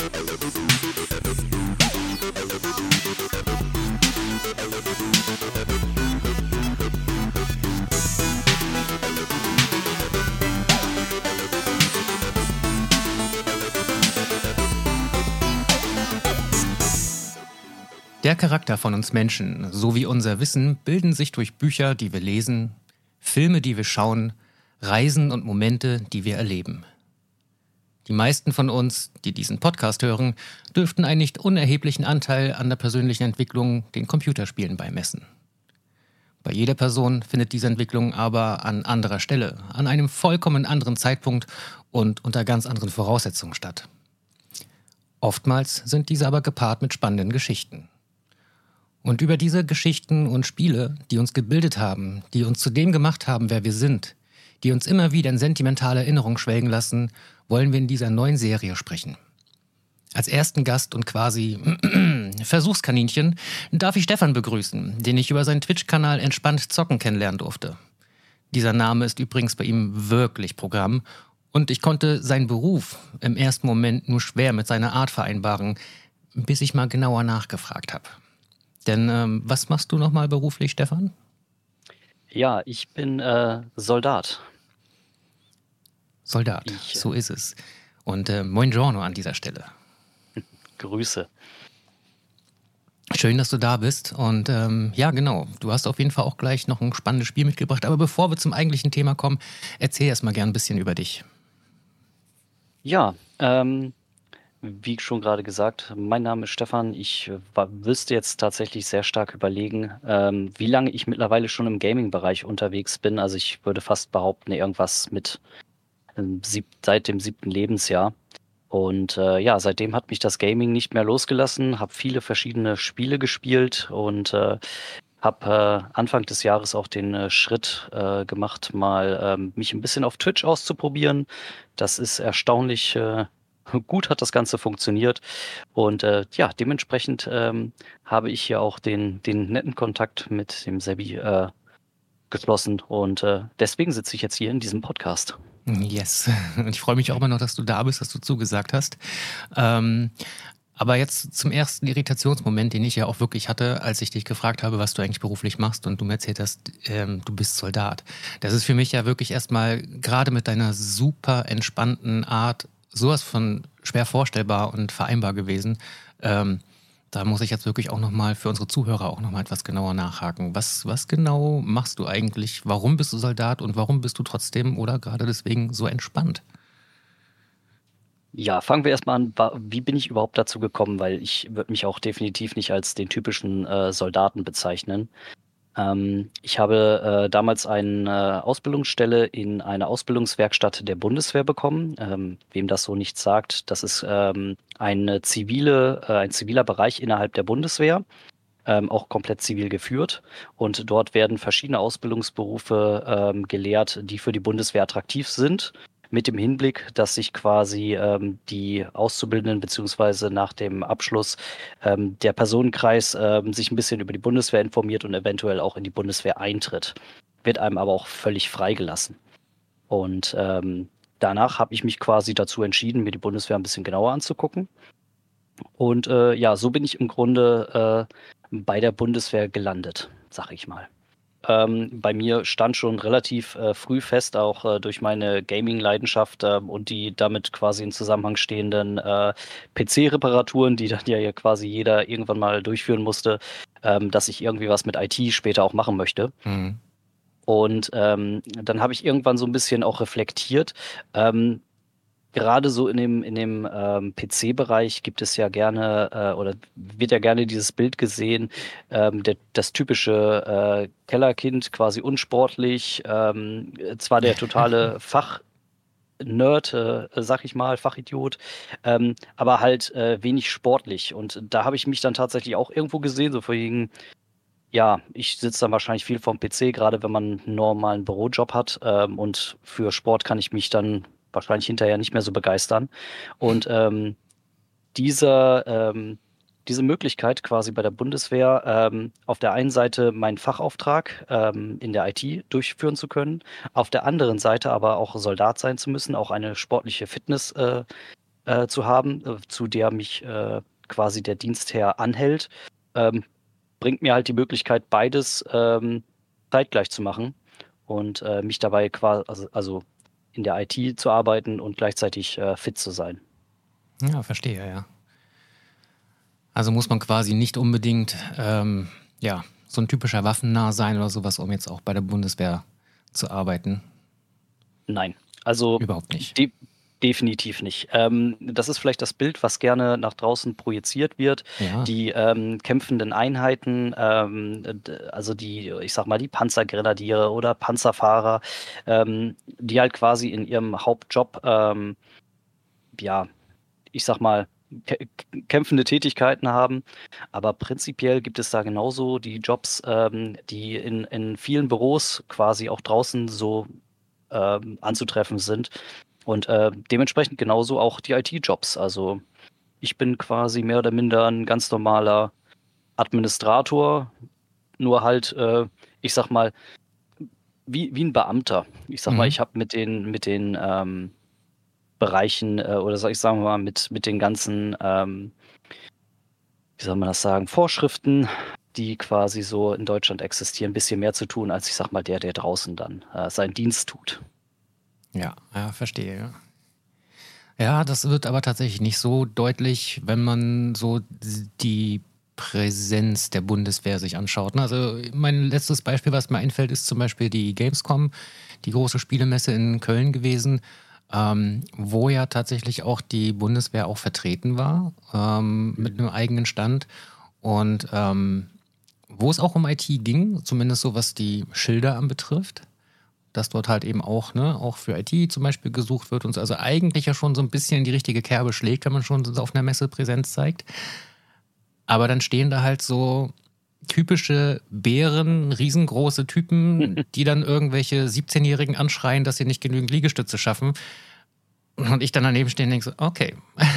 Der Charakter von uns Menschen sowie unser Wissen bilden sich durch Bücher, die wir lesen, Filme, die wir schauen, Reisen und Momente, die wir erleben. Die meisten von uns, die diesen Podcast hören, dürften einen nicht unerheblichen Anteil an der persönlichen Entwicklung, den Computerspielen, beimessen. Bei jeder Person findet diese Entwicklung aber an anderer Stelle, an einem vollkommen anderen Zeitpunkt und unter ganz anderen Voraussetzungen statt. Oftmals sind diese aber gepaart mit spannenden Geschichten. Und über diese Geschichten und Spiele, die uns gebildet haben, die uns zu dem gemacht haben, wer wir sind, die uns immer wieder in sentimentale Erinnerung schwelgen lassen, wollen wir in dieser neuen Serie sprechen. Als ersten Gast und quasi Versuchskaninchen darf ich Stefan begrüßen, den ich über seinen Twitch-Kanal Entspannt Zocken kennenlernen durfte. Dieser Name ist übrigens bei ihm wirklich Programm und ich konnte seinen Beruf im ersten Moment nur schwer mit seiner Art vereinbaren, bis ich mal genauer nachgefragt habe. Denn was machst du nochmal beruflich, Stefan? Ja, ich bin Soldat. Soldat, so ist es. Und moin Giorno an dieser Stelle. Grüße. Schön, dass du da bist. Und ja, genau, du hast auf jeden Fall auch gleich noch ein spannendes Spiel mitgebracht. Aber bevor wir zum eigentlichen Thema kommen, erzähl erst mal gern ein bisschen über dich. Ja, wie schon gerade gesagt, mein Name ist Stefan. Ich müsste jetzt tatsächlich sehr stark überlegen, wie lange ich mittlerweile schon im Gaming-Bereich unterwegs bin. Also ich würde fast behaupten, irgendwas mit seit dem 7. Lebensjahr. Und ja, seitdem hat mich das Gaming nicht mehr losgelassen, habe viele verschiedene Spiele gespielt und habe Anfang des Jahres auch den Schritt gemacht, mal mich ein bisschen auf Twitch auszuprobieren. Das ist erstaunlich gut, hat das Ganze funktioniert. Und ja, dementsprechend habe ich hier auch den netten Kontakt mit dem Sebi geschlossen. Und deswegen sitze ich jetzt hier in diesem Podcast. Yes. Und ich freue mich auch immer noch, dass du da bist, dass du zugesagt hast. Aber jetzt zum ersten Irritationsmoment, den ich ja auch wirklich hatte, als ich dich gefragt habe, was du eigentlich beruflich machst und du mir erzählt hast, du bist Soldat. Das ist für mich ja wirklich erstmal gerade mit deiner super entspannten Art sowas von schwer vorstellbar und vereinbar gewesen. Da muss ich jetzt wirklich auch nochmal für unsere Zuhörer auch nochmal etwas genauer nachhaken. Was genau machst du eigentlich? Warum bist du Soldat und warum bist du trotzdem oder gerade deswegen so entspannt? Ja, fangen wir erstmal an. Wie bin ich überhaupt dazu gekommen? Weil ich würde mich auch definitiv nicht als den typischen Soldaten bezeichnen. Ich habe damals eine Ausbildungsstelle in einer Ausbildungswerkstatt der Bundeswehr bekommen. Wem das so nichts sagt, das ist ein ziviler Bereich innerhalb der Bundeswehr, auch komplett zivil geführt. Und dort werden verschiedene Ausbildungsberufe gelehrt, die für die Bundeswehr attraktiv sind. Mit dem Hinblick, dass sich quasi die Auszubildenden beziehungsweise nach dem Abschluss der Personenkreis sich ein bisschen über die Bundeswehr informiert und eventuell auch in die Bundeswehr eintritt. Wird einem aber auch völlig freigelassen. Und danach habe ich mich quasi dazu entschieden, mir die Bundeswehr ein bisschen genauer anzugucken. Und ja, so bin ich im Grunde bei der Bundeswehr gelandet, sag ich mal. Bei mir stand schon relativ früh fest, auch durch meine Gaming-Leidenschaft und die damit quasi in Zusammenhang stehenden PC-Reparaturen, die dann ja quasi jeder irgendwann mal durchführen musste, dass ich irgendwie was mit IT später auch machen möchte. Mhm. Und dann habe ich irgendwann so ein bisschen auch reflektiert. Gerade so in dem PC-Bereich gibt es ja gerne oder wird ja gerne dieses Bild gesehen, das typische Kellerkind, quasi unsportlich, zwar der totale Fachnerd, sag ich mal, Fachidiot, aber halt wenig sportlich. Und da habe ich mich dann tatsächlich auch irgendwo gesehen, so vorhin. Ja, ich sitze dann wahrscheinlich viel vorm PC, gerade wenn man einen normalen Bürojob hat. Und für Sport kann ich mich dann wahrscheinlich hinterher nicht mehr so begeistern. Und diese Möglichkeit quasi bei der Bundeswehr, auf der einen Seite meinen Fachauftrag in der IT durchführen zu können, auf der anderen Seite aber auch Soldat sein zu müssen, auch eine sportliche Fitness zu haben, zu der mich quasi der Dienstherr anhält, ähm, bringt mir halt die Möglichkeit, beides zeitgleich zu machen und mich dabei quasi, also in der IT zu arbeiten und gleichzeitig fit zu sein. Ja, verstehe, ja. Also muss man quasi nicht unbedingt ja, so ein typischer Waffennah sein oder sowas, um jetzt auch bei der Bundeswehr zu arbeiten. Nein, also Überhaupt nicht. definitiv nicht. Das ist vielleicht das Bild, was gerne nach draußen projiziert wird. Ja. Die kämpfenden Einheiten, also die, ich sag mal, die Panzergrenadiere oder Panzerfahrer, die halt quasi in ihrem Hauptjob, ja, ich sag mal, kämpfende Tätigkeiten haben. Aber prinzipiell gibt es da genauso die Jobs, die in vielen Büros quasi auch draußen so anzutreffen sind. Und dementsprechend genauso auch die IT-Jobs. Also ich bin quasi mehr oder minder ein ganz normaler Administrator, nur halt, ich sag mal, wie ein Beamter. Ich sag mal, Mhm. ich habe mit den Bereichen oder sagen wir mal, mit den ganzen, wie soll man das sagen, Vorschriften, die quasi so in Deutschland existieren, ein bisschen mehr zu tun, als ich sag mal, der draußen dann seinen Dienst tut. Ja, ja, verstehe. Ja. Ja, das wird aber tatsächlich nicht so deutlich, wenn man so die Präsenz der Bundeswehr sich anschaut. Ne? Also mein letztes Beispiel, was mir einfällt, ist zum Beispiel die Gamescom, die große Spielemesse in Köln gewesen, wo ja tatsächlich auch die Bundeswehr auch vertreten war, mit einem eigenen Stand. Und wo es auch um IT ging, zumindest so was die Schilder anbetrifft, dass dort halt eben auch, ne, auch für IT zum Beispiel gesucht wird und so. Also eigentlich ja schon so ein bisschen in die richtige Kerbe schlägt, wenn man schon so auf einer Messe Präsenz zeigt. Aber dann stehen da halt so typische Bären, riesengroße Typen, die dann irgendwelche 17-Jährigen anschreien, dass sie nicht genügend Liegestütze schaffen. Und ich dann daneben stehe und denke so, okay.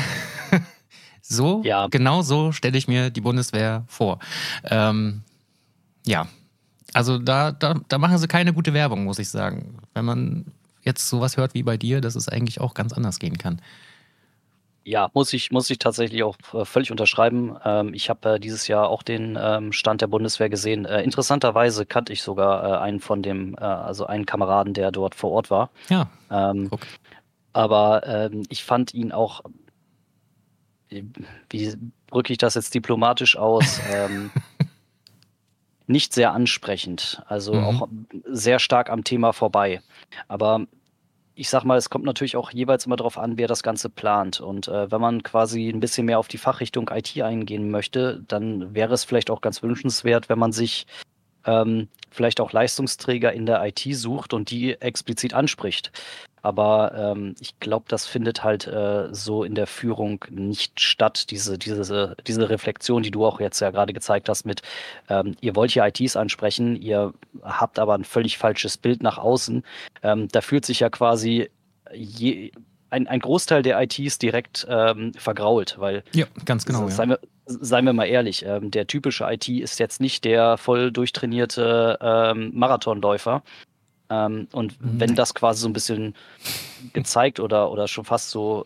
So, Ja, genau so stelle ich mir die Bundeswehr vor. Ja, also da machen sie keine gute Werbung, muss ich sagen. Wenn man jetzt sowas hört wie bei dir, dass es eigentlich auch ganz anders gehen kann. ja, muss ich tatsächlich auch völlig unterschreiben. Ich habe dieses Jahr auch den Stand der Bundeswehr gesehen. Interessanterweise kannte ich sogar einen von also einen Kameraden, der dort vor Ort war. Ja, Ähm, guck. aber ich fand ihn auch, wie drücke ich das jetzt diplomatisch aus, nicht sehr ansprechend. Also Mhm. auch sehr stark am Thema vorbei. Aber ich sag mal, es kommt natürlich auch jeweils immer darauf an, wer das Ganze plant. Und wenn man quasi ein bisschen mehr auf die Fachrichtung IT eingehen möchte, dann wäre es vielleicht auch ganz wünschenswert, wenn man sich vielleicht auch Leistungsträger in der IT sucht und die explizit anspricht. Aber ich glaube, das findet halt so in der Führung nicht statt, diese Reflexion, die du auch jetzt ja gerade gezeigt hast mit, ihr wollt hier ITs ansprechen, ihr habt aber ein völlig falsches Bild nach außen. Da fühlt sich ja quasi ein Großteil der ITs direkt vergrault, weil Ja, ganz genau, ja. seien wir mal ehrlich, der typische IT ist jetzt nicht der voll durchtrainierte Marathonläufer. Und wenn Nee. das quasi so ein bisschen gezeigt oder schon fast so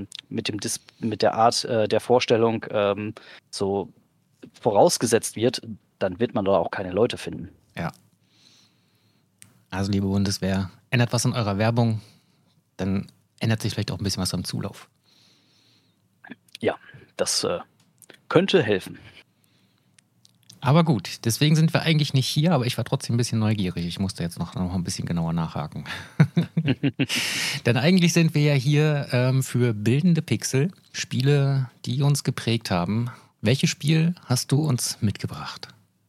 mit der Art der Vorstellung so vorausgesetzt wird, dann wird man da auch keine Leute finden. Ja. Also, liebe Bundeswehr, ändert was an eurer Werbung, dann ändert sich vielleicht auch ein bisschen was am Zulauf. Ja, das könnte helfen. Aber gut, deswegen sind wir eigentlich nicht hier, aber ich war trotzdem ein bisschen neugierig. Ich musste jetzt noch ein bisschen genauer nachhaken. Denn eigentlich sind wir ja hier für bildende Pixel, Spiele, die uns geprägt haben. Welches Spiel hast du uns mitgebracht?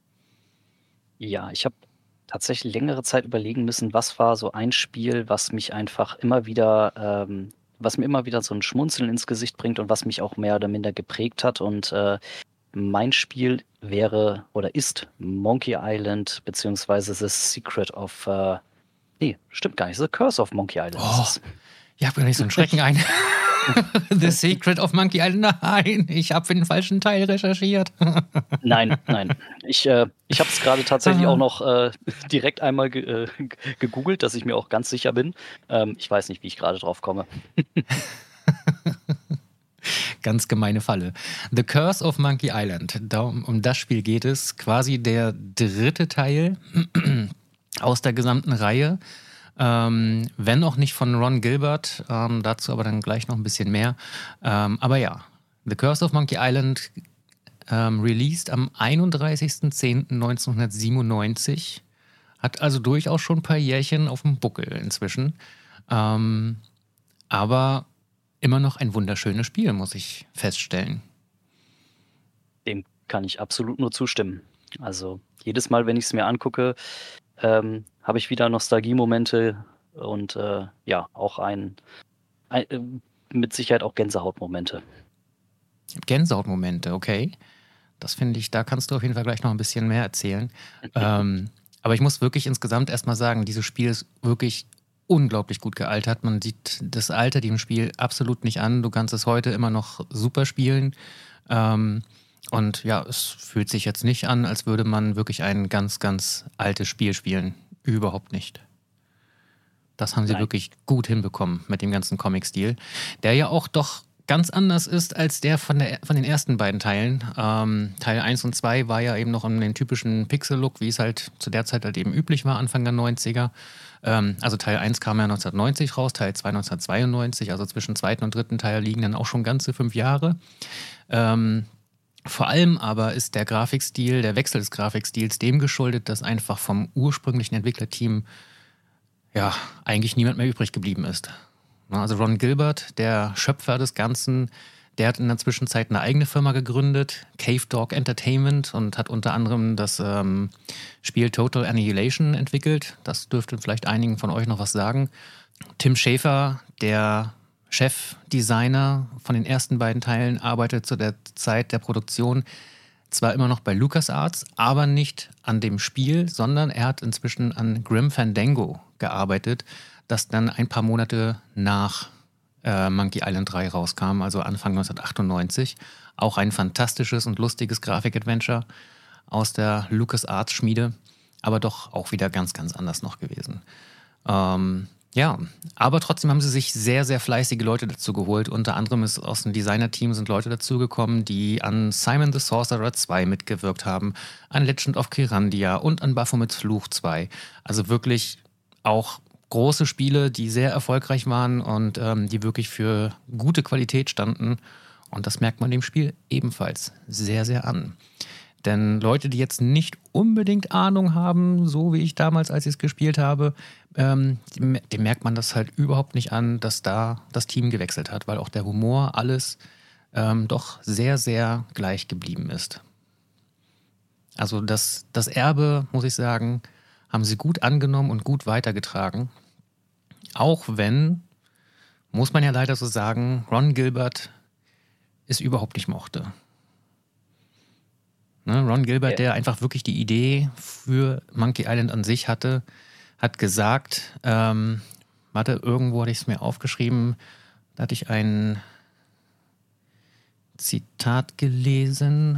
Ja, ich habe tatsächlich längere Zeit überlegen müssen, was war so ein Spiel, was mich einfach immer wieder, was mir immer wieder so ein Schmunzeln ins Gesicht bringt und was mich auch mehr oder minder geprägt hat. Und mein Spiel wäre oder ist Monkey Island beziehungsweise The Secret of, nee, stimmt gar nicht, The Curse of Monkey Island ist Oh, es. ich habe gar nicht so einen Schrecken ein. The Secret of Monkey Island. Nein, ich habe für den falschen Teil recherchiert. Nein, nein. Ich habe es gerade tatsächlich auch noch direkt einmal gegoogelt, dass ich mir auch ganz sicher bin. Ich weiß nicht, wie ich gerade drauf komme. Ganz gemeine Falle. The Curse of Monkey Island. Um das Spiel geht es. Quasi der dritte Teil aus der gesamten Reihe. Wenn auch nicht von Ron Gilbert. Dazu aber dann gleich noch ein bisschen mehr. Aber ja, The Curse of Monkey Island released am 31.10.1997. Hat also durchaus schon ein paar Jährchen auf dem Buckel inzwischen. Aber immer noch ein wunderschönes Spiel, muss ich feststellen. Dem kann ich absolut nur zustimmen. Also jedes Mal, wenn ich es mir angucke, habe ich wieder Nostalgiemomente und ja, auch mit Sicherheit auch Gänsehautmomente. Gänsehautmomente, okay. Das finde ich, da kannst du auf jeden Fall gleich noch ein bisschen mehr erzählen. Aber ich muss wirklich insgesamt erstmal sagen, dieses Spiel ist wirklich unglaublich gut gealtert. Man sieht das Alter dem Spiel absolut nicht an. Du kannst es heute immer noch super spielen. Und ja, es fühlt sich jetzt nicht an, als würde man wirklich ein ganz, ganz altes Spiel spielen. Überhaupt nicht. Das haben sie wirklich gut hinbekommen mit dem ganzen Comic-Stil, der ja auch doch ganz anders ist als der von den ersten beiden Teilen. Teil 1 und 2 war ja eben noch in den typischen Pixel-Look, wie es halt zu der Zeit halt eben üblich war, Anfang der 90er. Also Teil 1 kam ja 1990 raus, Teil 2 1992, also zwischen zweiten und dritten Teil liegen dann auch schon ganze 5 Jahre. Vor allem aber ist der Grafikstil, der Wechsel des Grafikstils dem geschuldet, dass einfach vom ursprünglichen Entwicklerteam ja eigentlich niemand mehr übrig geblieben ist. Also Ron Gilbert, der Schöpfer des Ganzen, der hat in der Zwischenzeit eine eigene Firma gegründet, Cave Dog Entertainment, und hat unter anderem das Spiel Total Annihilation entwickelt. Das dürfte vielleicht einigen von euch noch was sagen. Tim Schafer, der Chefdesigner von den ersten beiden Teilen, arbeitet zu der Zeit der Produktion zwar immer noch bei LucasArts, aber nicht an dem Spiel, sondern er hat inzwischen an Grim Fandango gearbeitet, das dann ein paar Monate nach Monkey Island 3 rauskam, also Anfang 1998. Auch ein fantastisches und lustiges Grafik-Adventure aus der LucasArts-Schmiede, aber doch auch wieder ganz, ganz anders noch gewesen. Ja, aber trotzdem haben sie sich sehr, sehr fleißige Leute dazu geholt. Unter anderem ist aus dem Designer-Team sind Leute dazugekommen, die an Simon the Sorcerer 2 mitgewirkt haben, an Legend of Kyrandia und an Baphomets Fluch 2. Also wirklich auch große Spiele, die sehr erfolgreich waren und die wirklich für gute Qualität standen. Und das merkt man dem Spiel ebenfalls sehr, sehr an. Denn Leute, die jetzt nicht unbedingt Ahnung haben, so wie ich damals, als ich es gespielt habe, dem merkt man das halt überhaupt nicht an, dass da das Team gewechselt hat, weil auch der Humor, alles doch sehr, sehr gleich geblieben ist. Also das Erbe, muss ich sagen, haben sie gut angenommen und gut weitergetragen. Auch wenn, muss man ja leider so sagen, Ron Gilbert es überhaupt nicht mochte. Ne, Ron Gilbert, der einfach wirklich die Idee für Monkey Island an sich hatte, hat gesagt, irgendwo hatte ich es mir aufgeschrieben, da hatte ich ein Zitat gelesen.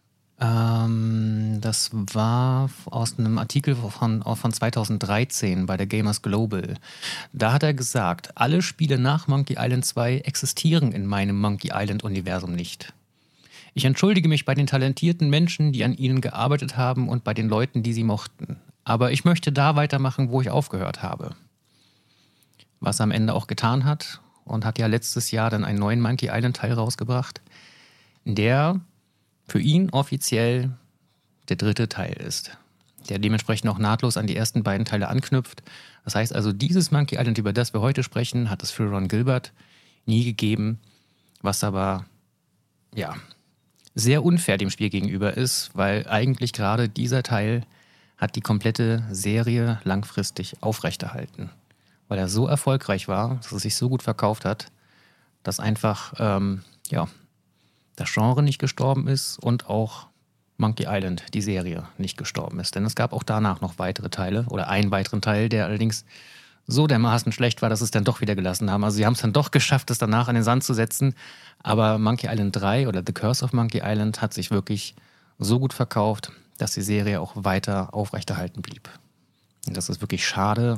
Das war aus einem Artikel von 2013 bei der Gamers Global. Da hat er gesagt, alle Spiele nach Monkey Island 2 existieren in meinem Monkey Island-Universum nicht. Ich entschuldige mich bei den talentierten Menschen, die an ihnen gearbeitet haben und bei den Leuten, die sie mochten. Aber ich möchte da weitermachen, wo ich aufgehört habe. Was er am Ende auch getan hat und hat ja letztes Jahr dann einen neuen Monkey Island-Teil rausgebracht, der für ihn offiziell der dritte Teil ist, der dementsprechend auch nahtlos an die ersten beiden Teile anknüpft. Das heißt also, dieses Monkey Island, über das wir heute sprechen, hat es für Ron Gilbert nie gegeben, was aber, ja, sehr unfair dem Spiel gegenüber ist, weil eigentlich gerade dieser Teil hat die komplette Serie langfristig aufrechterhalten. Weil er so erfolgreich war, dass es sich so gut verkauft hat, dass einfach, das Genre nicht gestorben ist und auch Monkey Island, die Serie, nicht gestorben ist. Denn es gab auch danach noch weitere Teile oder einen weiteren Teil, der allerdings so dermaßen schlecht war, dass sie es dann doch wieder gelassen haben. Also sie haben es dann doch geschafft, es danach an den Sand zu setzen. Aber Monkey Island 3 oder The Curse of Monkey Island hat sich wirklich so gut verkauft, dass die Serie auch weiter aufrechterhalten blieb. Und das ist wirklich schade,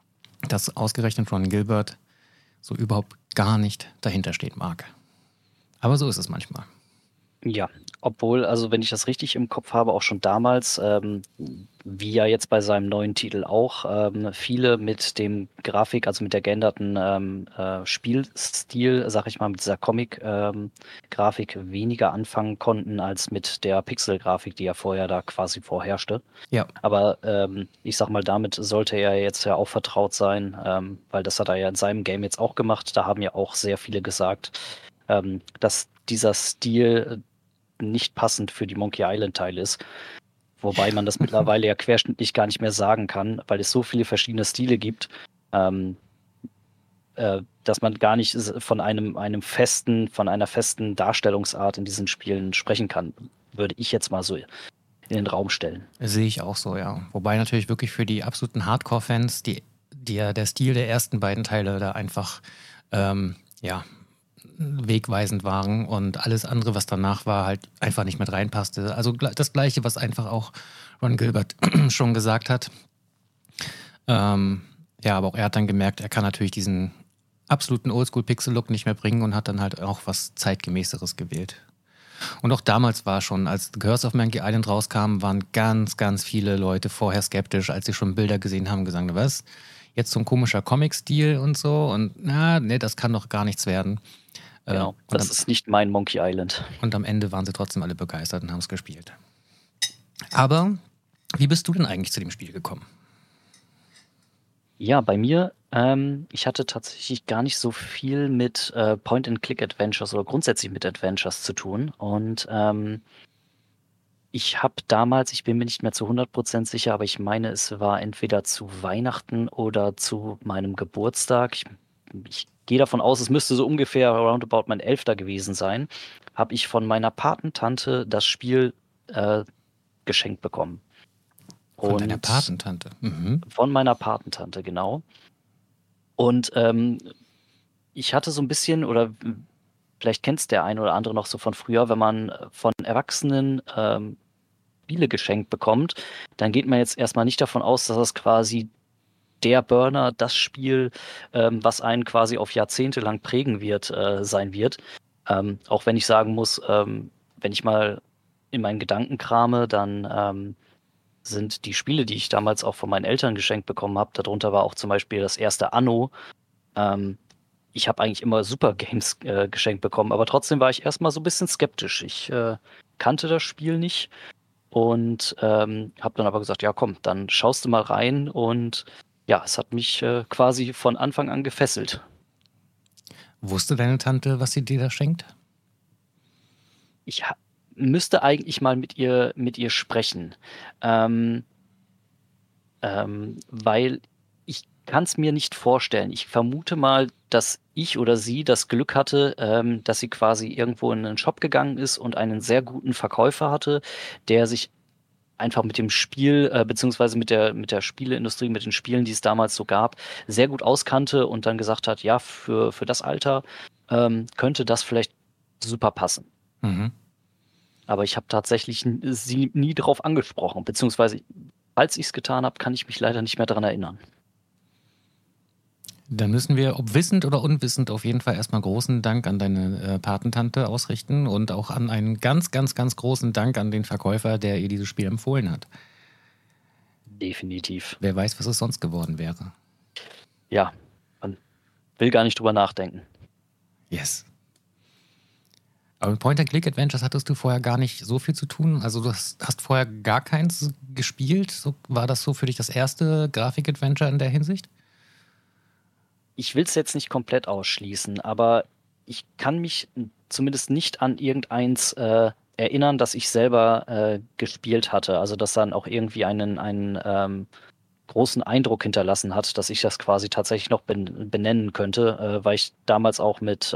dass ausgerechnet Ron Gilbert so überhaupt gar nicht dahinter stehen mag. Aber so ist es manchmal. Ja, obwohl, also wenn ich das richtig im Kopf habe, auch schon damals, wie ja jetzt bei seinem neuen Titel auch, viele mit dem Grafik, also mit der geänderten Spielstil, sag ich mal, mit dieser Comic-Grafik weniger anfangen konnten als mit der Pixel-Grafik, die ja vorher da quasi vorherrschte. Ja. Aber ich sag mal, damit sollte er jetzt ja auch vertraut sein, weil das hat er ja in seinem Game jetzt auch gemacht. Da haben ja auch sehr viele gesagt, dass dieser Stil nicht passend für die Monkey Island-Teile ist. Wobei man das mittlerweile ja querschnittlich gar nicht mehr sagen kann, weil es so viele verschiedene Stile gibt, ähm, dass man gar nicht von von einer festen Darstellungsart in diesen Spielen sprechen kann, würde ich jetzt mal so in den Raum stellen. Sehe ich auch so, ja. Wobei natürlich wirklich für die absoluten Hardcore-Fans, der Stil der ersten beiden Teile da einfach ja, wegweisend waren und alles andere, was danach war, halt einfach nicht mit reinpasste. Also das Gleiche, was einfach auch Ron Gilbert schon gesagt hat. Ja, aber auch er hat dann gemerkt, er kann natürlich diesen absoluten Oldschool-Pixel-Look nicht mehr bringen und hat dann halt auch was Zeitgemäßeres gewählt. Und auch damals war schon, als The Curse of Monkey Island rauskam, waren ganz, ganz viele Leute vorher skeptisch, als sie schon Bilder gesehen haben, gesagt, was? Jetzt so ein komischer Comic-Stil und so und nee, das kann doch gar nichts werden. Genau, das ist nicht mein Monkey Island. Und am Ende waren sie trotzdem alle begeistert und haben es gespielt. Aber wie bist du denn eigentlich zu dem Spiel gekommen? Ja, bei mir, ich hatte tatsächlich gar nicht so viel mit Point-and-Click-Adventures oder grundsätzlich mit Adventures zu tun. Und ich habe damals, ich bin mir nicht mehr zu 100% sicher, aber ich meine, es war entweder zu Weihnachten oder zu meinem Geburtstag. Ich gehe davon aus, es müsste so ungefähr roundabout mein 11. gewesen sein, habe ich von meiner Patentante das Spiel geschenkt bekommen. Von deiner Patentante? Mhm. Von meiner Patentante, genau. Und ich hatte so ein bisschen, oder vielleicht kennt es der eine oder andere noch so von früher, wenn man von Erwachsenen Spiele geschenkt bekommt, dann geht man jetzt erstmal nicht davon aus, dass das quasi der Burner, das Spiel, was einen quasi auf Jahrzehnte lang prägen wird, sein wird. Auch wenn ich sagen muss, wenn ich mal in meinen Gedanken krame, dann sind die Spiele, die ich damals auch von meinen Eltern geschenkt bekommen habe, darunter war auch zum Beispiel das erste Anno. Ähm, Ich habe eigentlich immer Super Games geschenkt bekommen, aber trotzdem war ich erstmal so ein bisschen skeptisch. Ich kannte das Spiel nicht und habe dann aber gesagt, ja komm, dann schaust du mal rein und ja, es hat mich quasi von Anfang an gefesselt. Wusste deine Tante, was sie dir da schenkt? Ich müsste eigentlich mal mit ihr sprechen, ähm, weil ich kann es mir nicht vorstellen. Ich vermute mal, dass ich oder sie das Glück hatte, dass sie quasi irgendwo in einen Shop gegangen ist und einen sehr guten Verkäufer hatte, der sich einfach mit dem Spiel, beziehungsweise mit der Spieleindustrie, mit den Spielen, die es damals so gab, sehr gut auskannte und dann gesagt hat, ja, für das Alter könnte das vielleicht super passen. Mhm. Aber ich habe tatsächlich sie nie darauf angesprochen, beziehungsweise falls ich es getan habe, kann ich mich leider nicht mehr daran erinnern. Dann müssen wir, ob wissend oder unwissend, auf jeden Fall erstmal großen Dank an deine Patentante ausrichten und auch an einen ganz, ganz, ganz großen Dank an den Verkäufer, der ihr dieses Spiel empfohlen hat. Definitiv. Wer weiß, was es sonst geworden wäre. Ja, man will gar nicht drüber nachdenken. Yes. Aber mit Point-and-Click-Adventures hattest du vorher gar nicht so viel zu tun. Also du hast vorher gar keins gespielt. So, war das so für dich das erste Grafik-Adventure in der Hinsicht? Ich will es jetzt nicht komplett ausschließen, aber ich kann mich zumindest nicht an irgendeins erinnern, das ich selber gespielt hatte. Also das dann auch irgendwie einen großen Eindruck hinterlassen hat, dass ich das quasi tatsächlich noch benennen könnte, weil ich damals auch mit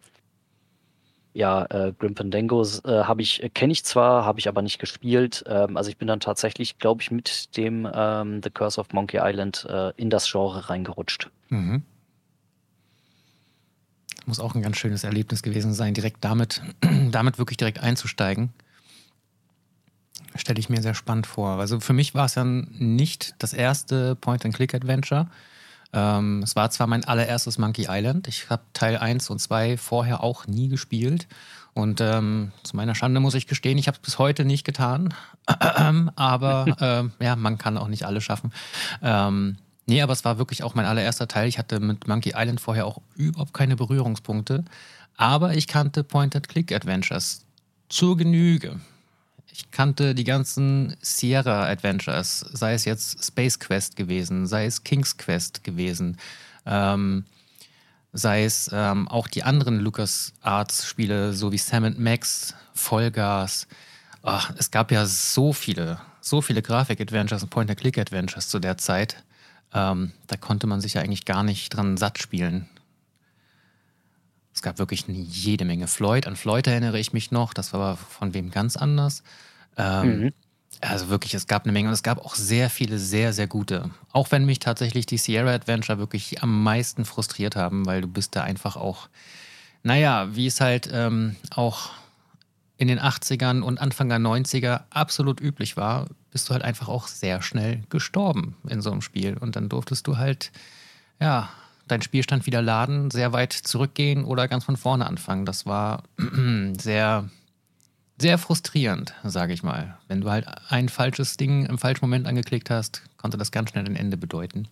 Grim Fandango kenne ich zwar, habe ich aber nicht gespielt. Also ich bin dann tatsächlich, glaube ich, mit dem The Curse of Monkey Island in das Genre reingerutscht. Mhm. Muss auch ein ganz schönes Erlebnis gewesen sein, direkt damit wirklich direkt einzusteigen. Stelle ich mir sehr spannend vor. Also für mich war es ja nicht das erste Point-and-Click-Adventure. Es war zwar mein allererstes Monkey Island. Ich habe Teil 1 und 2 vorher auch nie gespielt. Und zu meiner Schande muss ich gestehen, ich habe es bis heute nicht getan. Aber ja, man kann auch nicht alles schaffen. Nee, aber es war wirklich auch mein allererster Teil. Ich hatte mit Monkey Island vorher auch überhaupt keine Berührungspunkte. Aber ich kannte Point-and-Click-Adventures zur Genüge. Ich kannte die ganzen Sierra-Adventures, sei es jetzt Space Quest gewesen, sei es King's Quest gewesen, sei es auch die anderen LucasArts-Spiele, so wie Sam Max, Vollgas. Ach, es gab ja so viele Grafik-Adventures und Point-and-Click-Adventures zu der Zeit. Da konnte man sich ja eigentlich gar nicht dran satt spielen. Es gab wirklich jede Menge Floyd. An Floyd erinnere ich mich noch. Das war aber von wem ganz anders. Also wirklich, es gab eine Menge. Und es gab auch sehr viele, sehr, sehr gute. Auch wenn mich tatsächlich die Sierra Adventure wirklich am meisten frustriert haben, weil du bist da einfach auch, naja, wie es halt auch in den 80ern und Anfang der 90er absolut üblich war, bist du halt einfach auch sehr schnell gestorben in so einem Spiel. Und dann durftest du halt, ja, deinen Spielstand wieder laden, sehr weit zurückgehen oder ganz von vorne anfangen. Das war sehr, sehr frustrierend, sage ich mal. Wenn du halt ein falsches Ding im falschen Moment angeklickt hast, konnte das ganz schnell ein Ende bedeuten.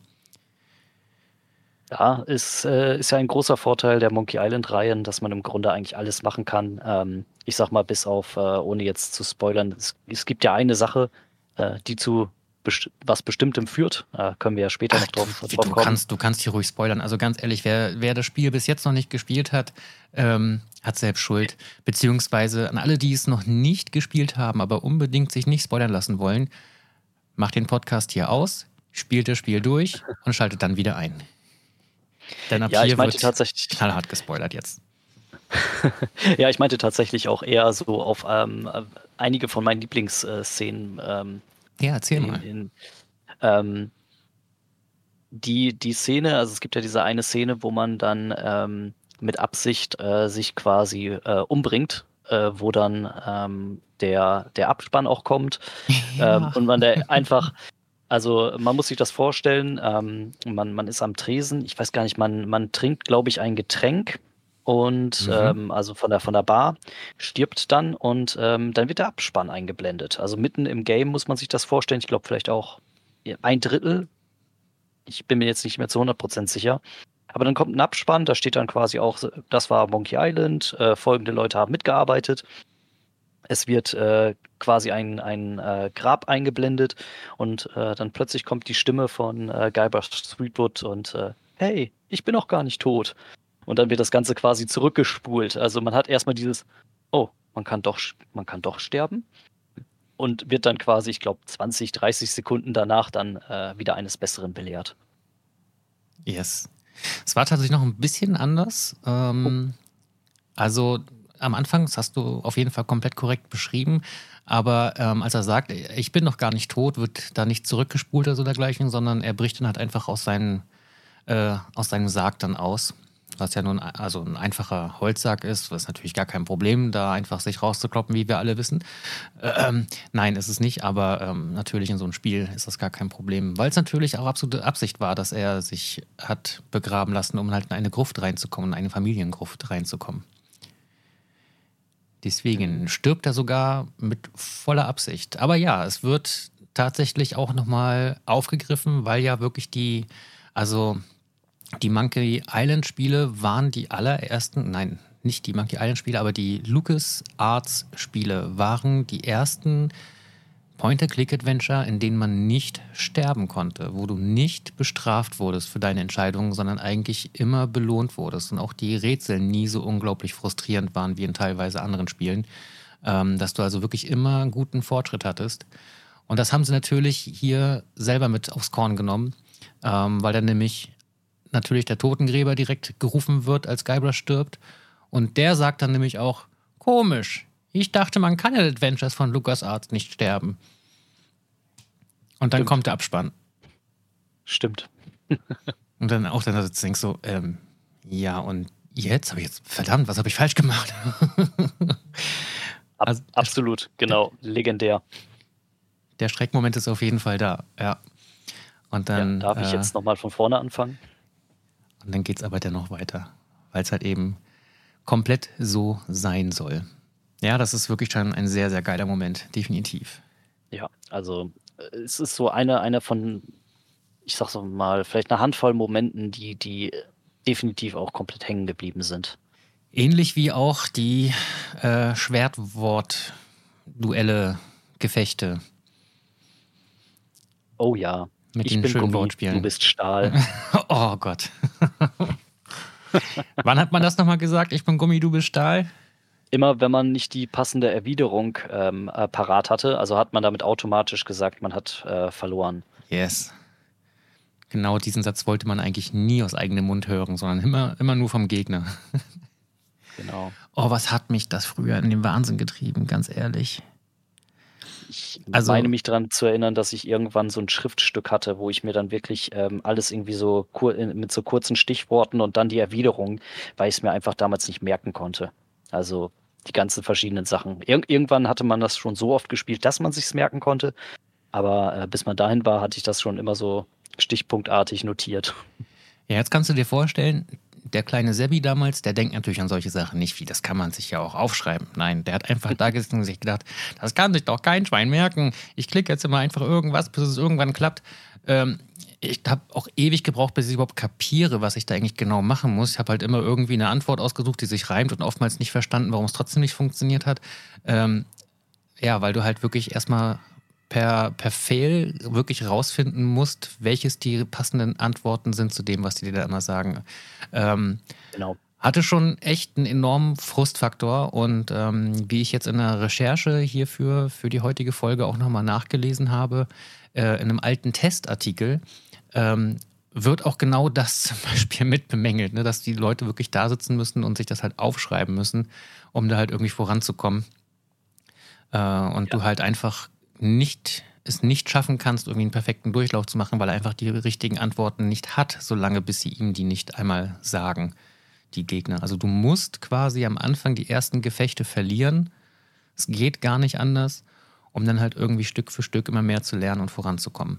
Ja, ist ja ein großer Vorteil der Monkey Island-Reihen, dass man im Grunde eigentlich alles machen kann. Ich sag mal, bis auf, ohne jetzt zu spoilern, es gibt ja eine Sache, die zu was Bestimmtem führt. Können wir ja später noch drauf kommen. Du kannst hier ruhig spoilern. Also ganz ehrlich, wer das Spiel bis jetzt noch nicht gespielt hat, hat selbst Schuld. Beziehungsweise an alle, die es noch nicht gespielt haben, aber unbedingt sich nicht spoilern lassen wollen, macht den Podcast hier aus, spielt das Spiel durch und schaltet dann wieder ein. Denn ab hier wird tatsächlich knallhart gespoilert jetzt. Ja, ich meinte tatsächlich auch eher so auf einige von meinen Lieblingsszenen. Ja, erzähl mal. Die Szene, also es gibt ja diese eine Szene, wo man dann mit Absicht sich quasi umbringt, wo dann der Abspann auch kommt. Ja. Und man da einfach, also man muss sich das vorstellen, man ist am Tresen, ich weiß gar nicht, man trinkt, glaube ich, ein Getränk und also von der Bar, stirbt dann und dann wird der Abspann eingeblendet. Also mitten im Game muss man sich das vorstellen, ich glaube vielleicht auch ein Drittel, ich bin mir jetzt nicht mehr zu 100% sicher. Aber dann kommt ein Abspann, da steht dann quasi auch, das war Monkey Island, folgende Leute haben mitgearbeitet. Es wird quasi ein Grab eingeblendet und dann plötzlich kommt die Stimme von Guybrush Threepwood und hey, ich bin noch gar nicht tot. Und dann wird das Ganze quasi zurückgespult. Also man hat erstmal dieses, oh, man kann doch sterben. Und wird dann quasi, ich glaube, 20, 30 Sekunden danach dann wieder eines Besseren belehrt. Yes. Es war tatsächlich noch ein bisschen anders. Also am Anfang, das hast du auf jeden Fall komplett korrekt beschrieben, aber als er sagt, ich bin noch gar nicht tot, wird da nicht zurückgespult oder so dergleichen, sondern er bricht dann halt einfach aus seinem Sarg dann aus. Was ja nun also ein einfacher Holzsack ist, was natürlich gar kein Problem, da einfach sich rauszukloppen, wie wir alle wissen. Nein, ist es nicht, aber natürlich in so einem Spiel ist das gar kein Problem, weil es natürlich auch absolute Absicht war, dass er sich hat begraben lassen, um halt in eine Gruft reinzukommen, in eine Familiengruft reinzukommen. Deswegen stirbt er sogar mit voller Absicht. Aber ja, es wird tatsächlich auch nochmal aufgegriffen, weil ja wirklich die Monkey Island Spiele waren die allerersten, nein, nicht die Monkey Island Spiele, aber die LucasArts Spiele waren die ersten Point-and-Click-Adventure, in denen man nicht sterben konnte, wo du nicht bestraft wurdest für deine Entscheidungen, sondern eigentlich immer belohnt wurdest und auch die Rätsel nie so unglaublich frustrierend waren wie in teilweise anderen Spielen, dass du also wirklich immer einen guten Fortschritt hattest. Und das haben sie natürlich hier selber mit aufs Korn genommen, weil dann nämlich natürlich der Totengräber direkt gerufen wird, als Guybrush stirbt. Und der sagt dann nämlich auch, komisch, ich dachte, man kann in Adventures von LucasArts nicht sterben. Und dann kommt der Abspann. Stimmt. Und dann auch dann denkst du, ja, und jetzt? Verdammt, was habe ich falsch gemacht? Absolut, genau, legendär. Der Schreckmoment ist auf jeden Fall da, ja. Und dann, darf ich jetzt nochmal von vorne anfangen? Und dann geht es aber dennoch weiter, weil es halt eben komplett so sein soll. Ja, das ist wirklich schon ein sehr, sehr geiler Moment, definitiv. Ja, also es ist so einer von, ich sag so mal, vielleicht eine Handvoll Momenten, die definitiv auch komplett hängen geblieben sind. Ähnlich wie auch die Schwertwort-Duelle, Gefechte Oh ja, mit ich den bin schönen Gummi, Wortspielen. du bist Stahl. Oh Gott. Wann hat man das nochmal gesagt? Ich bin Gummi, du bist Stahl? Immer wenn man nicht die passende Erwiderung parat hatte, also hat man damit automatisch gesagt, man hat verloren. Yes. Genau diesen Satz wollte man eigentlich nie aus eigenem Mund hören, sondern immer nur vom Gegner. Genau. Oh, was hat mich das früher in den Wahnsinn getrieben, ganz ehrlich. Ich Also- meine mich daran zu erinnern, dass ich irgendwann so ein Schriftstück hatte, wo ich mir dann wirklich alles irgendwie so mit so kurzen Stichworten und dann die Erwiderung, weil ich es mir einfach damals nicht merken konnte. Also die ganzen verschiedenen Sachen. Irgendwann hatte man das schon so oft gespielt, dass man sich's merken konnte. Aber bis man dahin war, hatte ich das schon immer so stichpunktartig notiert. Ja, jetzt kannst du dir vorstellen, der kleine Sebi damals, der denkt natürlich an solche Sachen nicht, wie das kann man sich ja auch aufschreiben. Nein, der hat einfach da gesessen und sich gedacht, das kann sich doch kein Schwein merken. Ich klicke jetzt immer einfach irgendwas, bis es irgendwann klappt. Ich habe auch ewig gebraucht, bis ich überhaupt kapiere, was ich da eigentlich genau machen muss. Ich habe halt immer irgendwie eine Antwort ausgesucht, die sich reimt und oftmals nicht verstanden, warum es trotzdem nicht funktioniert hat. Ja, weil du halt wirklich erstmal per Fail wirklich rausfinden musst, welches die passenden Antworten sind zu dem, was die dir da immer sagen. Genau. Hatte schon echt einen enormen Frustfaktor und wie ich jetzt in der Recherche hierfür für die heutige Folge auch nochmal nachgelesen habe, in einem alten Testartikel wird auch genau das zum Beispiel mit bemängelt, ne? Dass die Leute wirklich da sitzen müssen und sich das halt aufschreiben müssen, um da halt irgendwie voranzukommen. Und du halt einfach es nicht schaffen kannst, irgendwie einen perfekten Durchlauf zu machen, weil er einfach die richtigen Antworten nicht hat, solange bis sie ihm die nicht einmal sagen, die Gegner. Also du musst quasi am Anfang die ersten Gefechte verlieren. Es geht gar nicht anders, um dann halt irgendwie Stück für Stück immer mehr zu lernen und voranzukommen.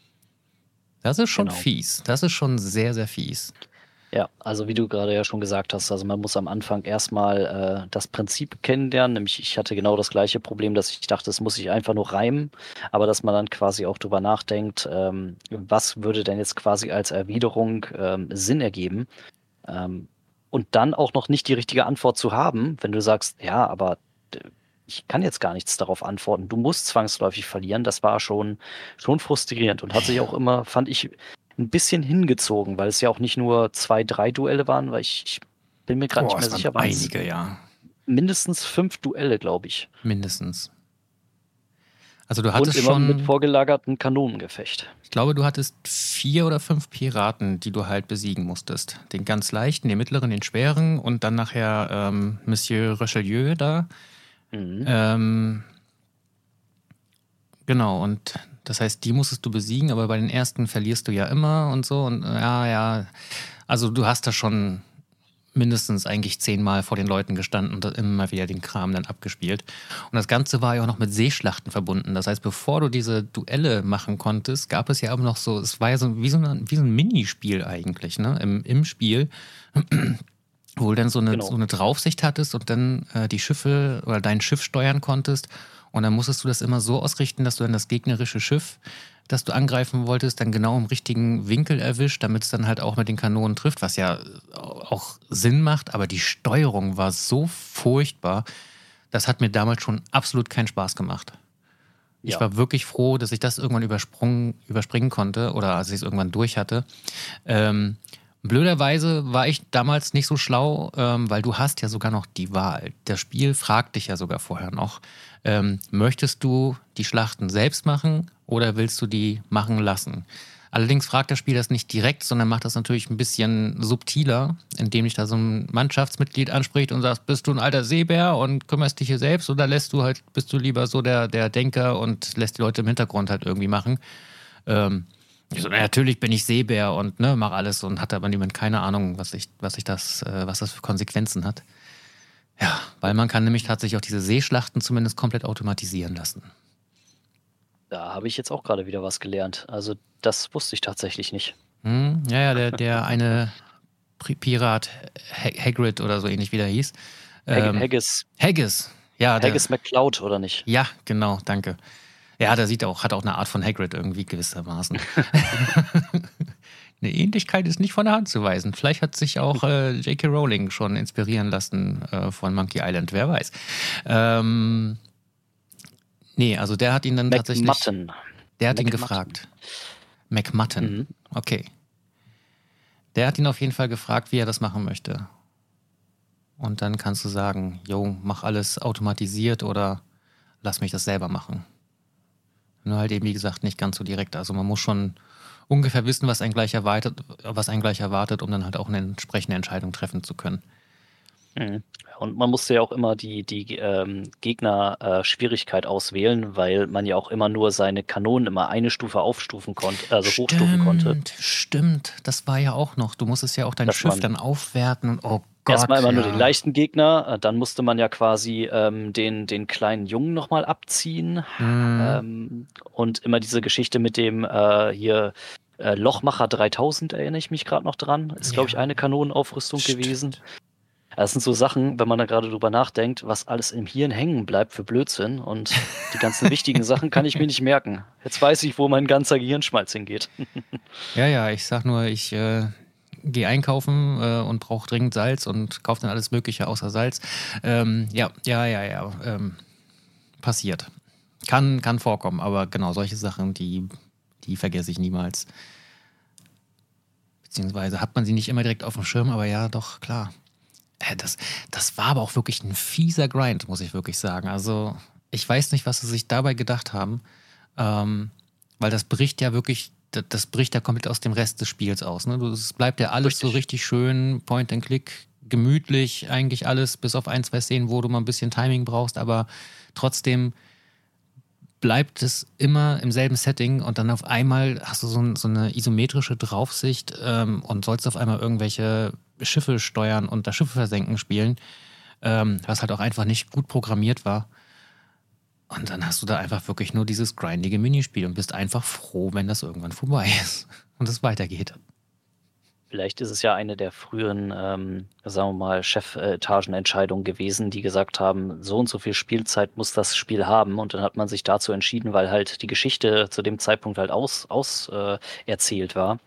Das ist schon Genau. fies. Das ist schon sehr, sehr fies. Ja, also wie du gerade ja schon gesagt hast, also man muss am Anfang erstmal das Prinzip kennenlernen. Nämlich ich hatte genau das gleiche Problem, dass ich dachte, es muss sich einfach nur reimen, aber dass man dann quasi auch drüber nachdenkt, was würde denn jetzt quasi als Erwiderung Sinn ergeben? Und dann auch noch nicht die richtige Antwort zu haben, wenn du sagst, ja, aber ich kann jetzt gar nichts darauf antworten. Du musst zwangsläufig verlieren. Das war schon frustrierend und hat sich auch immer, fand ich, ein bisschen hingezogen, weil es ja auch nicht nur 2, 3 Duelle waren, weil ich bin mir gerade nicht mehr es waren sicher, waren es einige, ja. mindestens 5 Duelle, glaube ich. Mindestens. Also du Und hattest immer mit schon, vorgelagerten Kanonengefecht. ich glaube, du hattest 4 oder 5 Piraten, die du halt besiegen musstest. Den ganz leichten, den mittleren, den schweren und dann nachher Monsieur Richelieu da. Mhm. Genau, und das heißt, die musstest du besiegen, aber bei den ersten verlierst du ja immer und so. Und ja, also du hast da schon mindestens eigentlich 10-mal vor den Leuten gestanden und immer wieder den Kram dann abgespielt. Und das Ganze war ja auch noch mit Seeschlachten verbunden. Das heißt, bevor du diese Duelle machen konntest, gab es ja auch noch so, es war ja so wie so ein Minispiel eigentlich, ne? Im Spiel, wo du dann so Genau. eine Draufsicht hattest und dann die Schiffe oder dein Schiff steuern konntest. Und dann musstest du das immer so ausrichten, dass du dann das gegnerische Schiff, das du angreifen wolltest, dann genau im richtigen Winkel erwischt, damit es dann halt auch mit den Kanonen trifft, was ja auch Sinn macht. Aber die Steuerung war so furchtbar, das hat mir damals schon absolut keinen Spaß gemacht. Ich Ja. war wirklich froh, dass ich das irgendwann überspringen konnte oder als ich es irgendwann durch hatte. Blöderweise war ich damals nicht so schlau, weil du hast ja sogar noch die Wahl. Das Spiel fragt dich ja sogar vorher noch, möchtest du die Schlachten selbst machen oder willst du die machen lassen? Allerdings fragt das Spiel das nicht direkt, sondern macht das natürlich ein bisschen subtiler, indem dich da so ein Mannschaftsmitglied anspricht und sagt, bist du ein alter Seebär und kümmerst dich hier selbst oder bist du lieber so der Denker und lässt die Leute im Hintergrund halt irgendwie machen? Ich so, natürlich bin ich Seebär und ne, mach alles und hatte aber niemand keine Ahnung, was das für Konsequenzen hat. Ja, weil man kann nämlich tatsächlich auch diese Seeschlachten zumindest komplett automatisieren lassen. Da habe ich jetzt auch gerade wieder was gelernt. Also das wusste ich tatsächlich nicht. Ja, der eine Pirat Hagrid oder so ähnlich wie der hieß. Haggis. Haggis. Ja, Haggis McCloud, oder nicht? Ja, genau, danke. Ja, der hat auch eine Art von Hagrid irgendwie gewissermaßen. Eine Ähnlichkeit ist nicht von der Hand zu weisen. Vielleicht hat sich auch J.K. Rowling schon inspirieren lassen von Monkey Island, wer weiß. Nee, also der hat ihn dann tatsächlich... Der hat ihn gefragt. McMutton. Okay. Der hat ihn auf jeden Fall gefragt, wie er das machen möchte. Und dann kannst du sagen, jo, mach alles automatisiert oder lass mich das selber machen. Nur halt eben, wie gesagt, nicht ganz so direkt. Also man muss schon ungefähr wissen, was einen gleich erwartet, um dann halt auch eine entsprechende Entscheidung treffen zu können. Und man musste ja auch immer die Gegner-Schwierigkeit auswählen, weil man ja auch immer nur seine Kanonen immer eine Stufe aufstufen konnte, also hochstufen konnte. Stimmt, das war ja auch noch. Du musstest ja auch dein Schiff dann aufwerten und oh Gott. Erstmal immer nur den leichten Gegner, dann musste man ja quasi den kleinen Jungen nochmal abziehen. Und immer diese Geschichte mit dem Lochmacher 3000, erinnere ich mich gerade noch dran. Ist, glaube ich, eine Kanonenaufrüstung gewesen. Das sind so Sachen, wenn man da gerade drüber nachdenkt, was alles im Hirn hängen bleibt für Blödsinn. Und die ganzen wichtigen Sachen kann ich mir nicht merken. Jetzt weiß ich, wo mein ganzer Gehirnschmalz hingeht. Ja, ich sag nur, ich gehe einkaufen und brauche dringend Salz und kaufe dann alles Mögliche außer Salz. Passiert. Kann vorkommen, aber genau, solche Sachen, die vergesse ich niemals. Beziehungsweise hat man sie nicht immer direkt auf dem Schirm, aber ja, doch, klar. Das war aber auch wirklich ein fieser Grind, muss ich wirklich sagen. Also ich weiß nicht, was sie sich dabei gedacht haben, weil das bricht ja komplett aus dem Rest des Spiels aus. Ne? Es bleibt ja alles so richtig schön, Point and Click, gemütlich eigentlich alles, bis auf 1, 2 Szenen, wo du mal ein bisschen Timing brauchst, aber trotzdem bleibt es immer im selben Setting und dann auf einmal hast du so eine isometrische Draufsicht und sollst auf einmal irgendwelche Schiffe steuern und das Schiffe versenken spielen, was halt auch einfach nicht gut programmiert war. Und dann hast du da einfach wirklich nur dieses grindige Minispiel und bist einfach froh, wenn das irgendwann vorbei ist und es weitergeht. Vielleicht ist es ja eine der frühen, sagen wir mal, Chefetagenentscheidungen gewesen, die gesagt haben, so und so viel Spielzeit muss das Spiel haben. Und dann hat man sich dazu entschieden, weil halt die Geschichte zu dem Zeitpunkt halt erzählt war.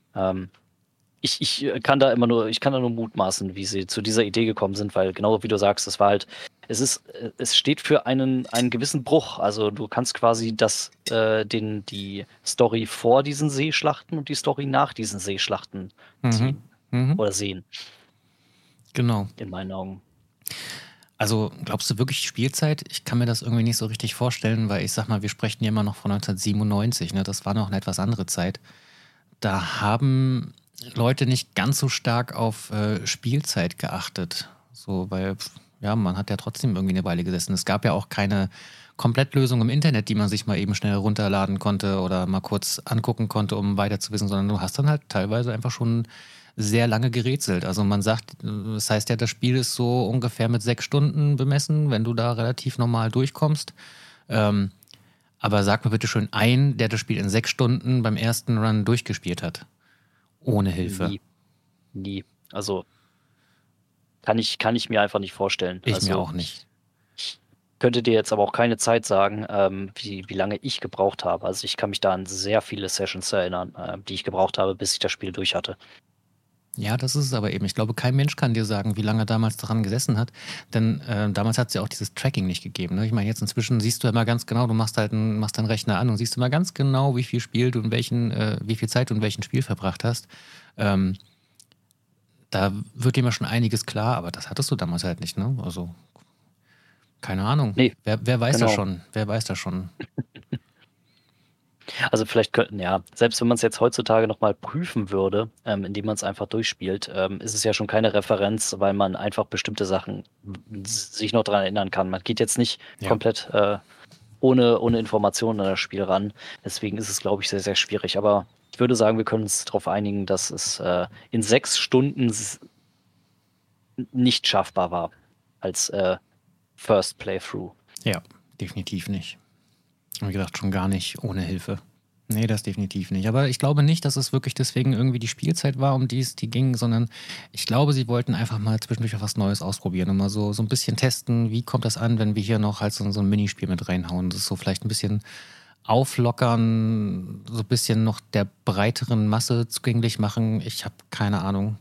Ich kann da nur mutmaßen, wie sie zu dieser Idee gekommen sind, weil genau wie du sagst, es steht für einen gewissen Bruch. Also du kannst quasi die Story vor diesen Seeschlachten und die Story nach diesen Seeschlachten ziehen oder sehen. Genau. In meinen Augen. Also glaubst du wirklich Spielzeit? Ich kann mir das irgendwie nicht so richtig vorstellen, weil ich sag mal, wir sprechen ja immer noch von 1997, ne? Das war noch eine etwas andere Zeit. Da haben Leute nicht ganz so stark auf Spielzeit geachtet. So, weil, ja, man hat ja trotzdem irgendwie eine Weile gesessen. Es gab ja auch keine Komplettlösung im Internet, die man sich mal eben schnell runterladen konnte oder mal kurz angucken konnte, um weiter zu wissen, sondern du hast dann halt teilweise einfach schon sehr lange gerätselt. Also man sagt, das heißt ja, das Spiel ist so ungefähr mit 6 Stunden bemessen, wenn du da relativ normal durchkommst. Aber sag mir bitte schön der das Spiel in 6 Stunden beim ersten Run durchgespielt hat. Ohne Hilfe. Nie. Also kann ich mir einfach nicht vorstellen. Mir auch nicht. Ich könnte dir jetzt aber auch keine Zeit sagen, wie lange ich gebraucht habe. Also ich kann mich da an sehr viele Sessions erinnern, die ich gebraucht habe, bis ich das Spiel durch hatte. Ja, das ist es aber eben. Ich glaube, kein Mensch kann dir sagen, wie lange er damals daran gesessen hat. Denn damals hat es ja auch dieses Tracking nicht gegeben. Ne? Ich meine, jetzt inzwischen siehst du ja immer ganz genau, du machst deinen Rechner an und siehst immer ganz genau, wie viel Spiel du wie viel Zeit du in welchem Spiel verbracht hast. Da wird dir mal schon einiges klar, aber das hattest du damals halt nicht, ne? Also, keine Ahnung. Nee, wer weiß das schon? Wer weiß das schon? Also vielleicht selbst wenn man es jetzt heutzutage nochmal prüfen würde, indem man es einfach durchspielt, ist es ja schon keine Referenz, weil man einfach bestimmte Sachen sich noch daran erinnern kann. Man geht jetzt nicht komplett ohne Informationen an das Spiel ran. Deswegen ist es, glaube ich, sehr, sehr schwierig. Aber ich würde sagen, wir können uns darauf einigen, dass es in 6 Stunden nicht schaffbar war als First Playthrough. Ja, definitiv nicht. Wie gesagt, schon gar nicht ohne Hilfe. Nee, das definitiv nicht. Aber ich glaube nicht, dass es wirklich deswegen irgendwie die Spielzeit war, um die es die ging, sondern ich glaube, sie wollten einfach mal zwischendurch was Neues ausprobieren und mal so ein bisschen testen, wie kommt das an, wenn wir hier noch halt so ein Minispiel mit reinhauen. Das ist so vielleicht ein bisschen auflockern, so ein bisschen noch der breiteren Masse zugänglich machen. Ich habe keine Ahnung.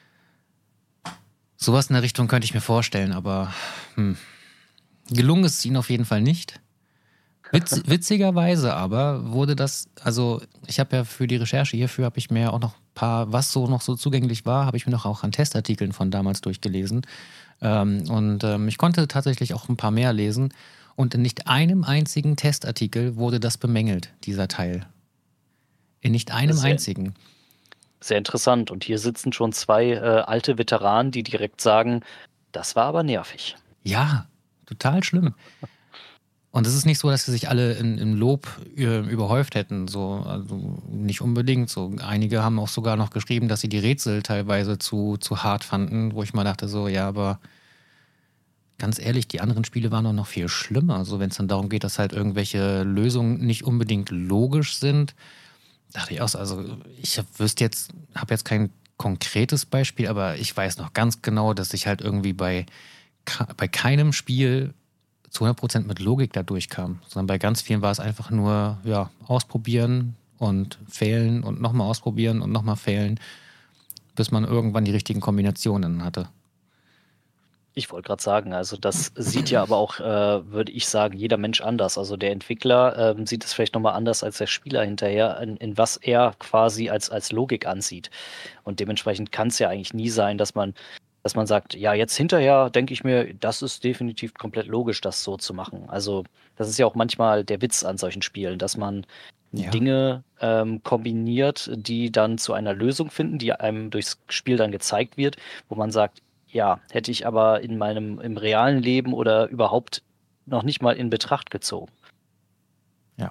Sowas in der Richtung könnte ich mir vorstellen, aber gelungen ist es ihnen auf jeden Fall nicht. Witzigerweise aber wurde das, also ich habe ja für die Recherche hierfür, habe ich mir auch noch ein paar, was so noch so zugänglich war, habe ich mir noch auch an Testartikeln von damals durchgelesen. Ich konnte tatsächlich auch ein paar mehr lesen. Und in nicht einem einzigen Testartikel wurde das bemängelt, dieser Teil. In nicht einem Sehr, einzigen. sehr interessant. Und hier sitzen schon zwei alte Veteranen, die direkt sagen, das war aber nervig. Ja, total schlimm. Und es ist nicht so, dass sie sich alle im Lob überhäuft hätten. So, also nicht unbedingt. So, einige haben auch sogar noch geschrieben, dass sie die Rätsel teilweise zu hart fanden, wo ich mal dachte, so, ja, aber ganz ehrlich, die anderen Spiele waren doch noch viel schlimmer. Also wenn es dann darum geht, dass halt irgendwelche Lösungen nicht unbedingt logisch sind, dachte ich auch so, also ich habe jetzt kein konkretes Beispiel, aber ich weiß noch ganz genau, dass ich halt irgendwie bei keinem Spiel zu 100% mit Logik da durchkam, sondern bei ganz vielen war es einfach nur, ja, ausprobieren und fehlen und nochmal ausprobieren und nochmal fehlen, bis man irgendwann die richtigen Kombinationen hatte. Ich wollte gerade sagen, also das sieht ja aber auch, würde ich sagen, jeder Mensch anders. Also der Entwickler sieht es vielleicht nochmal anders als der Spieler hinterher, in was er quasi als Logik ansieht. Und dementsprechend kann es ja eigentlich nie sein, dass man sagt, ja, jetzt hinterher denke ich mir, das ist definitiv komplett logisch, das so zu machen. Also das ist ja auch manchmal der Witz an solchen Spielen, dass man Ja. Dinge kombiniert, die dann zu einer Lösung finden, die einem durchs Spiel dann gezeigt wird, wo man sagt, ja, hätte ich aber im realen Leben oder überhaupt noch nicht mal in Betracht gezogen. Ja.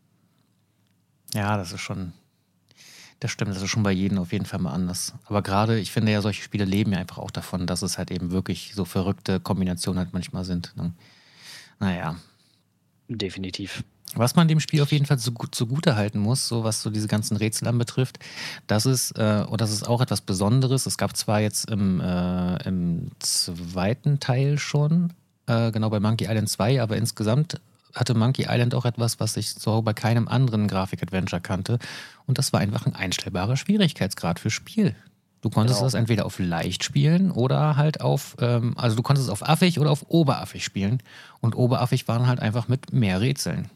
Ja, das stimmt, das ist schon bei jedem auf jeden Fall mal anders. Aber gerade, ich finde ja, solche Spiele leben ja einfach auch davon, dass es halt eben wirklich so verrückte Kombinationen halt manchmal sind. Ne? Naja. Definitiv. Was man dem Spiel auf jeden Fall zugute halten muss, so was so diese ganzen Rätsel anbetrifft, das ist auch etwas Besonderes. Es gab zwar jetzt im zweiten Teil schon, genau bei Monkey Island 2, aber insgesamt hatte Monkey Island auch etwas, was ich so bei keinem anderen Grafik-Adventure kannte. Und das war einfach ein einstellbarer Schwierigkeitsgrad fürs Spiel. Du konntest Genau. das entweder auf leicht spielen oder halt also du konntest es auf affig oder auf oberaffig spielen. Und oberaffig waren halt einfach mit mehr Rätseln.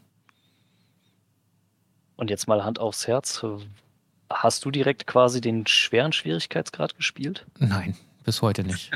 Und jetzt mal Hand aufs Herz. Hast du direkt quasi den schweren Schwierigkeitsgrad gespielt? Nein, bis heute nicht.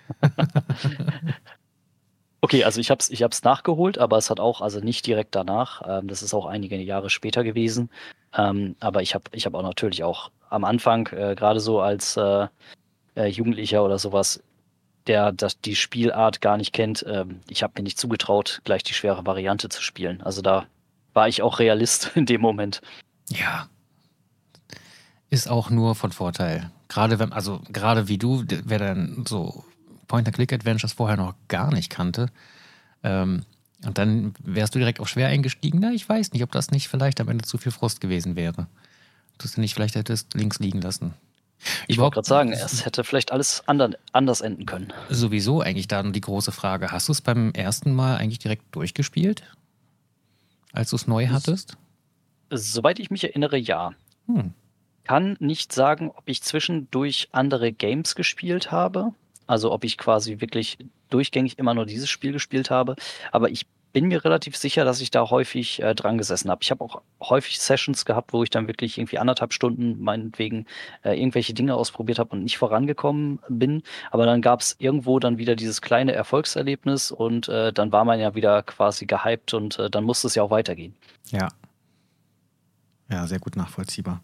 Okay, also ich hab's nachgeholt, aber es hat auch, also nicht direkt danach. Das ist auch einige Jahre später gewesen. Aber ich hab auch natürlich auch am Anfang, gerade so als Jugendlicher oder sowas, der die Spielart gar nicht kennt, ich habe mir nicht zugetraut, gleich die schwere Variante zu spielen. Also da war ich auch Realist in dem Moment. Ja, ist auch nur von Vorteil. Gerade wie du, wer dann so Point-and-Click-Adventures vorher noch gar nicht kannte, und dann wärst du direkt auf schwer eingestiegen. Na, ich weiß nicht, ob das nicht vielleicht am Ende zu viel Frust gewesen wäre. Dass du nicht vielleicht hättest links liegen lassen. Ich wollte gerade sagen, es hätte vielleicht alles anders enden können. Sowieso eigentlich da die große Frage. Hast du es beim ersten Mal eigentlich direkt durchgespielt? Als du es neu hattest? Soweit ich mich erinnere, ja. Kann nicht sagen, ob ich zwischendurch andere Games gespielt habe. Also ob ich quasi wirklich durchgängig immer nur dieses Spiel gespielt habe. Aber ich bin mir relativ sicher, dass ich da häufig dran gesessen habe. Ich habe auch häufig Sessions gehabt, wo ich dann wirklich irgendwie 1,5 Stunden meinetwegen irgendwelche Dinge ausprobiert habe und nicht vorangekommen bin. Aber dann gab es irgendwo dann wieder dieses kleine Erfolgserlebnis und dann war man ja wieder quasi gehypt und dann musste es ja auch weitergehen. Ja. Ja, sehr gut nachvollziehbar.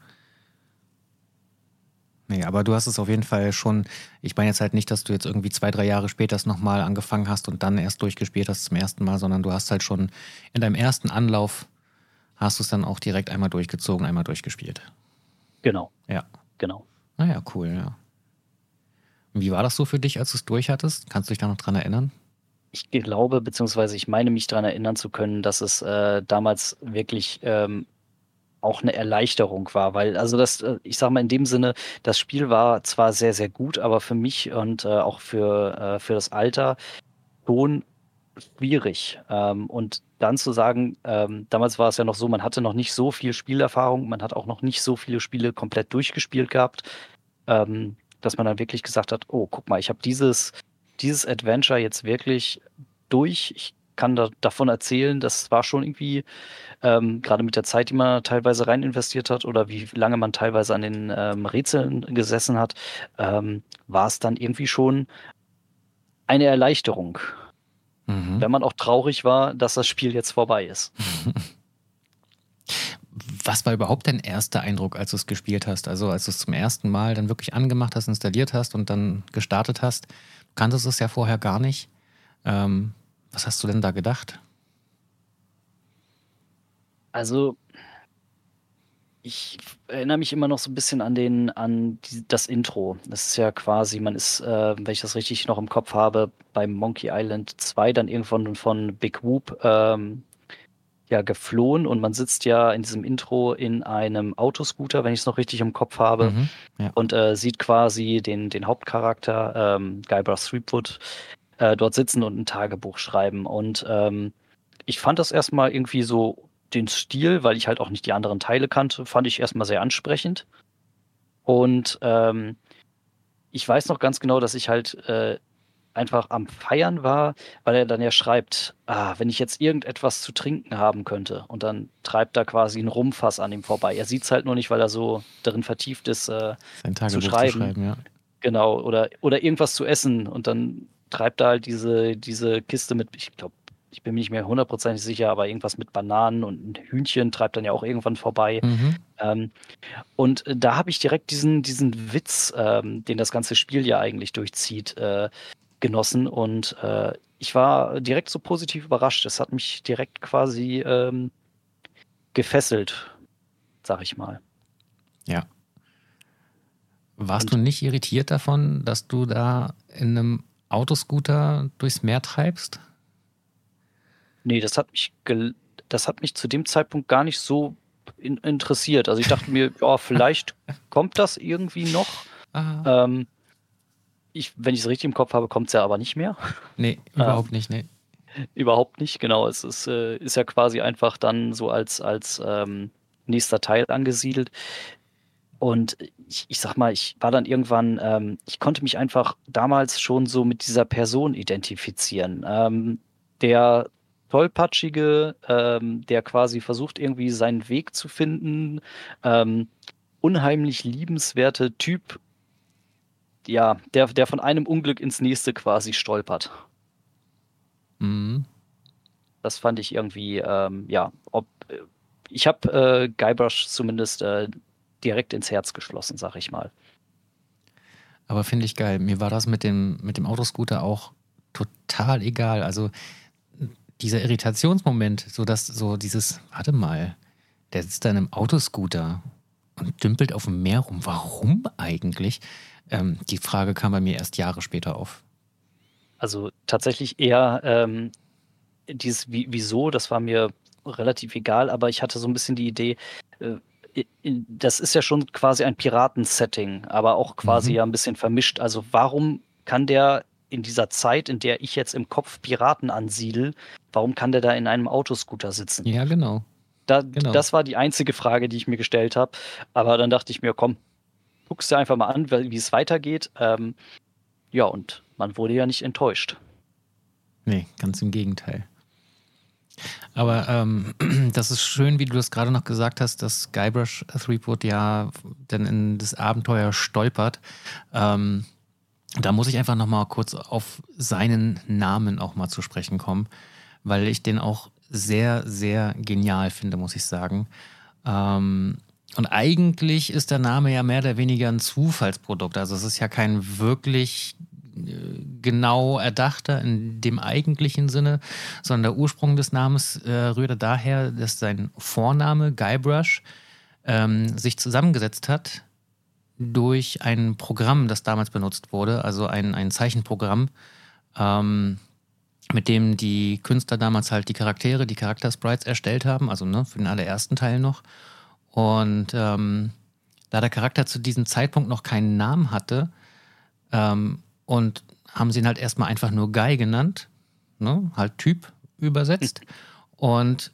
Nee, aber du hast es auf jeden Fall schon, ich meine jetzt halt nicht, dass du jetzt irgendwie 2, 3 Jahre später es nochmal angefangen hast und dann erst durchgespielt hast zum ersten Mal, sondern du hast halt schon in deinem ersten Anlauf hast du es dann auch direkt einmal durchgezogen, einmal durchgespielt. Genau. Ja. Genau. Naja, cool, ja. Und wie war das so für dich, als du es durch hattest? Kannst du dich da noch dran erinnern? Ich glaube, beziehungsweise ich meine mich daran erinnern zu können, dass es damals wirklich auch eine Erleichterung war, weil also ich sag mal in dem Sinne, das Spiel war zwar sehr, sehr gut, aber für mich und auch für das Alter schon schwierig. Und dann zu sagen, damals war es ja noch so, man hatte noch nicht so viel Spielerfahrung, man hat auch noch nicht so viele Spiele komplett durchgespielt gehabt, dass man dann wirklich gesagt hat, oh, guck mal, ich habe dieses Adventure jetzt wirklich durch. Ich kann davon erzählen, das war schon irgendwie, gerade mit der Zeit, die man teilweise rein investiert hat oder wie lange man teilweise an den Rätseln gesessen hat, war es dann irgendwie schon eine Erleichterung. Mhm. Wenn man auch traurig war, dass das Spiel jetzt vorbei ist. Was war überhaupt dein erster Eindruck, als du es gespielt hast? Also als du es zum ersten Mal dann wirklich angemacht hast, installiert hast und dann gestartet hast. Du kanntest es ja vorher gar nicht. Was hast du denn da gedacht? Also, ich erinnere mich immer noch so ein bisschen das Intro. Das ist ja quasi, man ist, wenn ich das richtig noch im Kopf habe, beim Monkey Island 2 dann irgendwann von Big Whoop ja geflohen und man sitzt ja in diesem Intro in einem Autoscooter, wenn ich es noch richtig im Kopf habe, Mhm. Ja. und sieht quasi den Hauptcharakter, Guybrush Threepwood, dort sitzen und ein Tagebuch schreiben. Und ich fand das erstmal irgendwie so den Stil, weil ich halt auch nicht die anderen Teile kannte, fand ich erstmal sehr ansprechend. Und ich weiß noch ganz genau, dass ich halt einfach am Feiern war, weil er dann ja schreibt, wenn ich jetzt irgendetwas zu trinken haben könnte. Und dann treibt er quasi ein Rumfass an ihm vorbei. Er sieht es halt nur nicht, weil er so darin vertieft ist, Sein zu Tagebuch zu schreiben. schreiben, ja. Genau, oder irgendwas zu essen. Und dann treibt er halt diese Kiste mit, ich glaube, ich bin mir nicht mehr hundertprozentig sicher, aber irgendwas mit Bananen und ein Hühnchen treibt dann ja auch irgendwann vorbei. Mhm. Und da habe ich direkt diesen Witz, den das ganze Spiel ja eigentlich durchzieht, genossen. Und ich war direkt so positiv überrascht. Es hat mich direkt quasi gefesselt, sag ich mal. Ja. Warst Und du nicht irritiert davon, dass du da in einem Autoscooter durchs Meer treibst? nee, das hat mich zu dem Zeitpunkt gar nicht so interessiert. Also ich dachte mir, ja, vielleicht kommt das irgendwie noch. Ah. Ähm, wenn ich es richtig im Kopf habe, kommt es ja aber nicht mehr. Nee, Ähm, überhaupt nicht, nee. überhaupt nicht, genau. Es ist ja quasi einfach dann so als nächster Teil angesiedelt. Und ich sag mal, ich war dann irgendwann, ich konnte mich einfach damals schon so mit dieser Person identifizieren. Der Tollpatschige, der quasi versucht, irgendwie seinen Weg zu finden, ähm, unheimlich liebenswerte Typ, ja, der von einem Unglück ins nächste quasi stolpert. Mhm. Das fand ich irgendwie, ja, ich habe Guybrush zumindest direkt ins Herz geschlossen, sag ich mal. Aber finde ich geil. Mir war das mit dem Autoscooter auch total egal. Also dieser Irritationsmoment, so dieses, warte mal, der sitzt da in einem Autoscooter und dümpelt auf dem Meer rum. Warum eigentlich? Die Frage kam bei mir erst Jahre später auf. Also tatsächlich eher Wieso, das war mir relativ egal, aber ich hatte so ein bisschen die Idee, äh, das ist ja schon quasi ein Piraten-Setting, aber auch quasi Mhm. ja ein bisschen vermischt. Also warum kann der in dieser Zeit, in der ich jetzt im Kopf Piraten ansiedel, warum kann der da in einem Autoscooter sitzen? Ja, genau. Genau. Das war die einzige Frage, die ich mir gestellt habe. Aber dann dachte ich mir, komm, guckst dir einfach mal an, wie es weitergeht. Ja, und man wurde ja nicht enttäuscht. Nee, ganz im Gegenteil. Aber das ist schön, wie du das gerade noch gesagt hast, dass Guybrush Threepwood ja dann in das Abenteuer stolpert. Da muss ich einfach noch mal kurz auf seinen Namen auch mal zu sprechen kommen, weil ich den auch sehr, sehr genial finde, muss ich sagen. Und eigentlich ist der Name ja mehr oder weniger ein Zufallsprodukt. Also es ist ja kein wirklich genau erdachter in dem eigentlichen Sinne, sondern der Ursprung des Namens rührte daher, dass sein Vorname Guybrush sich zusammengesetzt hat durch ein Programm, das damals benutzt wurde, also ein Zeichenprogramm, mit dem die Künstler damals halt die Charaktersprites erstellt haben, also ne, für den allerersten Teil noch. Und da der Charakter zu diesem Zeitpunkt noch keinen Namen hatte, und haben sie ihn halt erstmal einfach nur Guy genannt, ne? Halt Typ übersetzt. Und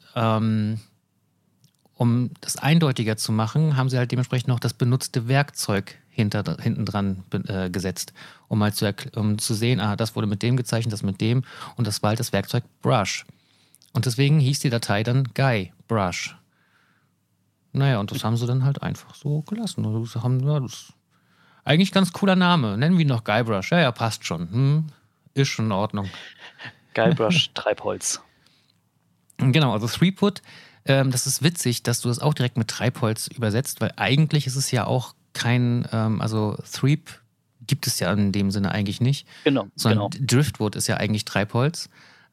um das eindeutiger zu machen, haben sie halt dementsprechend noch das benutzte Werkzeug hinten dran gesetzt, um halt um zu sehen, das wurde mit dem gezeichnet, das mit dem, und das war halt das Werkzeug Brush. Und deswegen hieß die Datei dann Guy Brush. Naja, und das haben sie dann halt einfach so gelassen. Also das ist eigentlich ganz cooler Name. Nennen wir ihn noch Guybrush. Ja, passt schon. Ist schon in Ordnung. Guybrush Treibholz. Genau, also Threepwood, das ist witzig, dass du das auch direkt mit Treibholz übersetzt, weil eigentlich ist es ja auch kein, also Threep gibt es ja in dem Sinne eigentlich nicht. Genau. Sondern Driftwood ist ja eigentlich Treibholz.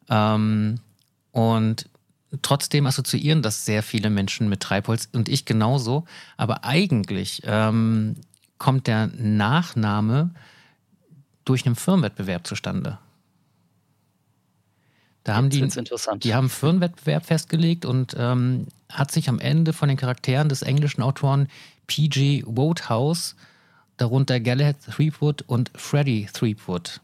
Und trotzdem assoziieren das sehr viele Menschen mit Treibholz und ich genauso. Aber eigentlich kommt der Nachname durch einen Firmenwettbewerb zustande. Da haben die haben einen Firmenwettbewerb festgelegt und hat sich am Ende von den Charakteren des englischen Autoren P.G. Wodehouse, darunter Galahad Threepwood und Freddie Threepwood.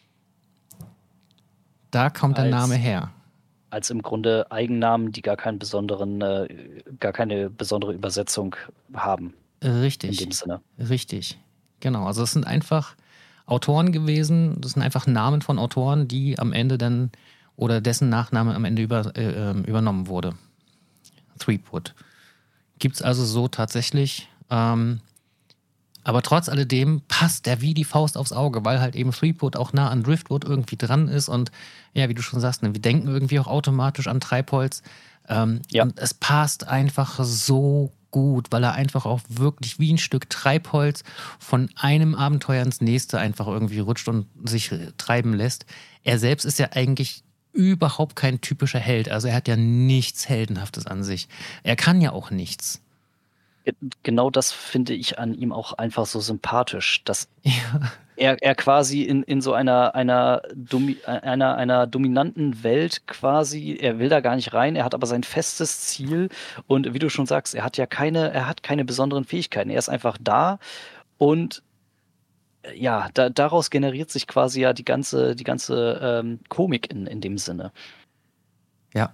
Da kommt der Name her. Als im Grunde Eigennamen, die gar keine besondere Übersetzung haben. Richtig. In dem Sinne. Richtig. Genau. Also es sind einfach Autoren gewesen, das sind einfach Namen von Autoren, die am Ende dann oder dessen Nachname am Ende übernommen wurde. Threepwood. Gibt es also so tatsächlich. Aber trotz alledem passt der wie die Faust aufs Auge, weil halt eben Threepwood auch nah an Driftwood irgendwie dran ist und ja, wie du schon sagst, wir denken irgendwie auch automatisch an Treibholz. Und es passt einfach so gut, weil er einfach auch wirklich wie ein Stück Treibholz von einem Abenteuer ins nächste einfach irgendwie rutscht und sich treiben lässt. Er selbst ist ja eigentlich überhaupt kein typischer Held. Also er hat ja nichts Heldenhaftes an sich. Er kann ja auch nichts. Genau das finde ich an ihm auch einfach so sympathisch, dass er quasi in so einer dominanten Welt quasi, er will da gar nicht rein, er hat aber sein festes Ziel und wie du schon sagst, er hat keine besonderen Fähigkeiten, er ist einfach da und ja, daraus generiert sich quasi ja die ganze Komik in dem Sinne. Ja.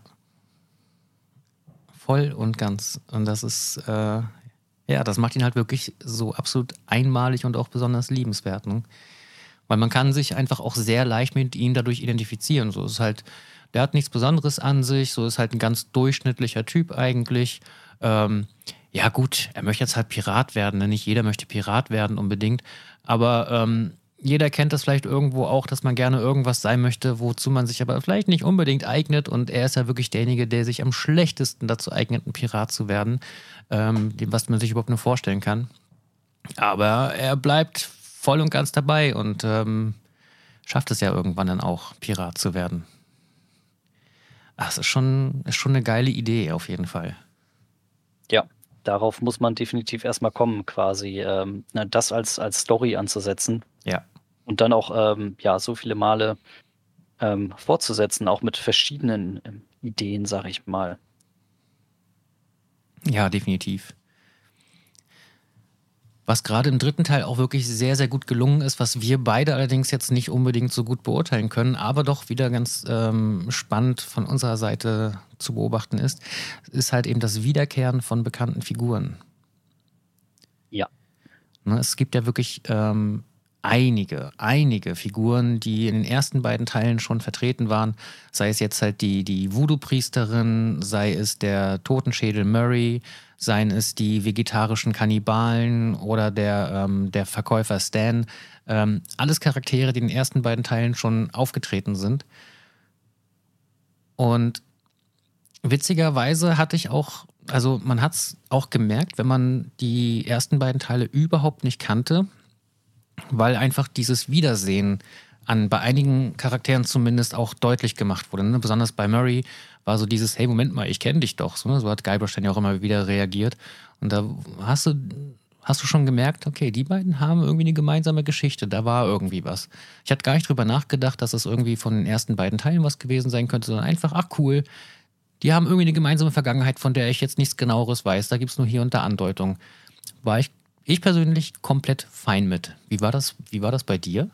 Voll und ganz. Und das ist, das macht ihn halt wirklich so absolut einmalig und auch besonders liebenswert. Ne? Weil man kann sich einfach auch sehr leicht mit ihm dadurch identifizieren. So ist halt, der hat nichts Besonderes an sich, so ist halt ein ganz durchschnittlicher Typ eigentlich. Ja gut, er möchte jetzt halt Pirat werden. Ne? Nicht jeder möchte Pirat werden unbedingt. Aber jeder kennt das vielleicht irgendwo auch, dass man gerne irgendwas sein möchte, wozu man sich aber vielleicht nicht unbedingt eignet. Und er ist ja wirklich derjenige, der sich am schlechtesten dazu eignet, ein Pirat zu werden, was man sich überhaupt nur vorstellen kann. Aber er bleibt voll und ganz dabei und schafft es ja irgendwann dann auch, Pirat zu werden. Das ist schon eine geile Idee auf jeden Fall. Ja, darauf muss man definitiv erstmal kommen, quasi das als Story anzusetzen. Ja. Und dann auch so viele Male fortzusetzen, auch mit verschiedenen Ideen, sag ich mal. Ja, definitiv. Was gerade im dritten Teil auch wirklich sehr, sehr gut gelungen ist, was wir beide allerdings jetzt nicht unbedingt so gut beurteilen können, aber doch wieder ganz spannend von unserer Seite zu beobachten ist halt eben das Wiederkehren von bekannten Figuren. Ja. Ne, es gibt ja wirklich einige Figuren, die in den ersten beiden Teilen schon vertreten waren. Sei es jetzt halt die Voodoo-Priesterin, sei es der Totenschädel Murray, seien es die vegetarischen Kannibalen oder der Verkäufer Stan. Alles Charaktere, die in den ersten beiden Teilen schon aufgetreten sind. Und witzigerweise hatte ich auch, also man hat es auch gemerkt, wenn man die ersten beiden Teile überhaupt nicht kannte, weil einfach dieses Wiedersehen bei einigen Charakteren zumindest auch deutlich gemacht wurde. Ne? Besonders bei Murray war so dieses, hey, Moment mal, ich kenne dich doch. So hat Guybrush dann ja auch immer wieder reagiert. Und da hast du schon gemerkt, okay, die beiden haben irgendwie eine gemeinsame Geschichte. Da war irgendwie was. Ich hatte gar nicht drüber nachgedacht, dass es irgendwie von den ersten beiden Teilen was gewesen sein könnte, sondern einfach, ach cool, die haben irgendwie eine gemeinsame Vergangenheit, von der ich jetzt nichts Genaueres weiß. Da gibt es nur hier und da Andeutungen. War ich persönlich komplett fein mit. Wie war das bei dir?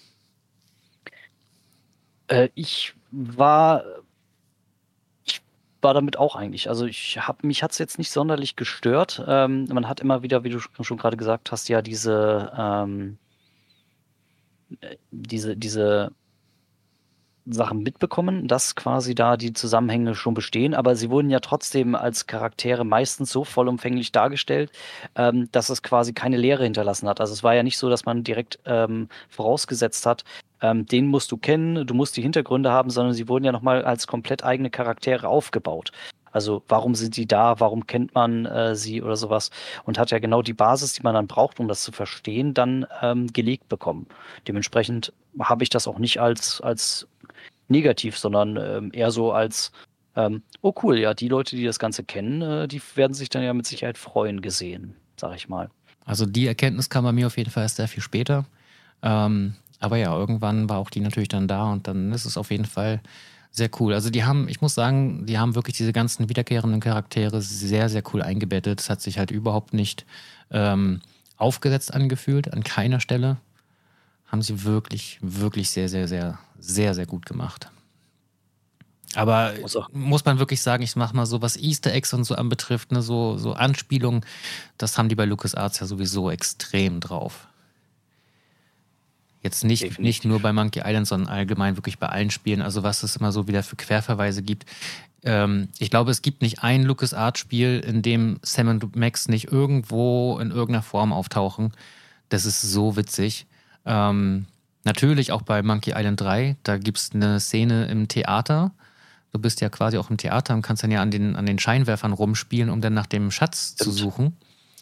Ich war damit auch eigentlich. Also mich hat es jetzt nicht sonderlich gestört. Man hat immer wieder, wie du schon gerade gesagt hast, ja diese Sachen mitbekommen, dass quasi da die Zusammenhänge schon bestehen, aber sie wurden ja trotzdem als Charaktere meistens so vollumfänglich dargestellt, dass es quasi keine Leere hinterlassen hat. Also es war ja nicht so, dass man direkt vorausgesetzt hat, den musst du kennen, du musst die Hintergründe haben, sondern sie wurden ja nochmal als komplett eigene Charaktere aufgebaut. Also warum sind die da, warum kennt man sie oder sowas und hat ja genau die Basis, die man dann braucht, um das zu verstehen, dann gelegt bekommen. Dementsprechend habe ich das auch nicht als negativ, sondern eher so als, oh cool, ja, die Leute, die das Ganze kennen, die werden sich dann ja mit Sicherheit freuen gesehen, sag ich mal. Also die Erkenntnis kam bei mir auf jeden Fall erst sehr viel später. Aber ja, irgendwann war auch die natürlich dann da und dann ist es auf jeden Fall sehr cool. Also ich muss sagen, die haben wirklich diese ganzen wiederkehrenden Charaktere sehr, sehr cool eingebettet. Es hat sich halt überhaupt nicht aufgesetzt angefühlt, an keiner Stelle. Haben sie wirklich, wirklich sehr, sehr, sehr, sehr, sehr gut gemacht. Aber muss man wirklich sagen, ich mache mal so, was Easter Eggs und so anbetrifft, ne, so Anspielungen, das haben die bei LucasArts ja sowieso extrem drauf. Jetzt nicht nur bei Monkey Island, sondern allgemein wirklich bei allen Spielen. Also was es immer so wieder für Querverweise gibt. Ich glaube, es gibt nicht ein LucasArts-Spiel, in dem Sam und Max nicht irgendwo in irgendeiner Form auftauchen. Das ist so witzig. Natürlich auch bei Monkey Island 3, da gibt es eine Szene im Theater. Du bist ja quasi auch im Theater und kannst dann ja an den Scheinwerfern rumspielen, um dann nach dem Schatz zu suchen.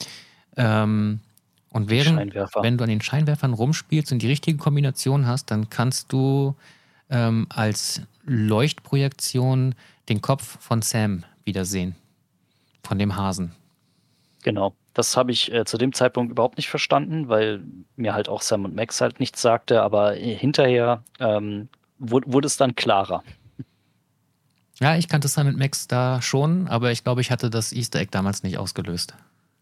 Und wenn du an den Scheinwerfern rumspielst und die richtige Kombination hast, dann kannst du als Leuchtprojektion den Kopf von Sam wiedersehen. Von dem Hasen. Genau. Das habe ich zu dem Zeitpunkt überhaupt nicht verstanden, weil mir halt auch Sam und Max halt nichts sagte, aber hinterher wurde es dann klarer. Ja, ich kannte Sam und Max da schon, aber ich glaube, ich hatte das Easter Egg damals nicht ausgelöst.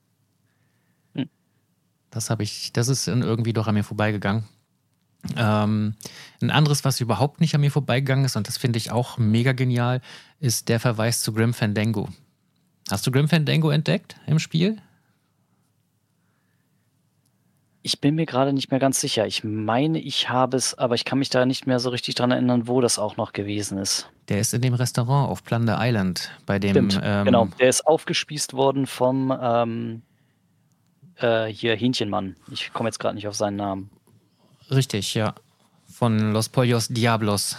Das ist irgendwie doch an mir vorbeigegangen. Ein anderes, was überhaupt nicht an mir vorbeigegangen ist, und das finde ich auch mega genial, ist der Verweis zu Grim Fandango. Hast du Grim Fandango entdeckt im Spiel? Ich bin mir gerade nicht mehr ganz sicher. Ich meine, ich habe es, aber ich kann mich da nicht mehr so richtig dran erinnern, wo das auch noch gewesen ist. Der ist in dem Restaurant auf Plunder Island. Bei dem, Stimmt, genau. Der ist aufgespießt worden vom hier Hähnchenmann. Ich komme jetzt gerade nicht auf seinen Namen. Richtig, ja. Von Los Pollos Diablos.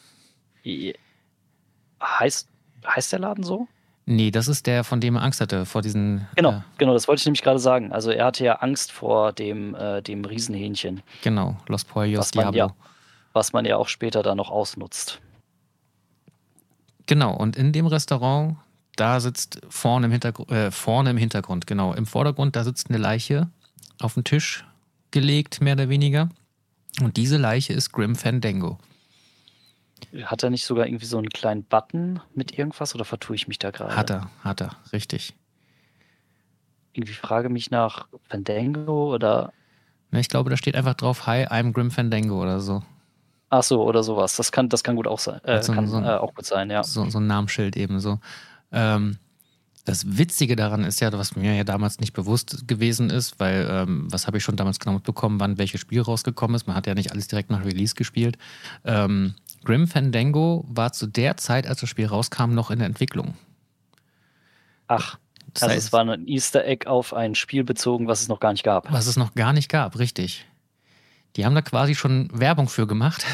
Heißt der Laden so? Nee, das ist der, von dem er Angst hatte, vor diesen... Genau, das wollte ich nämlich gerade sagen. Also er hatte ja Angst vor dem Riesenhähnchen. Genau, Los Pollos Diablo. Was man ja auch später dann noch ausnutzt. Genau, und in dem Restaurant, da sitzt vorne im Hintergrund, genau. Im Vordergrund, da sitzt eine Leiche auf den Tisch gelegt, mehr oder weniger. Und diese Leiche ist Grim Fandango. Hat er nicht sogar irgendwie so einen kleinen Button mit irgendwas oder vertue ich mich da gerade? Hat er, richtig. Irgendwie frage mich nach Fandango oder... Ne, ich glaube, da steht einfach drauf, Hi, I'm Grim Fandango oder so. Ach so, oder sowas. Das kann gut auch sein. Auch gut sein, ja. So ein Namensschild eben so. Das Witzige daran ist ja, was mir ja damals nicht bewusst gewesen ist, weil was habe ich schon damals genau mitbekommen, wann welches Spiel rausgekommen ist. Man hat ja nicht alles direkt nach Release gespielt. Grim Fandango war zu der Zeit, als das Spiel rauskam, noch in der Entwicklung. Ach, das heißt, es war ein Easter Egg auf ein Spiel bezogen, was es noch gar nicht gab. Was es noch gar nicht gab, richtig. Die haben da quasi schon Werbung für gemacht.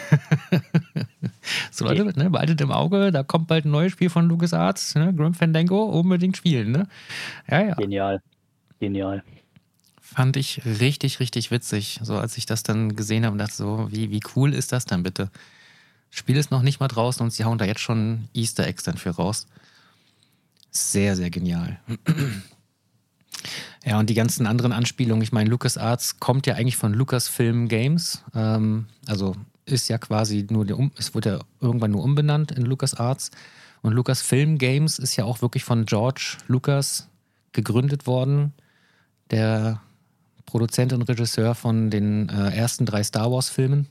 So Leute, ne, behaltet im Auge, da kommt bald ein neues Spiel von LucasArts, ne, Grim Fandango, unbedingt spielen, ne? Ja. Genial. Fand ich richtig, richtig witzig, so als ich das dann gesehen habe und dachte so, wie cool ist das dann bitte? Das Spiel ist noch nicht mal draußen und sie hauen da jetzt schon Easter Eggs dann für raus. Sehr, sehr genial. Ja, und die ganzen anderen Anspielungen, ich meine, LucasArts kommt ja eigentlich von Lucasfilm Games, also ist ja quasi es wurde ja irgendwann nur umbenannt in LucasArts Und Lucasfilm Games ist ja auch wirklich von George Lucas gegründet worden, der Produzent und Regisseur von den ersten 3 Star Wars-Filmen.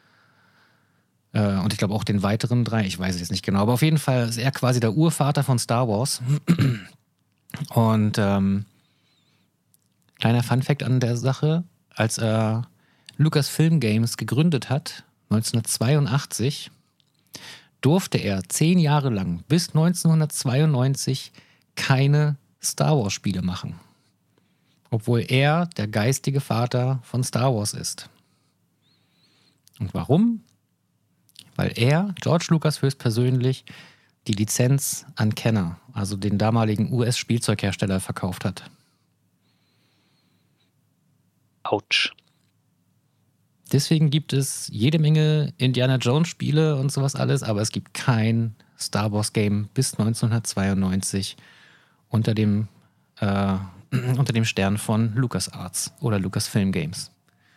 Und ich glaube auch den weiteren 3, ich weiß es jetzt nicht genau, aber auf jeden Fall ist er quasi der Urvater von Star Wars. Und kleiner Funfact an der Sache, als er Lucasfilm Games gegründet hat, 1982, durfte er 10 Jahre lang bis 1992 keine Star Wars Spiele machen. Obwohl er der geistige Vater von Star Wars ist. Und warum? Weil er, George Lucas höchstpersönlich, die Lizenz an Kenner, also den damaligen US-Spielzeughersteller, verkauft hat. Autsch. Deswegen gibt es jede Menge Indiana Jones Spiele und sowas alles, aber es gibt kein Star Wars Game bis 1992 unter dem Stern von LucasArts oder Lucasfilm Games.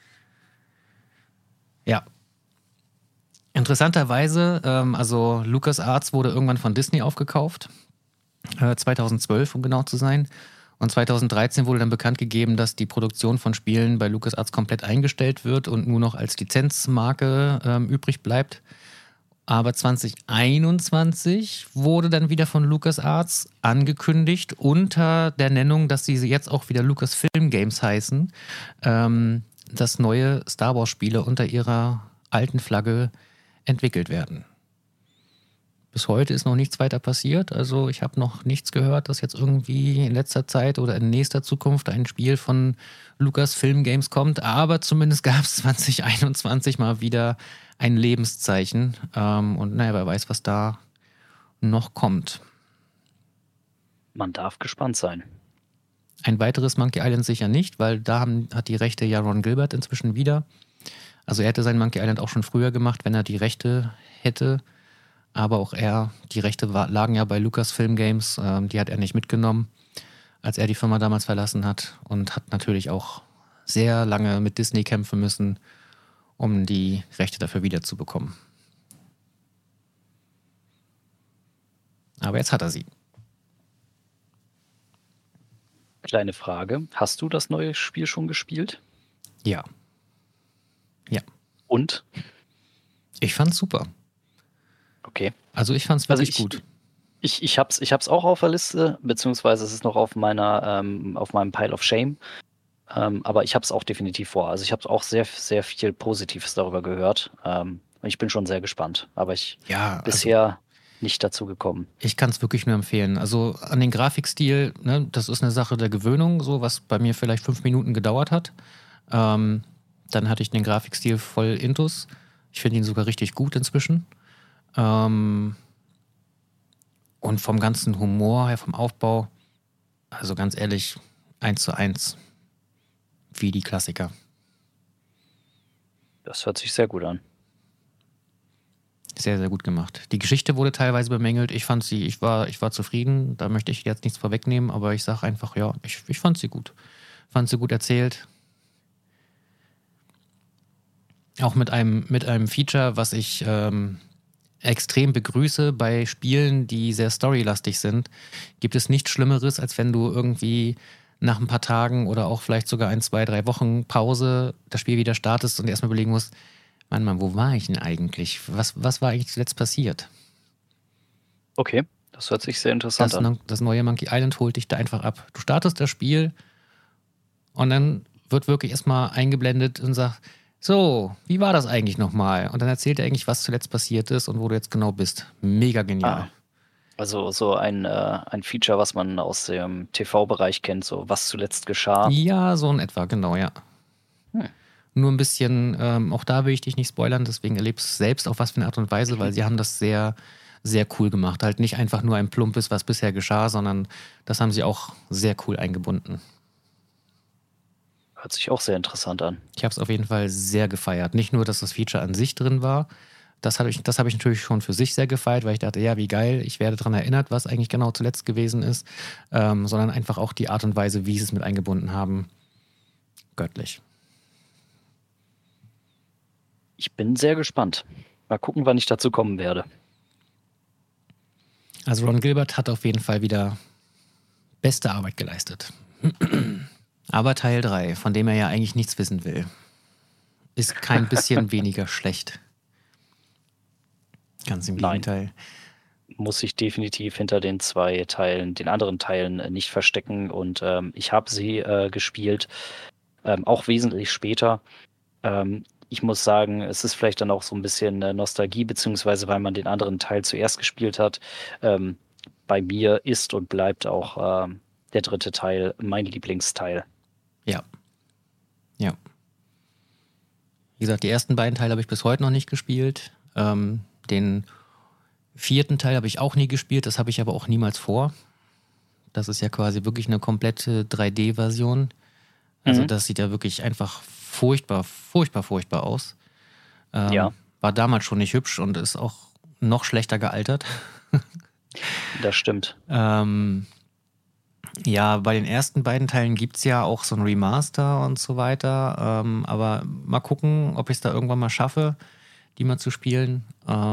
Ja. Interessanterweise, also LucasArts wurde irgendwann von Disney aufgekauft, 2012 um genau zu sein. Und 2013 wurde dann bekannt gegeben, dass die Produktion von Spielen bei LucasArts komplett eingestellt wird und nur noch als Lizenzmarke übrig bleibt. Aber 2021 wurde dann wieder von LucasArts angekündigt, unter der Nennung, dass sie jetzt auch wieder Lucasfilm Games heißen, dass neue Star Wars Spiele unter ihrer alten Flagge entwickelt werden. Bis heute ist noch nichts weiter passiert. Also ich habe noch nichts gehört, dass jetzt irgendwie in letzter Zeit oder in nächster Zukunft ein Spiel von Lucasfilm Games kommt. Aber zumindest gab es 2021 mal wieder ein Lebenszeichen. Und naja, wer weiß, was da noch kommt. Man darf gespannt sein. Ein weiteres Monkey Island sicher nicht, weil da hat die Rechte ja Ron Gilbert inzwischen wieder. Also er hätte sein Monkey Island auch schon früher gemacht, wenn er die Rechte hätte. Aber auch die Rechte lagen ja bei Lucasfilm Games, die hat er nicht mitgenommen, als er die Firma damals verlassen hat und hat natürlich auch sehr lange mit Disney kämpfen müssen, um die Rechte dafür wiederzubekommen. Aber jetzt hat er sie. Kleine Frage, hast du das neue Spiel schon gespielt? Ja. Ja. Und? Ich fand's super. Okay. Also ich fand's wirklich gut. Ich hab's auch auf der Liste, beziehungsweise es ist noch auf meinem Pile of Shame. Aber ich hab's auch definitiv vor. Also ich habe auch sehr, sehr viel Positives darüber gehört. Und ich bin schon sehr gespannt. Aber bisher nicht dazu gekommen. Ich kann es wirklich nur empfehlen. Also an den Grafikstil, ne, das ist eine Sache der Gewöhnung, so was bei mir vielleicht 5 Minuten gedauert hat. Dann hatte ich den Grafikstil voll intus. Ich finde ihn sogar richtig gut inzwischen. Und vom ganzen Humor her, vom Aufbau, also ganz ehrlich, 1:1, wie die Klassiker. Das hört sich sehr gut an. Sehr, sehr gut gemacht. Die Geschichte wurde teilweise bemängelt. Ich war zufrieden. Da möchte ich jetzt nichts vorwegnehmen, aber ich sage einfach, ja, ich fand sie gut. Fand sie gut erzählt. Auch mit einem Feature, was ich extrem begrüße bei Spielen, die sehr storylastig sind, gibt es nichts Schlimmeres, als wenn du irgendwie nach ein paar Tagen oder auch vielleicht sogar 1, 2, 3 Wochen Pause das Spiel wieder startest und erstmal überlegen musst, Mann, wo war ich denn eigentlich? Was war eigentlich zuletzt passiert? Okay, das hört sich sehr interessant an. Das neue Monkey Island holt dich da einfach ab. Du startest das Spiel und dann wird wirklich erstmal eingeblendet und sagt, so, wie war das eigentlich nochmal? Und dann erzählt er eigentlich, was zuletzt passiert ist und wo du jetzt genau bist. Mega genial. Also so ein Feature, was man aus dem TV-Bereich kennt, so was zuletzt geschah. Ja, so in etwa, genau, ja. Nur ein bisschen, auch da will ich dich nicht spoilern, deswegen erlebst du selbst auf was für eine Art und Weise, weil sie haben das sehr, sehr cool gemacht. Halt nicht einfach nur ein plumpes, was bisher geschah, sondern das haben sie auch sehr cool eingebunden. Hört sich auch sehr interessant an. Ich habe es auf jeden Fall sehr gefeiert. Nicht nur, dass das Feature an sich drin war, das hab ich natürlich schon für sich sehr gefeiert, weil ich dachte, ja, wie geil, ich werde daran erinnert, was eigentlich genau zuletzt gewesen ist, sondern einfach auch die Art und Weise, wie sie es mit eingebunden haben. Göttlich. Ich bin sehr gespannt. Mal gucken, wann ich dazu kommen werde. Also Ron Gilbert hat auf jeden Fall wieder beste Arbeit geleistet. Aber Teil 3, von dem er ja eigentlich nichts wissen will, ist kein bisschen weniger schlecht. Ganz im Gegenteil. Muss sich definitiv hinter den anderen Teilen nicht verstecken. Und ich habe sie gespielt, auch wesentlich später. Ich muss sagen, es ist vielleicht dann auch so ein bisschen Nostalgie, beziehungsweise weil man den anderen Teil zuerst gespielt hat. Bei mir ist und bleibt auch der dritte Teil mein Lieblingsteil. Ja. Ja. Wie gesagt, die ersten beiden Teile habe ich bis heute noch nicht gespielt. Den vierten Teil habe ich auch nie gespielt, das habe ich aber auch niemals vor. Das ist ja quasi wirklich eine komplette 3D-Version. Also das sieht ja wirklich einfach furchtbar aus. Ja. War damals schon nicht hübsch und ist auch noch schlechter gealtert. Das stimmt. Ja, bei den ersten beiden Teilen gibt es ja auch so ein Remaster und so weiter. Aber mal gucken, ob ich es da irgendwann mal schaffe, die mal zu spielen.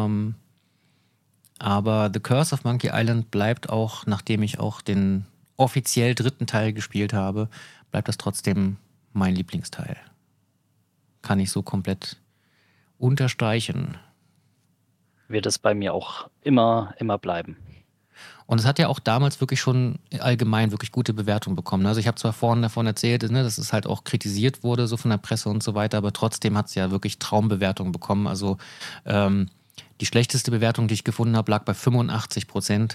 Aber The Curse of Monkey Island bleibt auch, nachdem ich auch den offiziell dritten Teil gespielt habe, bleibt das trotzdem mein Lieblingsteil. Kann ich so komplett unterstreichen. Wird es bei mir auch immer bleiben. Und es hat ja auch damals wirklich schon allgemein wirklich gute Bewertungen bekommen. Also ich habe zwar vorhin davon erzählt, ne, dass es halt auch kritisiert wurde, so von der Presse und so weiter, aber trotzdem hat es ja wirklich Traumbewertungen bekommen. Also die schlechteste Bewertung, die ich gefunden habe, lag bei 85%.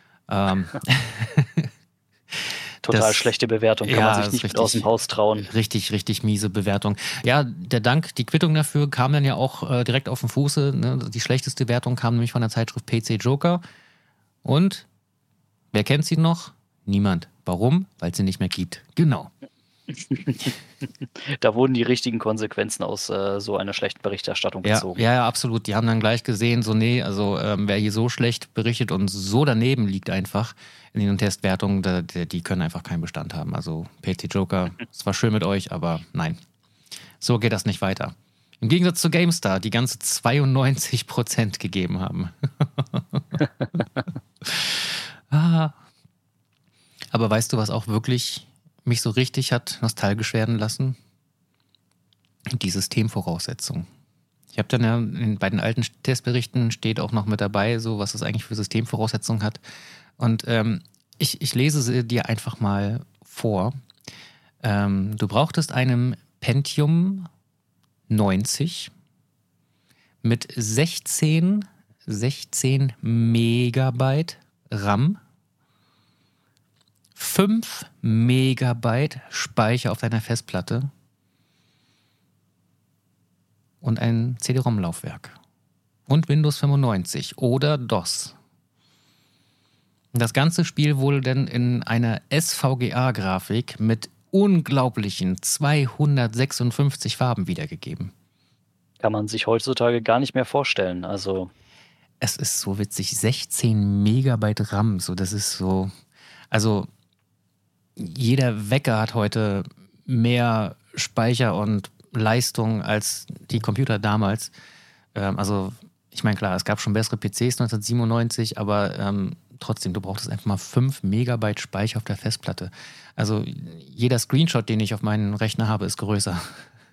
Total schlechte Bewertung, kann man sich nicht mit aus dem Haus trauen. Richtig miese Bewertung. Ja, die Quittung dafür kam dann ja auch direkt auf den Fuße. Ne? Die schlechteste Wertung kam nämlich von der Zeitschrift PC Joker. Und wer kennt sie noch? Niemand. Warum? Weil es sie nicht mehr gibt. Genau. Da wurden die richtigen Konsequenzen aus so einer schlechten Berichterstattung gezogen. Ja, absolut. Die haben dann gleich gesehen, so nee, also wer hier so schlecht berichtet und so daneben liegt einfach in den Testwertungen, die können einfach keinen Bestand haben. Also PC Joker, es war schön mit euch, aber nein, so geht das nicht weiter. Im Gegensatz zu GameStar, die ganze 92% gegeben haben. Aber weißt du, was auch wirklich mich so richtig hat nostalgisch werden lassen? Die Systemvoraussetzung. Ich habe dann ja bei den alten Testberichten steht auch noch mit dabei, so was es eigentlich für Systemvoraussetzungen hat. Und ich lese sie dir einfach mal vor. Du brauchtest einem Pentium 90 mit 16 Megabyte RAM, 5 Megabyte Speicher auf deiner Festplatte und ein CD-ROM-Laufwerk. Und Windows 95 oder DOS. Das ganze Spiel wurde dann in einer SVGA-Grafik mit unglaublichen 256 Farben wiedergegeben. Kann man sich heutzutage gar nicht mehr vorstellen. Also es ist so witzig, 16 Megabyte RAM, so das ist so, also jeder Wecker hat heute mehr Speicher und Leistung als die Computer damals. Also ich meine, klar, es gab schon bessere PCs 1997, aber trotzdem, du brauchtest einfach mal 5 Megabyte Speicher auf der Festplatte. Also jeder Screenshot, den ich auf meinem Rechner habe, ist größer.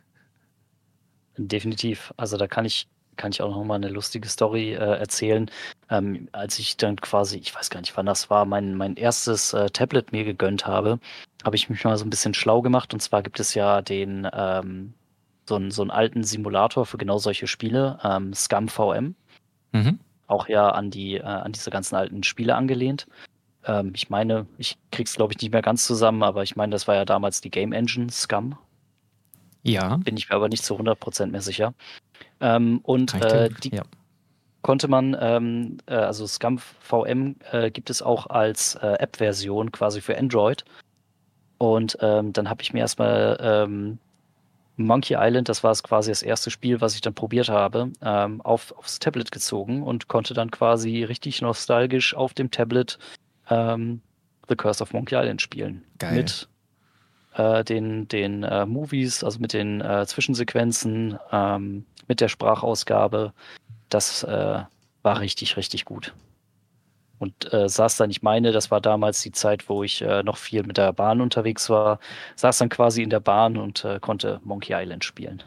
Definitiv. Also da kann ich auch noch mal eine lustige Story erzählen. Als ich dann quasi, ich weiß gar nicht, wann das war, mein erstes Tablet mir gegönnt habe, habe ich mich mal so ein bisschen schlau gemacht. Und zwar gibt es ja den so einen alten Simulator für genau solche Spiele, Scum VM. Mhm. Auch ja an diese ganzen alten Spiele angelehnt. Ich meine, ich krieg's glaube ich nicht mehr ganz zusammen, aber ich meine, das war ja damals die Game Engine Scum. Ja. Bin ich mir aber nicht zu 100% mehr sicher. Konnte man, also Scum VM gibt es auch als App-Version quasi für Android. Und dann habe ich mir erstmal Monkey Island, das war quasi das erste Spiel, was ich dann probiert habe, aufs Tablet gezogen und konnte dann quasi richtig nostalgisch auf dem Tablet The Curse of Monkey Island spielen. Geil. Mit den Movies, also mit den Zwischensequenzen, mit der Sprachausgabe. Das war richtig gut. Und saß dann, ich meine, das war damals die Zeit, wo ich noch viel mit der Bahn unterwegs war, saß dann quasi in der Bahn und konnte Monkey Island spielen.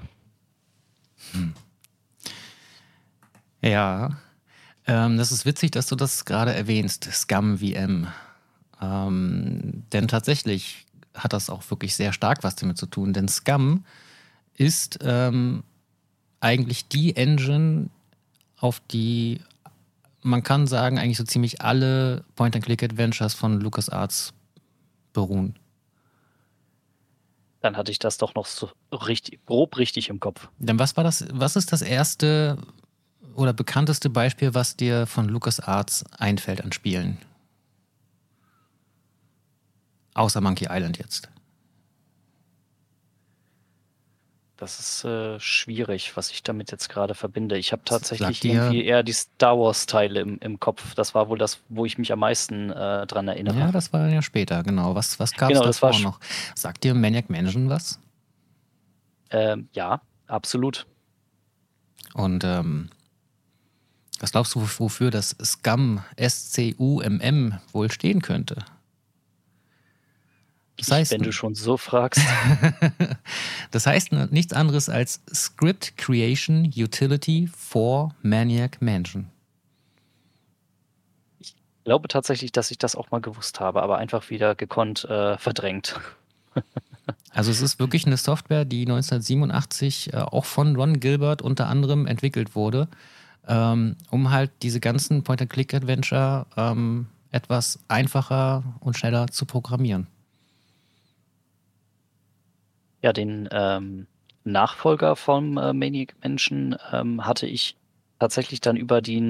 Ja, das ist witzig, dass du das gerade erwähnst, Scum VM. Denn tatsächlich hat das auch wirklich sehr stark was damit zu tun. Denn Scum ist eigentlich die Engine, auf die man kann sagen, eigentlich so ziemlich alle Point-and-Click-Adventures von LucasArts beruhen. Dann hatte ich das doch noch so grob richtig im Kopf. Denn was ist das erste oder bekannteste Beispiel, was dir von LucasArts einfällt an Spielen? Außer Monkey Island jetzt. Das ist schwierig, was ich damit jetzt gerade verbinde. Ich habe Sagt tatsächlich dir, irgendwie eher die Star Wars-Teile im Kopf. Das war wohl das, wo ich mich am meisten dran erinnere. ja, das war ja später, genau. Was gab es Genau, das war davor noch? Sagt dir Maniac Mansion was? ja, absolut. Und was glaubst du, wofür das Scum, SCUMM, wohl stehen könnte? Das heißt, Wenn du schon so fragst. das heißt nichts anderes als Script Creation Utility for Maniac Mansion. Ich glaube tatsächlich, dass ich das auch mal gewusst habe, aber einfach wieder gekonnt verdrängt. Also es ist wirklich eine Software, die 1987 auch von Ron Gilbert unter anderem entwickelt wurde, um halt diese ganzen Point-and-Click-Adventure etwas einfacher und schneller zu programmieren. Ja, den Nachfolger vom Maniac Mansion hatte ich tatsächlich dann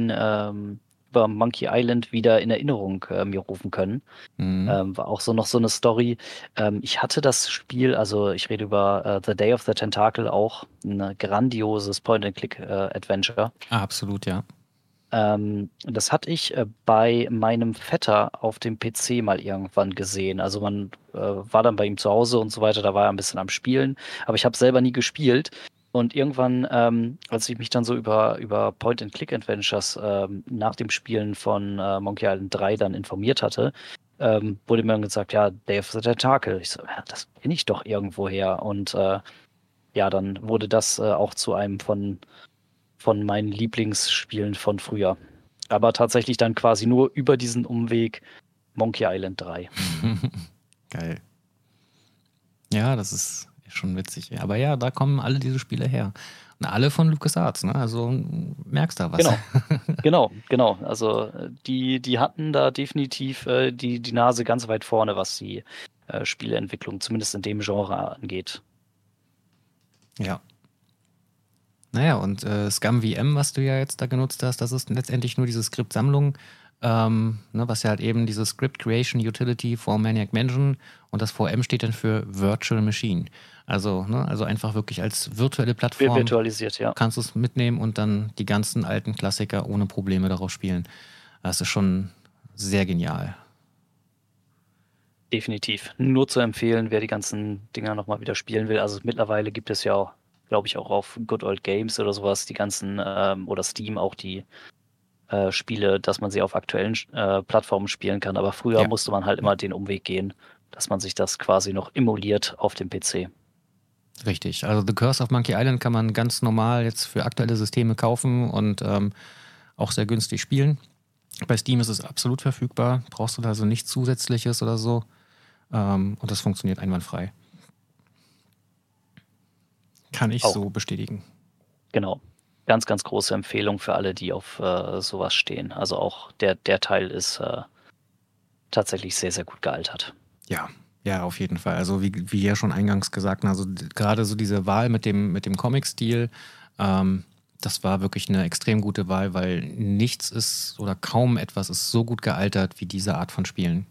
über Monkey Island wieder in Erinnerung mir rufen können. War auch so noch so eine Story. Ich hatte das Spiel, also ich rede über The Day of the Tentacle, auch ein grandioses Point-and-Click-Adventure. Absolut, ja. Das hatte ich bei meinem Vetter auf dem PC mal irgendwann gesehen. Also man war dann bei ihm zu Hause und so weiter, da war er ein bisschen am Spielen, aber ich habe selber nie gespielt. Und irgendwann, als ich mich dann so über Point-and-Click-Adventures nach dem Spielen von Monkey Island 3 dann informiert hatte, wurde mir dann gesagt, ja, Day of the Tentacle. Ich so, ja, das kenne ich doch irgendwoher. Und ja, dann wurde das auch zu einem von meinen Lieblingsspielen von früher. Aber tatsächlich dann quasi nur über diesen Umweg Monkey Island 3. Geil. Ja, das ist schon witzig. Aber ja, da kommen alle diese Spiele her. Und alle von LucasArts, ne? Also merkst da was. Genau. Also die hatten da definitiv die Nase ganz weit vorne, was die Spieleentwicklung, zumindest in dem Genre, angeht. Ja. Naja, und Scum VM, was du ja jetzt da genutzt hast, das ist letztendlich nur diese Skriptsammlung, was ja halt eben diese Script Creation Utility for Maniac Mansion, und das VM steht dann für Virtual Machine. Also einfach wirklich als virtuelle Plattform Virtualisiert, ja. kannst du es mitnehmen und dann die ganzen alten Klassiker ohne Probleme darauf spielen. Das ist schon sehr genial. Definitiv. Nur zu empfehlen, wer die ganzen Dinger nochmal wieder spielen will. Also mittlerweile gibt es ja, glaube ich, auch auf Good Old Games oder sowas die ganzen, oder Steam auch die Spiele, dass man sie auf aktuellen Plattformen spielen kann. Aber früher musste man halt immer den Umweg gehen, dass man sich das quasi noch emuliert auf dem PC. Richtig. Also The Curse of Monkey Island kann man ganz normal jetzt für aktuelle Systeme kaufen und auch sehr günstig spielen. Bei Steam ist es absolut verfügbar. Brauchst du da also nichts Zusätzliches oder so. Und das funktioniert einwandfrei. Kann ich so bestätigen. Genau. Ganz, ganz große Empfehlung für alle, die auf sowas stehen. Also auch der Teil ist tatsächlich sehr, sehr gut gealtert. Ja, auf jeden Fall. Also wie ja schon eingangs gesagt, also gerade so diese Wahl mit dem Comic-Stil, das war wirklich eine extrem gute Wahl, weil nichts ist oder kaum etwas ist so gut gealtert wie diese Art von Spielen.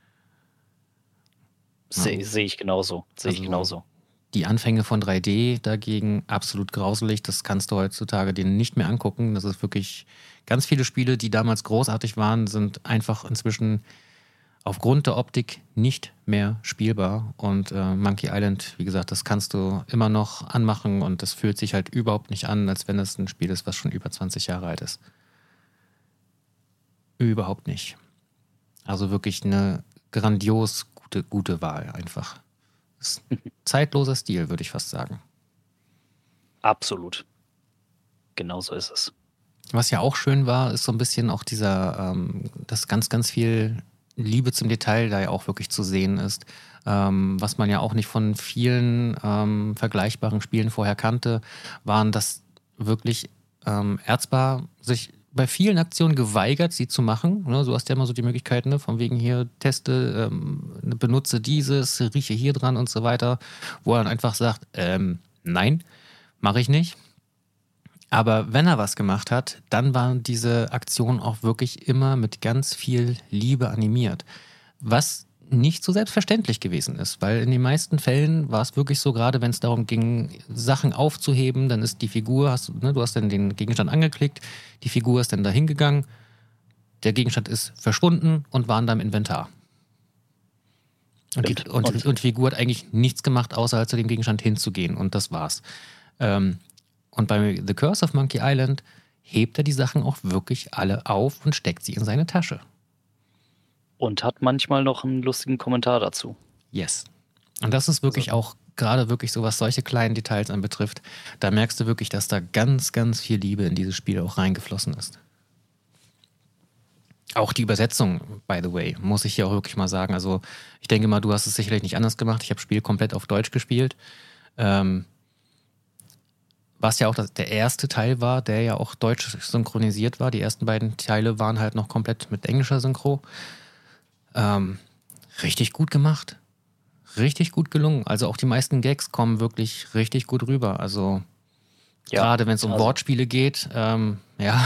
Sehe ich genauso. Die Anfänge von 3D dagegen absolut grauselig. Das kannst du heutzutage dir nicht mehr angucken. Das ist wirklich ganz viele Spiele, die damals großartig waren, sind einfach inzwischen aufgrund der Optik nicht mehr spielbar. Und Monkey Island, wie gesagt, das kannst du immer noch anmachen und das fühlt sich halt überhaupt nicht an, als wenn es ein Spiel ist, was schon über 20 Jahre alt ist. Überhaupt nicht. Also wirklich eine grandios gute Wahl einfach. Ist zeitloser Stil, würde ich fast sagen. Absolut. Genauso ist es. Was ja auch schön war, ist so ein bisschen auch dass ganz viel Liebe zum Detail da ja auch wirklich zu sehen ist. Was man ja auch nicht von vielen vergleichbaren Spielen vorher kannte, waren, dass wirklich Erzbar sich bei vielen Aktionen geweigert, sie zu machen. Ne, du hast ja immer so die Möglichkeit, ne, von wegen hier teste, benutze dieses, rieche hier dran und so weiter, wo er dann einfach sagt, nein, mache ich nicht. Aber wenn er was gemacht hat, dann waren diese Aktionen auch wirklich immer mit ganz viel Liebe animiert. Was nicht so selbstverständlich gewesen ist, weil in den meisten Fällen war es wirklich so, gerade wenn es darum ging, Sachen aufzuheben, dann ist die Figur, du hast dann den Gegenstand angeklickt, die Figur ist dann da hingegangen, der Gegenstand ist verschwunden und war in deinem Inventar. Und die Figur hat eigentlich nichts gemacht, außer zu dem Gegenstand hinzugehen und das war's. Und bei The Curse of Monkey Island hebt er die Sachen auch wirklich alle auf und steckt sie in seine Tasche. Und hat manchmal noch einen lustigen Kommentar dazu. Yes. Und das ist wirklich auch gerade wirklich so, was solche kleinen Details anbetrifft. Da merkst du wirklich, dass da ganz, ganz viel Liebe in dieses Spiel auch reingeflossen ist. Auch die Übersetzung, by the way, muss ich hier auch wirklich mal sagen. Also ich denke mal, du hast es sicherlich nicht anders gemacht. Ich habe das Spiel komplett auf Deutsch gespielt. Was ja auch der erste Teil war, der ja auch deutsch synchronisiert war. Die ersten beiden Teile waren halt noch komplett mit englischer Synchro. Richtig gut gemacht. Richtig gut gelungen. Also auch die meisten Gags kommen wirklich richtig gut rüber. Also gerade wenn es um Wortspiele geht, ja.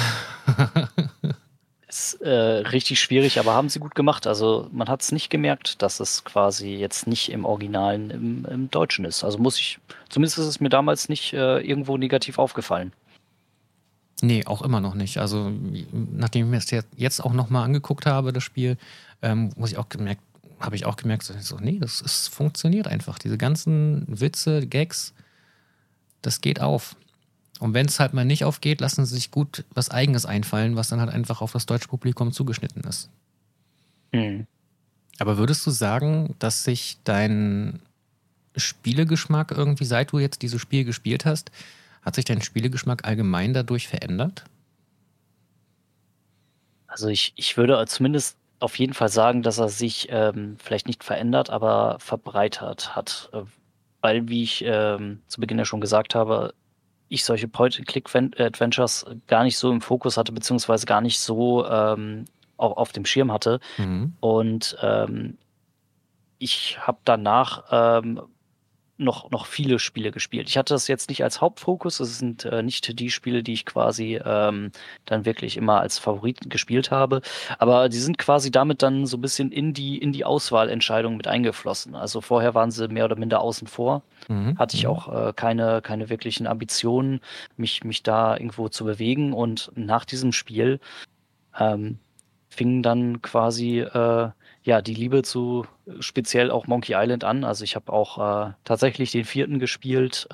Ist richtig schwierig, aber haben sie gut gemacht. Also man hat es nicht gemerkt, dass es quasi jetzt nicht im Originalen im Deutschen ist. Also zumindest ist es mir damals nicht irgendwo negativ aufgefallen. Nee, auch immer noch nicht. Also nachdem ich mir das jetzt auch nochmal angeguckt habe, das Spiel, habe ich auch gemerkt, so, nee, das funktioniert einfach. Diese ganzen Witze, Gags, das geht auf. Und wenn es halt mal nicht aufgeht, lassen sie sich gut was Eigenes einfallen, was dann halt einfach auf das deutsche Publikum zugeschnitten ist. Mhm. Aber würdest du sagen, dass sich dein Spielegeschmack irgendwie, seit du jetzt dieses Spiel gespielt hast, hat sich dein Spielegeschmack allgemein dadurch verändert? Also ich würde zumindest auf jeden Fall sagen, dass er sich vielleicht nicht verändert, aber verbreitert hat. Weil, wie ich zu Beginn ja schon gesagt habe, ich solche Point-and-Click-Adventures gar nicht so im Fokus hatte, beziehungsweise gar nicht so auch auf dem Schirm hatte. Mhm. Und ich habe danach noch viele Spiele gespielt. Ich hatte das jetzt nicht als Hauptfokus, es sind nicht die Spiele, die ich quasi dann wirklich immer als Favoriten gespielt habe, aber die sind quasi damit dann so ein bisschen in die Auswahlentscheidung mit eingeflossen. Also vorher waren sie mehr oder minder außen vor. Hatte ich auch keine wirklichen Ambitionen, mich da irgendwo zu bewegen. Und nach diesem Spiel fing dann quasi die Liebe zu speziell auch Monkey Island an. Also ich habe auch tatsächlich den 4. gespielt.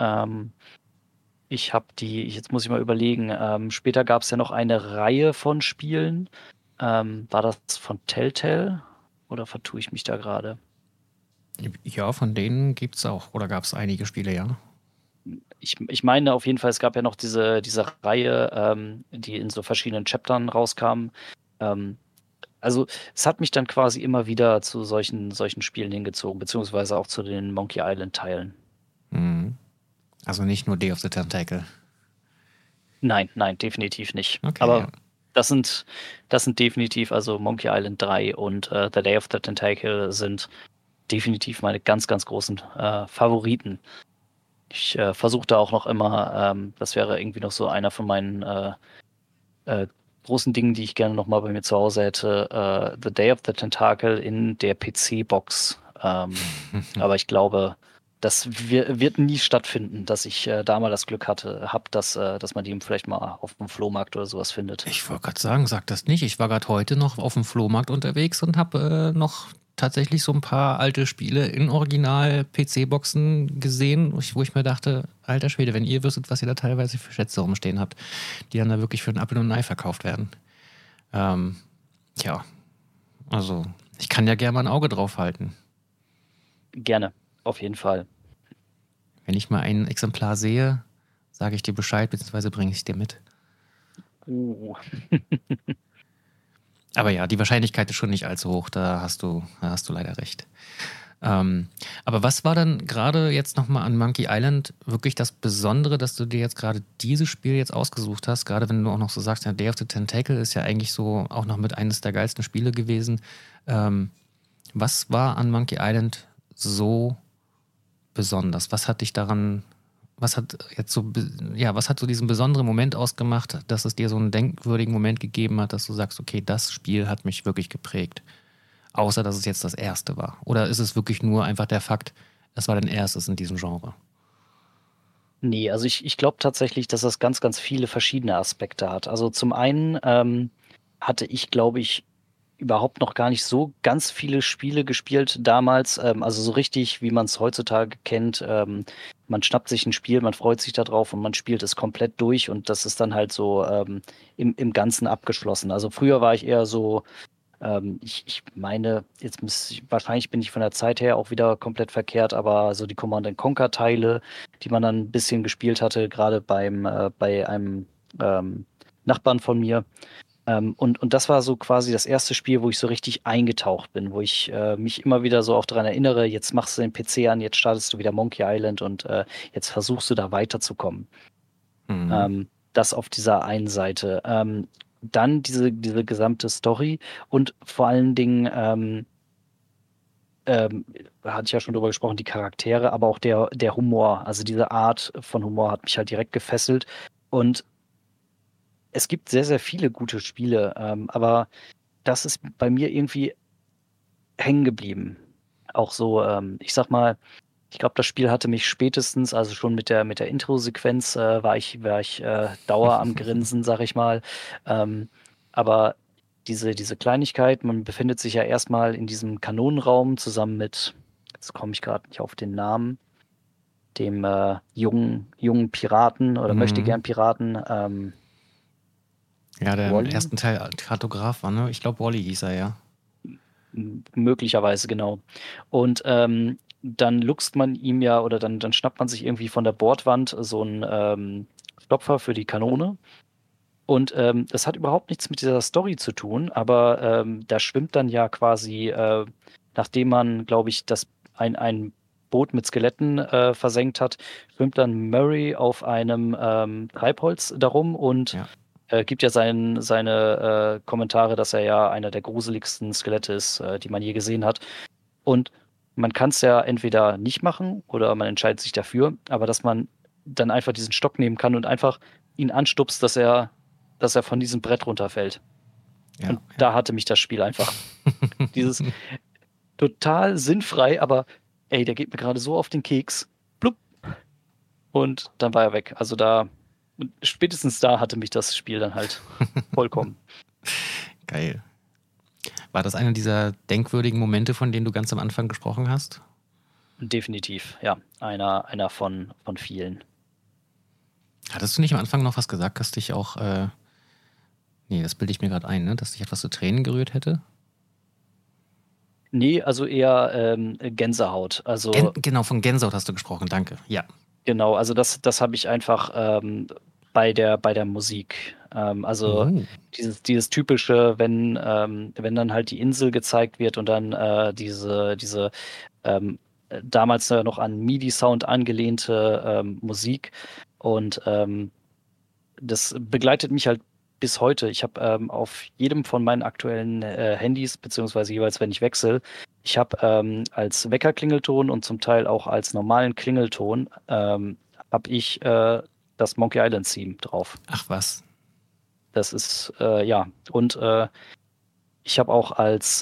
Jetzt muss ich mal überlegen, später gab es ja noch eine Reihe von Spielen. War das von Telltale oder vertue ich mich da gerade? Ja, von denen gibt es auch, oder gab es einige Spiele, ja. Ich meine auf jeden Fall, es gab ja noch diese Reihe, die in so verschiedenen Chaptern rauskam. Also es hat mich dann quasi immer wieder zu solchen Spielen hingezogen, beziehungsweise auch zu den Monkey Island-Teilen. Mhm. Also nicht nur Day of the Tentacle. Nein, definitiv nicht. Okay, aber ja. das sind definitiv, also Monkey Island 3 und The Day of the Tentacle sind definitiv meine ganz, ganz großen Favoriten. Ich versuche da auch noch immer, das wäre irgendwie noch so einer von meinen großen Dingen, die ich gerne nochmal bei mir zu Hause hätte, The Day of the Tentacle in der PC-Box. Aber ich glaube, das wird nie stattfinden, dass ich da mal das Glück habe, dass man die vielleicht mal auf dem Flohmarkt oder sowas findet. Ich wollte gerade sagen, sag das nicht. Ich war gerade heute noch auf dem Flohmarkt unterwegs und habe noch tatsächlich so ein paar alte Spiele in Original-PC-Boxen gesehen, wo ich mir dachte, alter Schwede, wenn ihr wüsstet, was ihr da teilweise für Schätze rumstehen habt, die dann da wirklich für ein Apfel und ein Ei verkauft werden. Ja, also ich kann ja gerne mal ein Auge drauf halten. Gerne, auf jeden Fall. Wenn ich mal ein Exemplar sehe, sage ich dir Bescheid, beziehungsweise bringe ich dir mit. Uh. Aber ja, die Wahrscheinlichkeit ist schon nicht allzu hoch, da hast du leider recht. Aber was war dann gerade jetzt nochmal an Monkey Island wirklich das Besondere, dass du dir jetzt gerade dieses Spiel jetzt ausgesucht hast? Gerade wenn du auch noch so sagst, ja, Day of the Tentacle ist ja eigentlich so auch noch mit eines der geilsten Spiele gewesen. Was war an Monkey Island so besonders? Was hat so diesen besonderen Moment ausgemacht, dass es dir so einen denkwürdigen Moment gegeben hat, dass du sagst, okay, das Spiel hat mich wirklich geprägt? Außer, dass es jetzt das erste war. Oder ist es wirklich nur einfach der Fakt, es war dein erstes in diesem Genre? Nee, also ich glaube tatsächlich, dass das ganz, ganz viele verschiedene Aspekte hat. Also zum einen hatte ich, glaube ich, überhaupt noch gar nicht so ganz viele Spiele gespielt damals. Also so richtig, wie man es heutzutage kennt. Man schnappt sich ein Spiel, man freut sich darauf und man spielt es komplett durch und das ist dann halt so im Ganzen abgeschlossen. Also früher war ich eher so, ich meine, wahrscheinlich bin ich von der Zeit her auch wieder komplett verkehrt, aber so die Command Conquer Teile, die man dann ein bisschen gespielt hatte, gerade bei einem Nachbarn von mir. Und das war so quasi das erste Spiel, wo ich so richtig eingetaucht bin, wo ich mich immer wieder so auch daran erinnere, jetzt machst du den PC an, jetzt startest du wieder Monkey Island und jetzt versuchst du da weiterzukommen. Mhm. Das auf dieser einen Seite. Dann diese gesamte Story und vor allen Dingen, hatte ich ja schon drüber gesprochen, die Charaktere, aber auch der Humor. Also diese Art von Humor hat mich halt direkt gefesselt. Und es gibt sehr, sehr viele gute Spiele, aber das ist bei mir irgendwie hängen geblieben. Auch so, ich sag mal, ich glaube, das Spiel hatte mich spätestens, also schon mit der Intro-Sequenz, war ich Dauer am Grinsen, sag ich mal. Ähm, aber diese Kleinigkeit, man befindet sich ja erstmal in diesem Kanonenraum zusammen mit, jetzt komme ich gerade nicht auf den Namen, dem jungen Piraten oder möchte Mhm. gern Piraten, Ja, der im Wally. ersten Teil Kartograf war, ne? Ich glaube, Wally hieß er, ja. Möglicherweise, genau. Und dann luchst man ihm ja oder dann schnappt man sich irgendwie von der Bordwand so einen Stopfer für die Kanone. Und das hat überhaupt nichts mit dieser Story zu tun, aber da schwimmt dann ja quasi, nachdem man, glaube ich, ein Boot mit Skeletten versenkt hat, schwimmt dann Murray auf einem Treibholz darum und Ja. gibt ja seine Kommentare, dass er ja einer der gruseligsten Skelette ist, die man je gesehen hat. Und man kann es ja entweder nicht machen oder man entscheidet sich dafür, aber dass man dann einfach diesen Stock nehmen kann und einfach ihn anstupst, dass er von diesem Brett runterfällt. Ja, Und ja. da hatte mich das Spiel einfach. Dieses total sinnfrei, aber ey, der geht mir gerade so auf den Keks. Blub. Und dann war er weg. Also spätestens da hatte mich das Spiel dann halt vollkommen. Geil. War das einer dieser denkwürdigen Momente, von denen du ganz am Anfang gesprochen hast? Definitiv, ja. Einer von vielen. Hattest du nicht am Anfang noch was gesagt, dass dich auch, nee, das bilde ich mir gerade ein, ne? Dass dich etwas zu Tränen gerührt hätte? Nee, also eher Gänsehaut. Also Genau, von Gänsehaut hast du gesprochen, danke. Ja. genau, also das habe ich einfach bei der Musik. Also Oh. dieses typische, wenn dann halt die Insel gezeigt wird und dann diese damals noch an MIDI-Sound angelehnte Musik. Und das begleitet mich halt bis heute. Ich habe auf jedem von meinen aktuellen Handys, beziehungsweise jeweils, wenn ich wechsle, ich habe als Wecker-Klingelton und zum Teil auch als normalen Klingelton, habe ich das Monkey Island Theme drauf. Ach was. Das ist, ja, und ich habe auch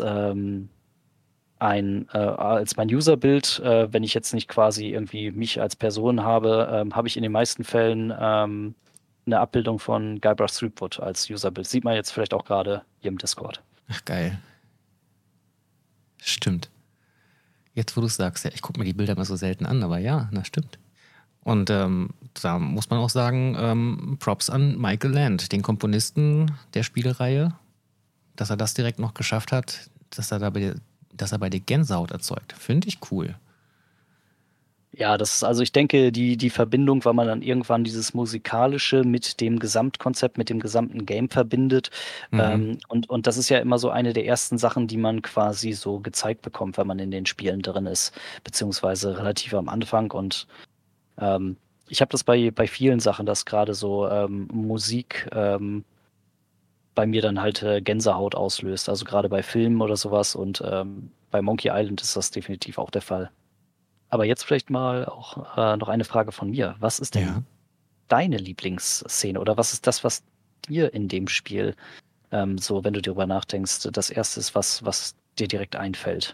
als mein Userbild, wenn ich jetzt nicht quasi irgendwie mich als Person habe, habe ich in den meisten Fällen eine Abbildung von Guybrush Threepwood als Userbild. Sieht man jetzt vielleicht auch gerade hier im Discord. Ach geil. Stimmt. Jetzt, wo du es sagst, ja, ich gucke mir die Bilder immer so selten an, aber ja, das stimmt. Und da muss man auch sagen, Props an Michael Land, den Komponisten der Spielereihe. dass er das direkt noch geschafft hat, dass er bei dir Gänsehaut erzeugt. Finde ich cool. Ja, das ist, also ich denke, die Verbindung, weil man dann irgendwann dieses Musikalische mit dem Gesamtkonzept, mit dem gesamten Game verbindet. Mhm. Und das ist ja immer so eine der ersten Sachen, die man quasi so gezeigt bekommt, wenn man in den Spielen drin ist, beziehungsweise relativ am Anfang. Und ich habe das bei vielen Sachen, dass gerade so Musik bei mir dann halt Gänsehaut auslöst. Also gerade bei Filmen oder sowas. Und bei Monkey Island ist das definitiv auch der Fall. Aber jetzt vielleicht mal auch noch eine Frage von mir. Was ist denn Ja. deine Lieblingsszene oder was ist das, was dir in dem Spiel so, wenn du darüber nachdenkst, das Erste ist, was dir direkt einfällt?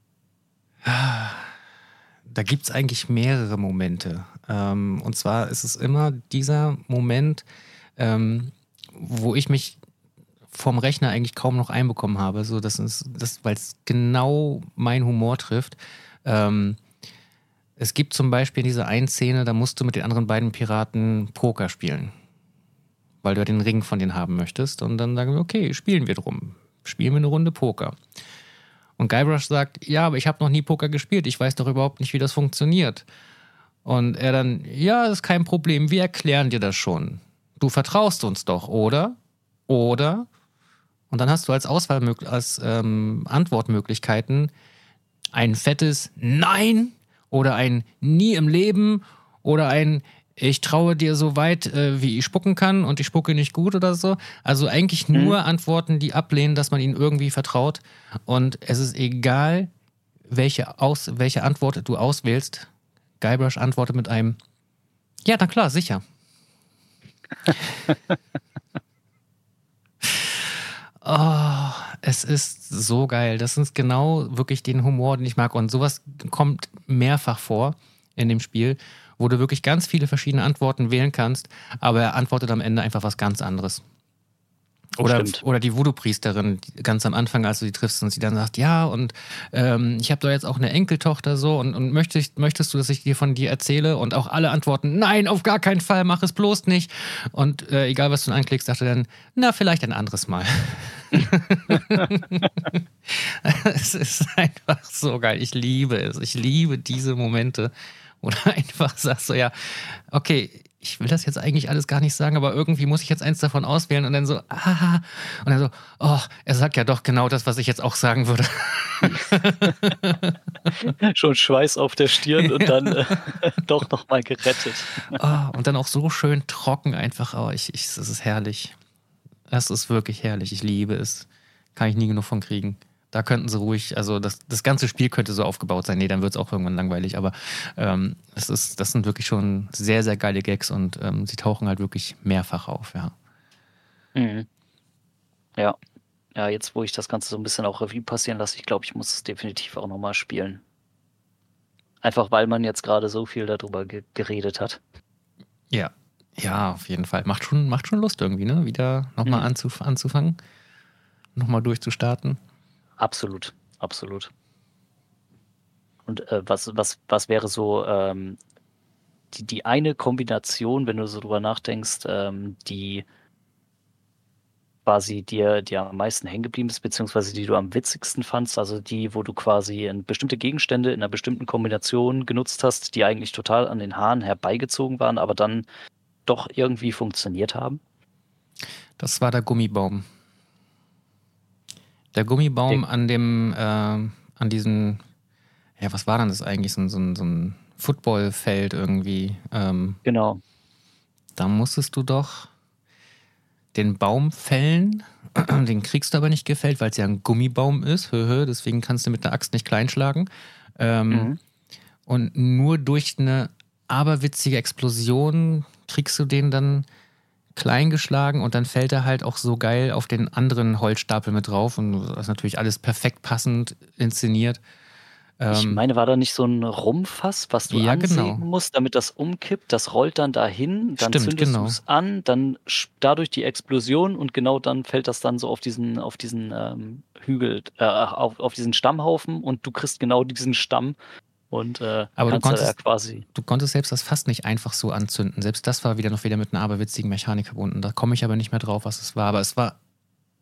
Da gibt es eigentlich mehrere Momente. Und zwar ist es immer dieser Moment, wo ich mich vom Rechner eigentlich kaum noch einbekommen habe, so weil es genau mein Humor trifft. Es gibt zum Beispiel diese eine Szene, da musst du mit den anderen beiden Piraten Poker spielen, weil du ja den Ring von denen haben möchtest. Und dann sagen wir, okay, spielen wir drum. Spielen wir eine Runde Poker. Und Guybrush sagt, ja, aber ich habe noch nie Poker gespielt. Ich weiß doch überhaupt nicht, wie das funktioniert. Und er dann, ja, das ist kein Problem. Wir erklären dir das schon. Du vertraust uns doch, oder? Oder? Und dann hast du als Antwortmöglichkeiten ein fettes Nein oder ein Nie im Leben oder ein Ich traue dir so weit, wie ich spucken kann und ich spucke nicht gut oder so. Also eigentlich nur Antworten, die ablehnen, dass man ihnen irgendwie vertraut. Und es ist egal, welche Antwort du auswählst. Guybrush antwortet mit einem Ja, na klar, sicher. Oh, es ist so geil. Das ist genau wirklich den Humor, den ich mag. Und sowas kommt mehrfach vor in dem Spiel, wo du wirklich ganz viele verschiedene Antworten wählen kannst, aber er antwortet am Ende einfach was ganz anderes. Oder die Voodoo-Priesterin ganz am Anfang, als du die triffst und sie dann sagt, ja, und ich habe da jetzt auch eine Enkeltochter so und möchtest du, dass ich dir von dir erzähle? Und auch alle antworten, nein, auf gar keinen Fall, mach es bloß nicht. Und egal, was du anklickst, sagt er dann, na, vielleicht ein anderes Mal. Es ist einfach so geil. Ich liebe es. Ich liebe diese Momente, wo du einfach sagst so, ja, okay, ich will das jetzt eigentlich alles gar nicht sagen, aber irgendwie muss ich jetzt eins davon auswählen und dann so, und dann so, oh, er sagt ja doch genau das, was ich jetzt auch sagen würde. Schon Schweiß auf der Stirn und dann doch nochmal gerettet. Und dann auch so schön trocken einfach. Es ist herrlich. Es ist wirklich herrlich. Ich liebe es. Kann ich nie genug von kriegen. Da könnten sie ruhig, also das ganze Spiel könnte so aufgebaut sein. Nee, dann wird es auch irgendwann langweilig. Aber das sind wirklich schon sehr, sehr geile Gags und sie tauchen halt wirklich mehrfach auf, ja. Mhm. Ja. Ja, jetzt wo ich das Ganze so ein bisschen auch Revue passieren lasse, ich glaube, ich muss es definitiv auch nochmal spielen. Einfach weil man jetzt gerade so viel darüber geredet hat. Ja. Ja, auf jeden Fall. Macht schon Lust irgendwie, ne? Wieder nochmal anzufangen. Nochmal durchzustarten. Absolut, absolut. Und was wäre so die eine Kombination, wenn du so drüber nachdenkst, die quasi dir am meisten hängen geblieben ist, beziehungsweise die du am witzigsten fandst, also die, wo du quasi bestimmte Gegenstände in einer bestimmten Kombination genutzt hast, die eigentlich total an den Haaren herbeigezogen waren, aber dann doch irgendwie funktioniert haben? Das war der Gummibaum. Der Gummibaum an diesem, ja, was war denn das eigentlich? So ein Footballfeld irgendwie. Genau. Da musstest du doch den Baum fällen. Den kriegst du aber nicht gefällt, weil es ja ein Gummibaum ist. Deswegen kannst du mit einer Axt nicht kleinschlagen. Und nur durch eine aberwitzige Explosion kriegst du den dann kleingeschlagen und dann fällt er halt auch so geil auf den anderen Holzstapel mit drauf und das ist natürlich alles perfekt passend inszeniert. Ich meine, war da nicht so ein Rumpfass, was du ansägen musst, damit das umkippt? Das rollt dann dahin, dann zündest du es an, dann dadurch die Explosion und genau dann fällt das dann so auf diesen Hügel, auf diesen Stammhaufen und du kriegst genau diesen Stamm und aber du konntest selbst das Fass nicht einfach so anzünden. Selbst das war wieder mit einer aberwitzigen Mechanik verbunden. Da komme ich aber nicht mehr drauf, was es war. Aber es war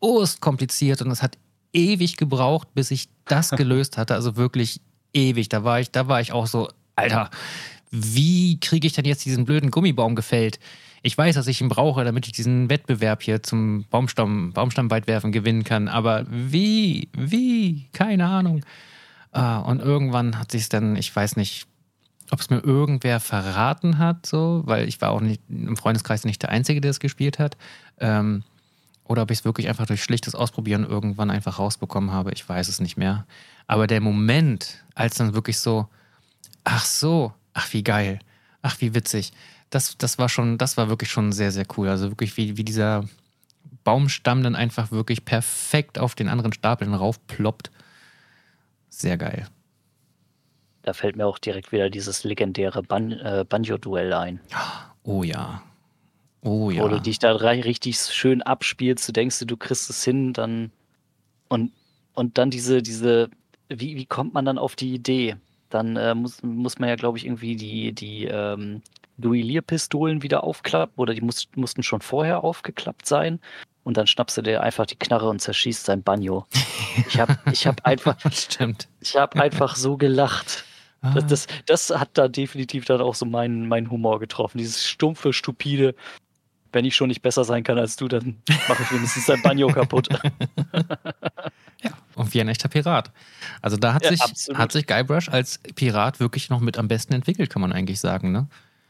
kompliziert und es hat ewig gebraucht, bis ich das gelöst hatte. Also wirklich ewig. Da war ich auch so, Alter, wie kriege ich denn jetzt diesen blöden Gummibaum gefällt? Ich weiß, dass ich ihn brauche, damit ich diesen Wettbewerb hier zum Baumstammweitwerfen gewinnen kann. Aber wie? Keine Ahnung. Und irgendwann hat sich dann, ich weiß nicht, ob es mir irgendwer verraten hat, so, weil ich war auch nicht im Freundeskreis nicht der Einzige, der es gespielt hat. Oder ob ich es wirklich einfach durch schlichtes Ausprobieren irgendwann einfach rausbekommen habe. Ich weiß es nicht mehr. Aber der Moment, als dann wirklich so, ach so, ach wie geil, ach wie witzig, das war wirklich schon sehr, sehr cool. Also wirklich wie dieser Baumstamm dann einfach wirklich perfekt auf den anderen Stapeln raufploppt. Sehr geil. Da fällt mir auch direkt wieder dieses legendäre Banjo-Duell ein. Oh ja. Oh ja. Wo du dich da richtig schön abspielst, du denkst, du kriegst es hin, dann und dann diese, wie kommt man dann auf die Idee? Dann muss man ja, glaube ich, irgendwie die Duellierpistolen wieder aufklappen oder die mussten schon vorher aufgeklappt sein und dann schnappst du dir einfach die Knarre und zerschießt sein Banjo. Ich hab einfach, Stimmt. ich hab einfach so gelacht. Das hat da definitiv dann auch so meinen Humor getroffen. Dieses stumpfe, stupide, wenn ich schon nicht besser sein kann als du, dann mache ich wenigstens dein Banjo kaputt. Ja, und wie ein echter Pirat. Also da hat sich Guybrush als Pirat wirklich noch mit am besten entwickelt, kann man eigentlich sagen, ne?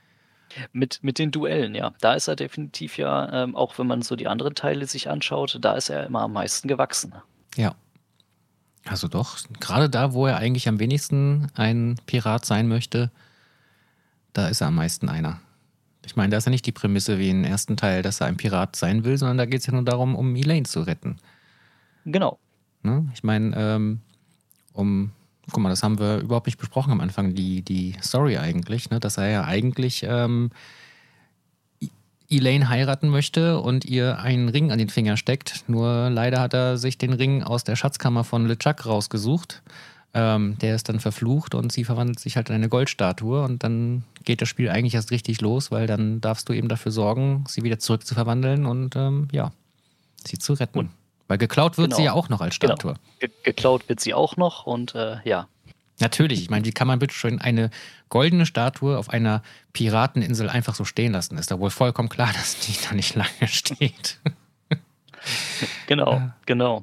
Mit den Duellen, ja. Da ist er definitiv ja, auch wenn man so die anderen Teile sich anschaut, da ist er immer am meisten gewachsen. Ja. Also doch, gerade da, wo er eigentlich am wenigsten ein Pirat sein möchte, da ist er am meisten einer. Ich meine, da ist ja nicht die Prämisse wie im ersten Teil, dass er ein Pirat sein will, sondern da geht es ja nur darum, um Elaine zu retten. Genau. Ne? Ich meine, guck mal, das haben wir überhaupt nicht besprochen am Anfang, die Story eigentlich, ne? Dass er ja eigentlich Elaine heiraten möchte und ihr einen Ring an den Finger steckt. Nur leider hat er sich den Ring aus der Schatzkammer von LeChuck rausgesucht. Der ist dann verflucht und sie verwandelt sich halt in eine Goldstatue und dann geht das Spiel eigentlich erst richtig los, weil dann darfst du eben dafür sorgen, sie wieder zurückzuverwandeln und sie zu retten. Und weil geklaut wird sie ja auch noch als Statue. Genau. Geklaut wird sie auch noch und ja. Natürlich, ich meine, wie kann man bitte schon eine goldene Statue auf einer Pirateninsel einfach so stehen lassen? Ist da wohl vollkommen klar, dass die da nicht lange steht. Genau.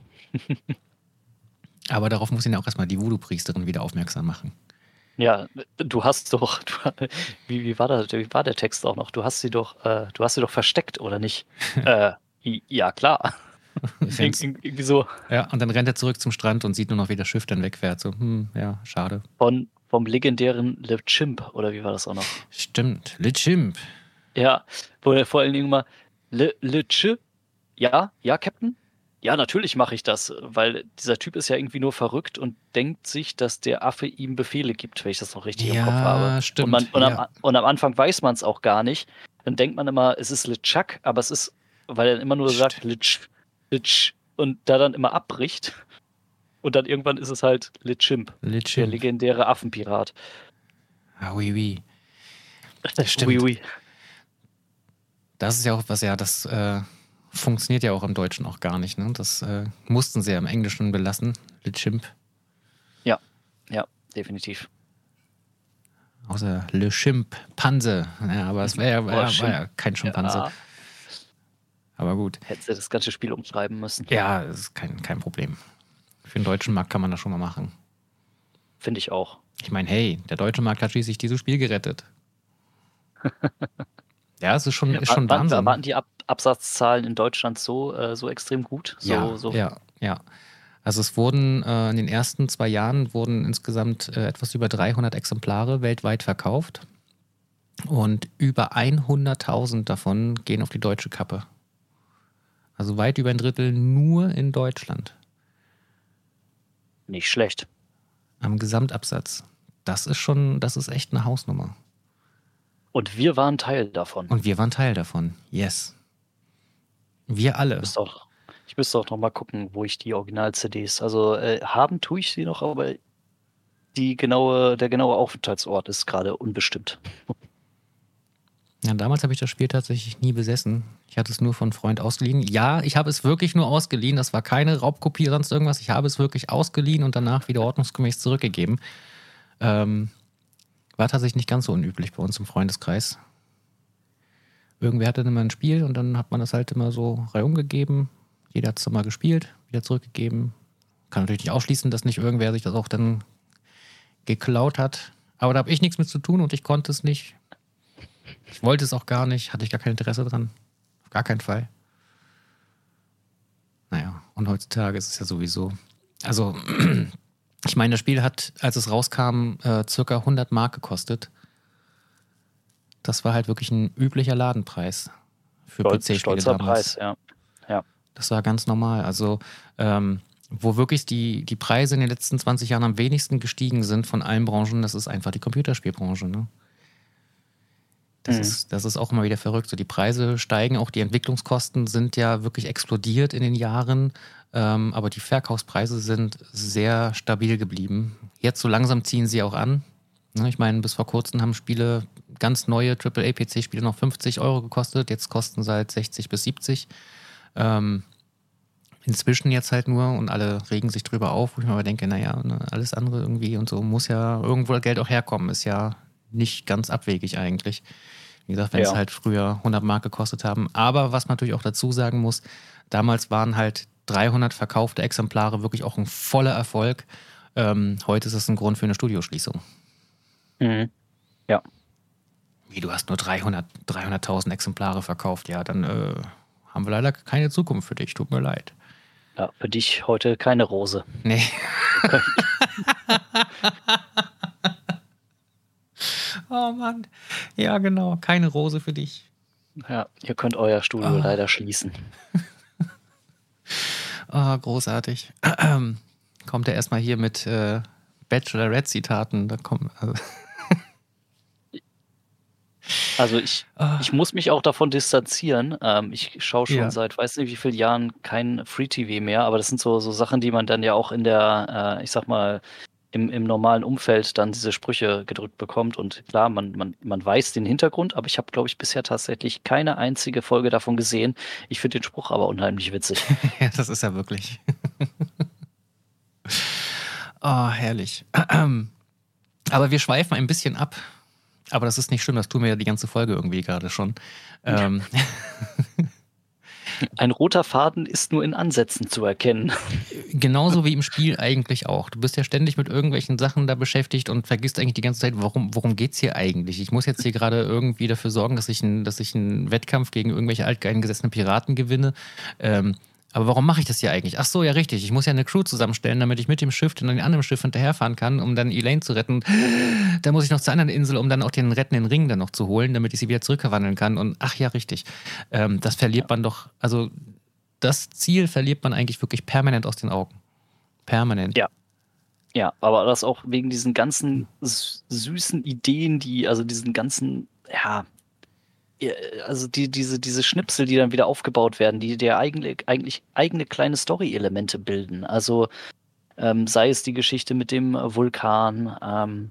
Aber darauf muss ihn ja auch erstmal die Voodoo-Priesterin wieder aufmerksam machen. Ja, du hast doch, wie war der Text auch noch? Du hast sie doch versteckt, oder nicht? Ja, klar. Irgendwie so. Ja, und dann rennt er zurück zum Strand und sieht nur noch, wie das Schiff dann wegfährt. So, ja, schade. Vom legendären Le Chimp, oder wie war das auch noch? Stimmt, Le Chimp. Ja, wo er vor allen Dingen immer Le Chimp? Ja, Captain? Ja, natürlich mache ich das, weil dieser Typ ist ja irgendwie nur verrückt und denkt sich, dass der Affe ihm Befehle gibt, wenn ich das noch richtig im Kopf habe. Ja, stimmt. Und am Anfang weiß man es auch gar nicht. Dann denkt man immer, es ist LeChuck, aber es ist, weil er immer nur sagt Litsch und da dann immer abbricht. Und dann irgendwann ist es halt Le Chimp, der legendäre Affenpirat. Ah, oui. Stimmt. Oui. Das ist ja auch was, das funktioniert ja auch im Deutschen auch gar nicht. Ne? Das mussten sie ja im Englischen belassen, Le Chimp. Ja, definitiv. Außer Le Chimp, Panse. Ja, aber es war ja kein Schimpanse. Ja. Aber gut. Hättest du das ganze Spiel umschreiben müssen. Ja, das ist kein Problem. Für den deutschen Markt kann man das schon mal machen. Finde ich auch. Ich meine, hey, der deutsche Markt hat schließlich dieses Spiel gerettet. Ja, es ist schon Wahnsinn. Waren die Absatzzahlen in Deutschland so extrem gut? Ja. Also es wurden in den ersten 2 Jahren wurden insgesamt etwas über 300 Exemplare weltweit verkauft. Und über 100.000 davon gehen auf die deutsche Kappe. Also weit über ein Drittel nur in Deutschland. Nicht schlecht. Am Gesamtabsatz. Das ist echt eine Hausnummer. Und wir waren Teil davon. Yes. Wir alle. Ich müsste auch noch mal gucken, wo ich die Original-CDs, also haben tue ich sie noch, aber der genaue Aufenthaltsort ist gerade unbestimmt. Ja, damals habe ich das Spiel tatsächlich nie besessen. Ich hatte es nur von Freund ausgeliehen. Ja, ich habe es wirklich nur ausgeliehen. Das war keine Raubkopie oder sonst irgendwas. Ich habe es wirklich ausgeliehen und danach wieder ordnungsgemäß zurückgegeben. War tatsächlich nicht ganz so unüblich bei uns im Freundeskreis. Irgendwer hatte immer ein Spiel und dann hat man das halt immer so reihum gegeben. Jeder hat es dann mal gespielt, wieder zurückgegeben. Kann natürlich nicht ausschließen, dass nicht irgendwer sich das auch dann geklaut hat. Aber da habe ich nichts mit zu tun und ich konnte es nicht. Ich wollte es auch gar nicht, hatte ich gar kein Interesse dran. Auf gar keinen Fall. Naja, und heutzutage ist es ja sowieso. Also, ich meine, das Spiel hat, als es rauskam, circa 100 Mark gekostet. Das war halt wirklich ein üblicher Ladenpreis für PC-Spiele Stolzer damals. Preis, ja. Ja. Das war ganz normal. Also, wo wirklich die Preise in den letzten 20 Jahren am wenigsten gestiegen sind von allen Branchen, das ist einfach die Computerspielbranche. Ne? Das ist auch immer wieder verrückt. So, die Preise steigen, auch die Entwicklungskosten sind ja wirklich explodiert in den Jahren, aber die Verkaufspreise sind sehr stabil geblieben. Jetzt so langsam ziehen sie auch an. Ne, ich meine, bis vor kurzem haben Spiele, ganz neue AAA-PC-Spiele noch 50 Euro gekostet, jetzt kosten sie halt 60 bis 70. Inzwischen jetzt halt nur und alle regen sich drüber auf, wo ich mir aber denke, naja, ne, alles andere irgendwie und so muss ja irgendwo Geld auch herkommen, ist ja nicht ganz abwegig eigentlich. Wie gesagt, wenn es halt früher 100 Mark gekostet haben. Aber was man natürlich auch dazu sagen muss, damals waren halt 300 verkaufte Exemplare wirklich auch ein voller Erfolg. Heute ist es ein Grund für eine Studioschließung. Mhm. Ja. Wie, du hast nur 300.000 Exemplare verkauft? Ja, dann haben wir leider keine Zukunft für dich. Tut mir leid. Ja, für dich heute keine Rose. Nee. Oh Mann. Ja, genau. Keine Rose für dich. Ja, ihr könnt euer Studio leider schließen. Oh, großartig. Kommt er erstmal hier mit Bachelorette-Zitaten. Da kommt. Also ich muss mich auch davon distanzieren. Ich schaue schon seit weiß nicht wie vielen Jahren kein Free-TV mehr, aber das sind so Sachen, die man dann ja auch in der, ich sag mal, im normalen Umfeld dann diese Sprüche gedrückt bekommt. Und klar, man weiß den Hintergrund, aber ich habe, glaube ich, bisher tatsächlich keine einzige Folge davon gesehen. Ich finde den Spruch aber unheimlich witzig. Ja, das ist ja wirklich. Oh, herrlich. Aber wir schweifen ein bisschen ab. Aber das ist nicht schlimm, das tun wir ja die ganze Folge irgendwie gerade schon. Ein roter Faden ist nur in Ansätzen zu erkennen. Genauso wie im Spiel eigentlich auch. Du bist ja ständig mit irgendwelchen Sachen da beschäftigt und vergisst eigentlich die ganze Zeit, worum geht's hier eigentlich? Ich muss jetzt hier gerade irgendwie dafür sorgen, dass ich einen Wettkampf gegen irgendwelche alteingesessenen Piraten gewinne. Aber warum mache ich das hier eigentlich? Ach so, ja richtig. Ich muss ja eine Crew zusammenstellen, damit ich mit dem Schiff und dem anderen Schiff hinterherfahren kann, um dann Elaine zu retten. Da muss ich noch zur anderen Insel, um dann auch den rettenden Ring dann noch zu holen, damit ich sie wieder zurückverwandeln kann. Und ach ja, richtig. Das verliert man doch, also das Ziel verliert man eigentlich wirklich permanent aus den Augen. Permanent. Ja. Ja, aber das auch wegen diesen ganzen süßen Ideen, also diesen ganzen, ja, also diese Schnipsel, die dann wieder aufgebaut werden, die ja eigentlich eigene kleine Story-Elemente bilden. Also sei es die Geschichte mit dem Vulkan,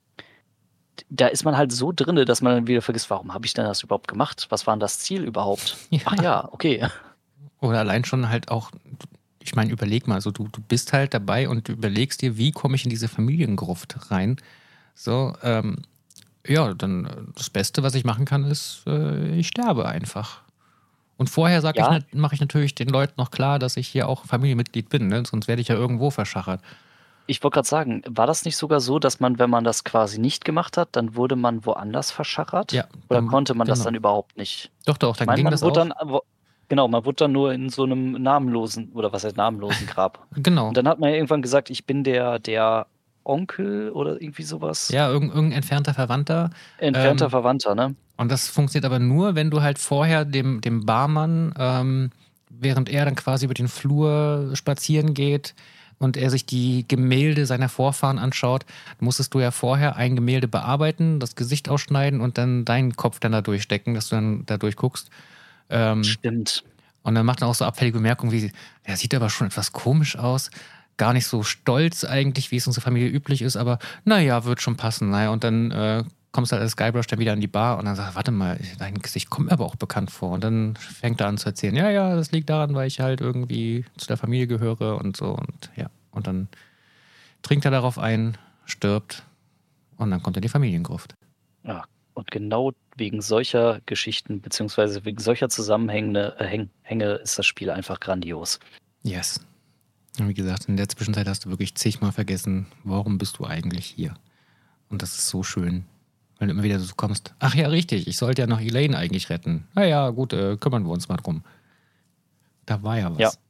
da ist man halt so drinne, dass man dann wieder vergisst, warum habe ich denn das überhaupt gemacht? Was war denn das Ziel überhaupt? Ja. Ach ja, okay. Oder allein schon halt auch, ich meine, überleg mal, so du bist halt dabei und du überlegst dir, wie komme ich in diese Familiengruft rein? So, ja, dann das Beste, was ich machen kann, ist, ich sterbe einfach. Und vorher mache ich natürlich den Leuten noch klar, dass ich hier auch Familienmitglied bin, ne? Sonst werde ich ja irgendwo verschachert. Ich wollte gerade sagen, war das nicht sogar so, dass man, wenn man das quasi nicht gemacht hat, dann wurde man woanders verschachert? Ja. Oder konnte man das genau. dann überhaupt nicht? Doch, dann ging Man das wurde auch. genau, man wurde dann nur in so einem namenlosen, oder was heißt namenlosen Grab. Genau. Und dann hat man ja irgendwann gesagt, ich bin der Onkel oder irgendwie sowas. Ja, irgendein entfernter Verwandter. Entfernter Verwandter, ne? Und das funktioniert aber nur, wenn du halt vorher dem Barmann, während er dann quasi über den Flur spazieren geht und er sich die Gemälde seiner Vorfahren anschaut, musstest du ja vorher ein Gemälde bearbeiten, das Gesicht ausschneiden und dann deinen Kopf dann da durchstecken, dass du dann da durchguckst. Stimmt. Und dann macht er auch so abfällige Bemerkungen wie, er sieht aber schon etwas komisch aus, gar nicht so stolz eigentlich, wie es unsere Familie üblich ist, aber naja, wird schon passen. Naja, und dann kommst halt als Guybrush dann wieder in die Bar und dann sagst, warte mal, dein Gesicht kommt mir aber auch bekannt vor. Und dann fängt er an zu erzählen, ja, das liegt daran, weil ich halt irgendwie zu der Familie gehöre und so. Und ja, und dann trinkt er darauf ein, stirbt und dann kommt er in die Familiengruft. Ja, und genau wegen solcher Geschichten, beziehungsweise wegen solcher Hänge ist das Spiel einfach grandios. Yes. Und wie gesagt, in der Zwischenzeit hast du wirklich zigmal vergessen, warum bist du eigentlich hier? Und das ist so schön, wenn du immer wieder so kommst, ach ja, richtig, ich sollte ja noch Elaine eigentlich retten. Naja, gut, kümmern wir uns mal drum. Da war ja was. Ja.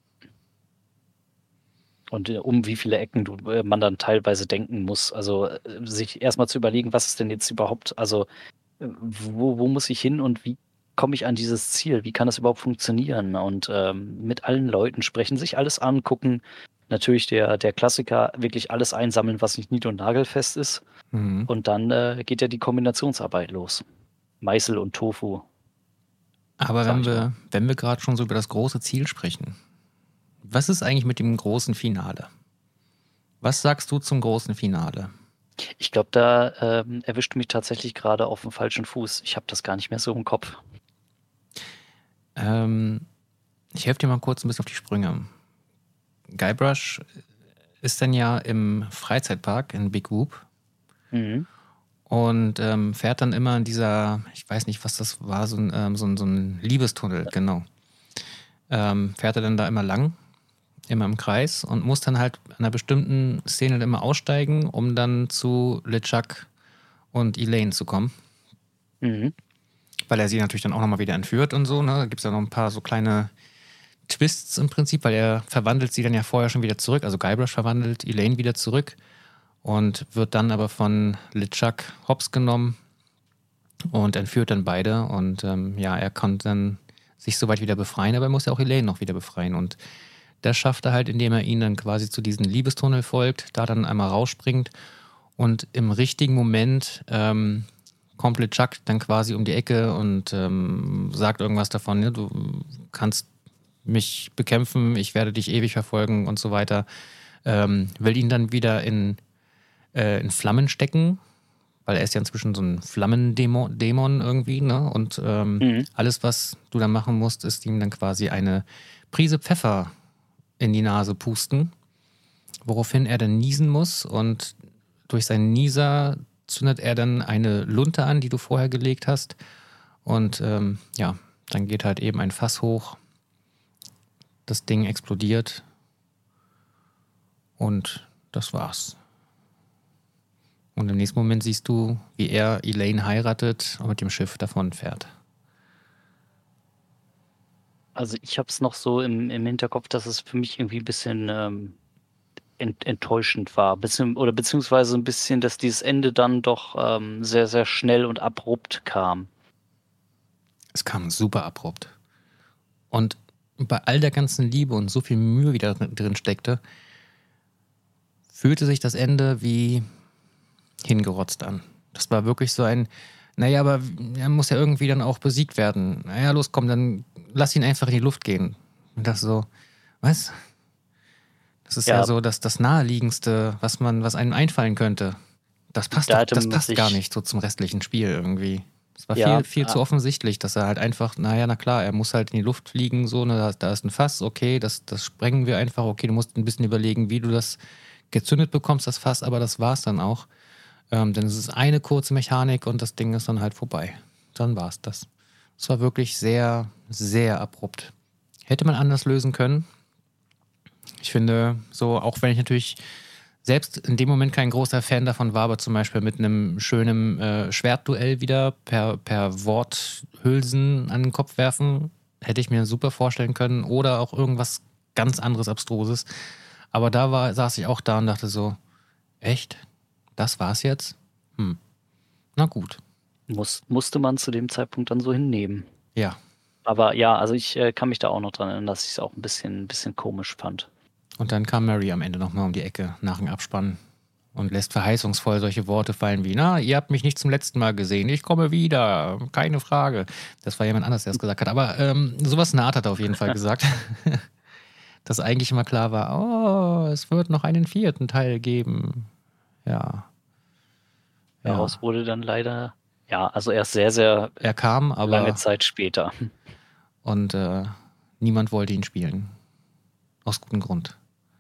Und um wie viele Ecken man dann teilweise denken muss. Also sich erstmal zu überlegen, was ist denn jetzt überhaupt, also wo muss ich hin und wie komme ich an dieses Ziel? Wie kann das überhaupt funktionieren? Und mit allen Leuten sprechen, sich alles angucken. Natürlich der Klassiker, wirklich alles einsammeln, was nicht nied- und nagelfest ist. Mhm. Und dann geht ja die Kombinationsarbeit los. Meißel und Tofu. Aber wenn wir gerade schon so über das große Ziel sprechen, was ist eigentlich mit dem großen Finale? Was sagst du zum großen Finale? Ich glaube, da erwischt mich tatsächlich gerade auf dem falschen Fuß. Ich habe das gar nicht mehr so im Kopf. Ich helfe dir mal kurz ein bisschen auf die Sprünge. Guybrush ist dann ja im Freizeitpark in Big Whoop und fährt dann immer in dieser, ich weiß nicht, was das war, so ein Liebestunnel, genau. Fährt er dann da immer lang, immer im Kreis und muss dann halt an einer bestimmten Szene immer aussteigen, um dann zu LeChuck und Elaine zu kommen. Mhm. Weil er sie natürlich dann auch nochmal wieder entführt und so, ne? Da gibt es ja noch ein paar so kleine Twists im Prinzip, weil er verwandelt sie dann ja vorher schon wieder zurück. Also Guybrush verwandelt Elaine wieder zurück und wird dann aber von LeChuck hops genommen und entführt dann beide. Und er kann dann sich soweit wieder befreien, aber er muss ja auch Elaine noch wieder befreien. Und das schafft er halt, indem er ihnen dann quasi zu diesem Liebestunnel folgt, da dann einmal rausspringt und im richtigen Moment kommt LeChuck dann quasi um die Ecke und sagt irgendwas davon, ne? Du kannst mich bekämpfen, ich werde dich ewig verfolgen und so weiter. Will ihn dann wieder in Flammen stecken, weil er ist ja inzwischen so ein Flammendämon irgendwie, ne? Und alles, was du dann machen musst, ist ihm dann quasi eine Prise Pfeffer in die Nase pusten, woraufhin er dann niesen muss und durch seinen Nieser zündet er dann eine Lunte an, die du vorher gelegt hast und dann geht halt eben ein Fass hoch, das Ding explodiert und das war's. Und im nächsten Moment siehst du, wie er Elaine heiratet und mit dem Schiff davon fährt. Also ich habe es noch so im Hinterkopf, dass es für mich irgendwie ein bisschen enttäuschend war. Beziehungsweise ein bisschen, dass dieses Ende dann doch sehr, sehr schnell und abrupt kam. Es kam super abrupt. Und bei all der ganzen Liebe und so viel Mühe, wie da drin steckte, fühlte sich das Ende wie hingerotzt an. Das war wirklich so ein, naja, aber er muss ja irgendwie dann auch besiegt werden. Naja, los, komm, dann lass ihn einfach in die Luft gehen. Und das so, was? Das ist ja so das Naheliegendste, was einem einfallen könnte. Das passt gar nicht so zum restlichen Spiel irgendwie. Es war viel zu offensichtlich, dass er halt einfach, na klar, er muss halt in die Luft fliegen, so, ne, da ist ein Fass, okay, das sprengen wir einfach, okay, du musst ein bisschen überlegen, wie du das gezündet bekommst, das Fass, aber das war's dann auch. Denn es ist eine kurze Mechanik und das Ding ist dann halt vorbei. Dann war's das. Es war wirklich sehr, sehr abrupt. Hätte man anders lösen können. Ich finde, so, auch wenn ich natürlich selbst in dem Moment kein großer Fan davon war, aber zum Beispiel mit einem schönen Schwertduell wieder per Worthülsen an den Kopf werfen, hätte ich mir super vorstellen können. Oder auch irgendwas ganz anderes Abstruses. Aber da saß ich auch da und dachte so, echt? Das war's jetzt? Na gut. Musste man zu dem Zeitpunkt dann so hinnehmen. Ja. Aber ja, also ich kann mich da auch noch dran erinnern, dass ich es auch ein bisschen komisch fand. Und dann kam Mary am Ende nochmal um die Ecke nach dem Abspann und lässt verheißungsvoll solche Worte fallen wie, na, ihr habt mich nicht zum letzten Mal gesehen, ich komme wieder, keine Frage. Das war jemand anders, der es gesagt hat. Aber sowas in der Art hat er auf jeden Fall gesagt. Dass eigentlich immer klar war, es wird noch einen 4. Teil geben. Ja. Daraus wurde dann leider, also erst sehr, sehr Er kam, lange aber Zeit später. und niemand wollte ihn spielen. Aus gutem Grund.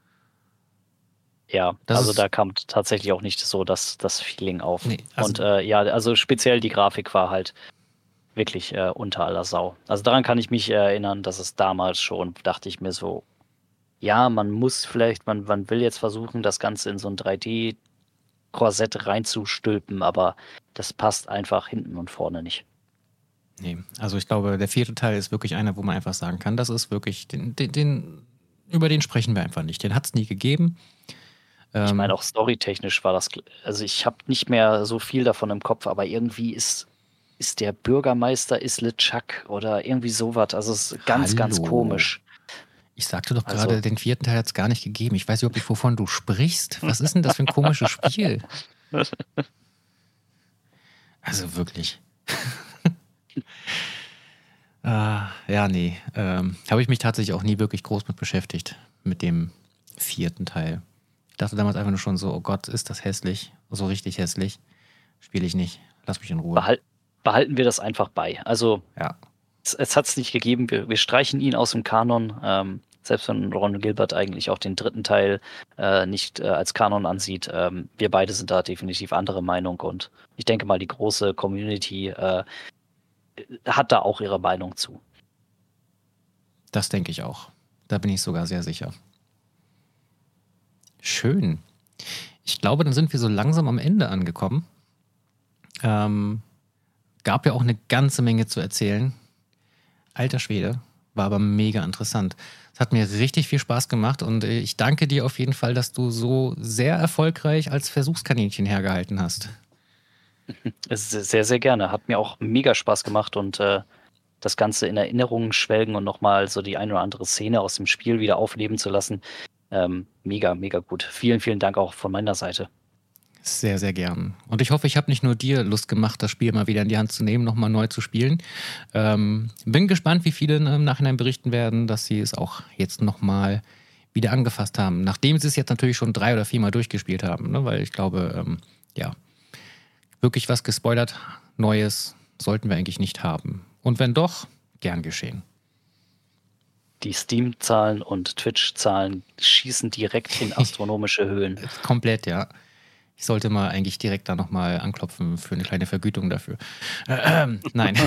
Ja, Das also ist- da kam tatsächlich auch nicht so das Feeling auf. Nee, also- Und also speziell die Grafik war halt wirklich unter aller Sau. Also daran kann ich mich erinnern, dass es damals schon, dachte ich mir so, ja, man muss vielleicht, man will jetzt versuchen, das Ganze in so ein 3D-Korsett reinzustülpen, aber das passt einfach hinten und vorne nicht. Nee, also ich glaube, der 4. Teil ist wirklich einer, wo man einfach sagen kann, das ist wirklich, über den sprechen wir einfach nicht. Den hat es nie gegeben. Ich meine, auch storytechnisch war das, also ich habe nicht mehr so viel davon im Kopf, aber irgendwie ist der Bürgermeister Isle Chuck oder irgendwie sowas. Also es ist ganz, ganz Hallo. komisch. Ich sagte doch Also- gerade, den 4. Teil hat es gar nicht gegeben. Ich weiß überhaupt nicht, wovon du sprichst. Was ist denn das für ein komisches Spiel? Also wirklich. Nee. Habe ich mich tatsächlich auch nie wirklich groß mit beschäftigt, mit dem 4. Teil. Ich dachte damals einfach nur schon so, oh Gott, ist das hässlich. So richtig hässlich. Spiele ich nicht. Lass mich in Ruhe. Behalten wir das einfach bei. Also Ja. es hat es nicht gegeben. Wir streichen ihn aus dem Kanon. Selbst wenn Ron Gilbert eigentlich auch den 3. Teil nicht als Kanon ansieht. Wir beide sind da definitiv anderer Meinung und ich denke mal, die große Community hat da auch ihre Meinung zu. Das denke ich auch. Da bin ich sogar sehr sicher. Schön. Ich glaube, dann sind wir so langsam am Ende angekommen. Gab ja auch eine ganze Menge zu erzählen. Alter Schwede, war aber mega interessant. Es hat mir richtig viel Spaß gemacht und ich danke dir auf jeden Fall, dass du so sehr erfolgreich als Versuchskaninchen hergehalten hast. Sehr, sehr gerne. Hat mir auch mega Spaß gemacht und das Ganze in Erinnerungen schwelgen und nochmal so die ein oder andere Szene aus dem Spiel wieder aufleben zu lassen. Mega, mega gut. Vielen, vielen Dank auch von meiner Seite. Sehr, sehr gern. Und ich hoffe, ich habe nicht nur dir Lust gemacht, das Spiel mal wieder in die Hand zu nehmen, nochmal neu zu spielen. Bin gespannt, wie viele im Nachhinein berichten werden, dass sie es auch jetzt nochmal wieder angefasst haben. Nachdem sie es jetzt natürlich schon 3 oder 4 Mal durchgespielt haben. Ne? Weil ich glaube, wirklich was gespoilert, Neues sollten wir eigentlich nicht haben. Und wenn doch, gern geschehen. Die Steam-Zahlen und Twitch-Zahlen schießen direkt in astronomische Höhen. Komplett, ja. Ich sollte mal eigentlich direkt da nochmal anklopfen für eine kleine Vergütung dafür. Nein.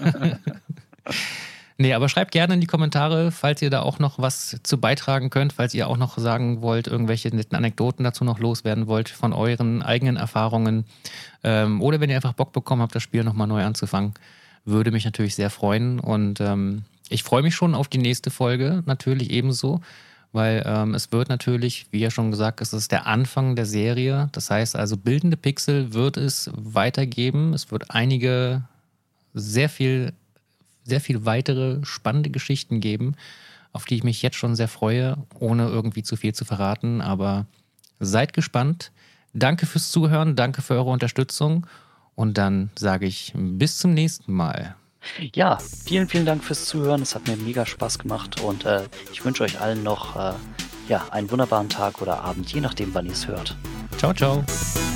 Nee, aber schreibt gerne in die Kommentare, falls ihr da auch noch was zu beitragen könnt, falls ihr auch noch sagen wollt, irgendwelche netten Anekdoten dazu noch loswerden wollt von euren eigenen Erfahrungen. Oder wenn ihr einfach Bock bekommen habt, das Spiel nochmal neu anzufangen, würde mich natürlich sehr freuen. Und ich freue mich schon auf die nächste Folge, natürlich ebenso. Weil es wird natürlich, wie ja schon gesagt, es ist der Anfang der Serie. Das heißt also, Bildende Pixel wird es weitergeben. Es wird einige sehr viel weitere spannende Geschichten geben, auf die ich mich jetzt schon sehr freue, ohne irgendwie zu viel zu verraten. Aber seid gespannt. Danke fürs Zuhören, danke für eure Unterstützung. Und dann sage ich bis zum nächsten Mal. Ja, vielen, vielen Dank fürs Zuhören. Es hat mir mega Spaß gemacht und ich wünsche euch allen noch einen wunderbaren Tag oder Abend, je nachdem, wann ihr es hört. Ciao, ciao.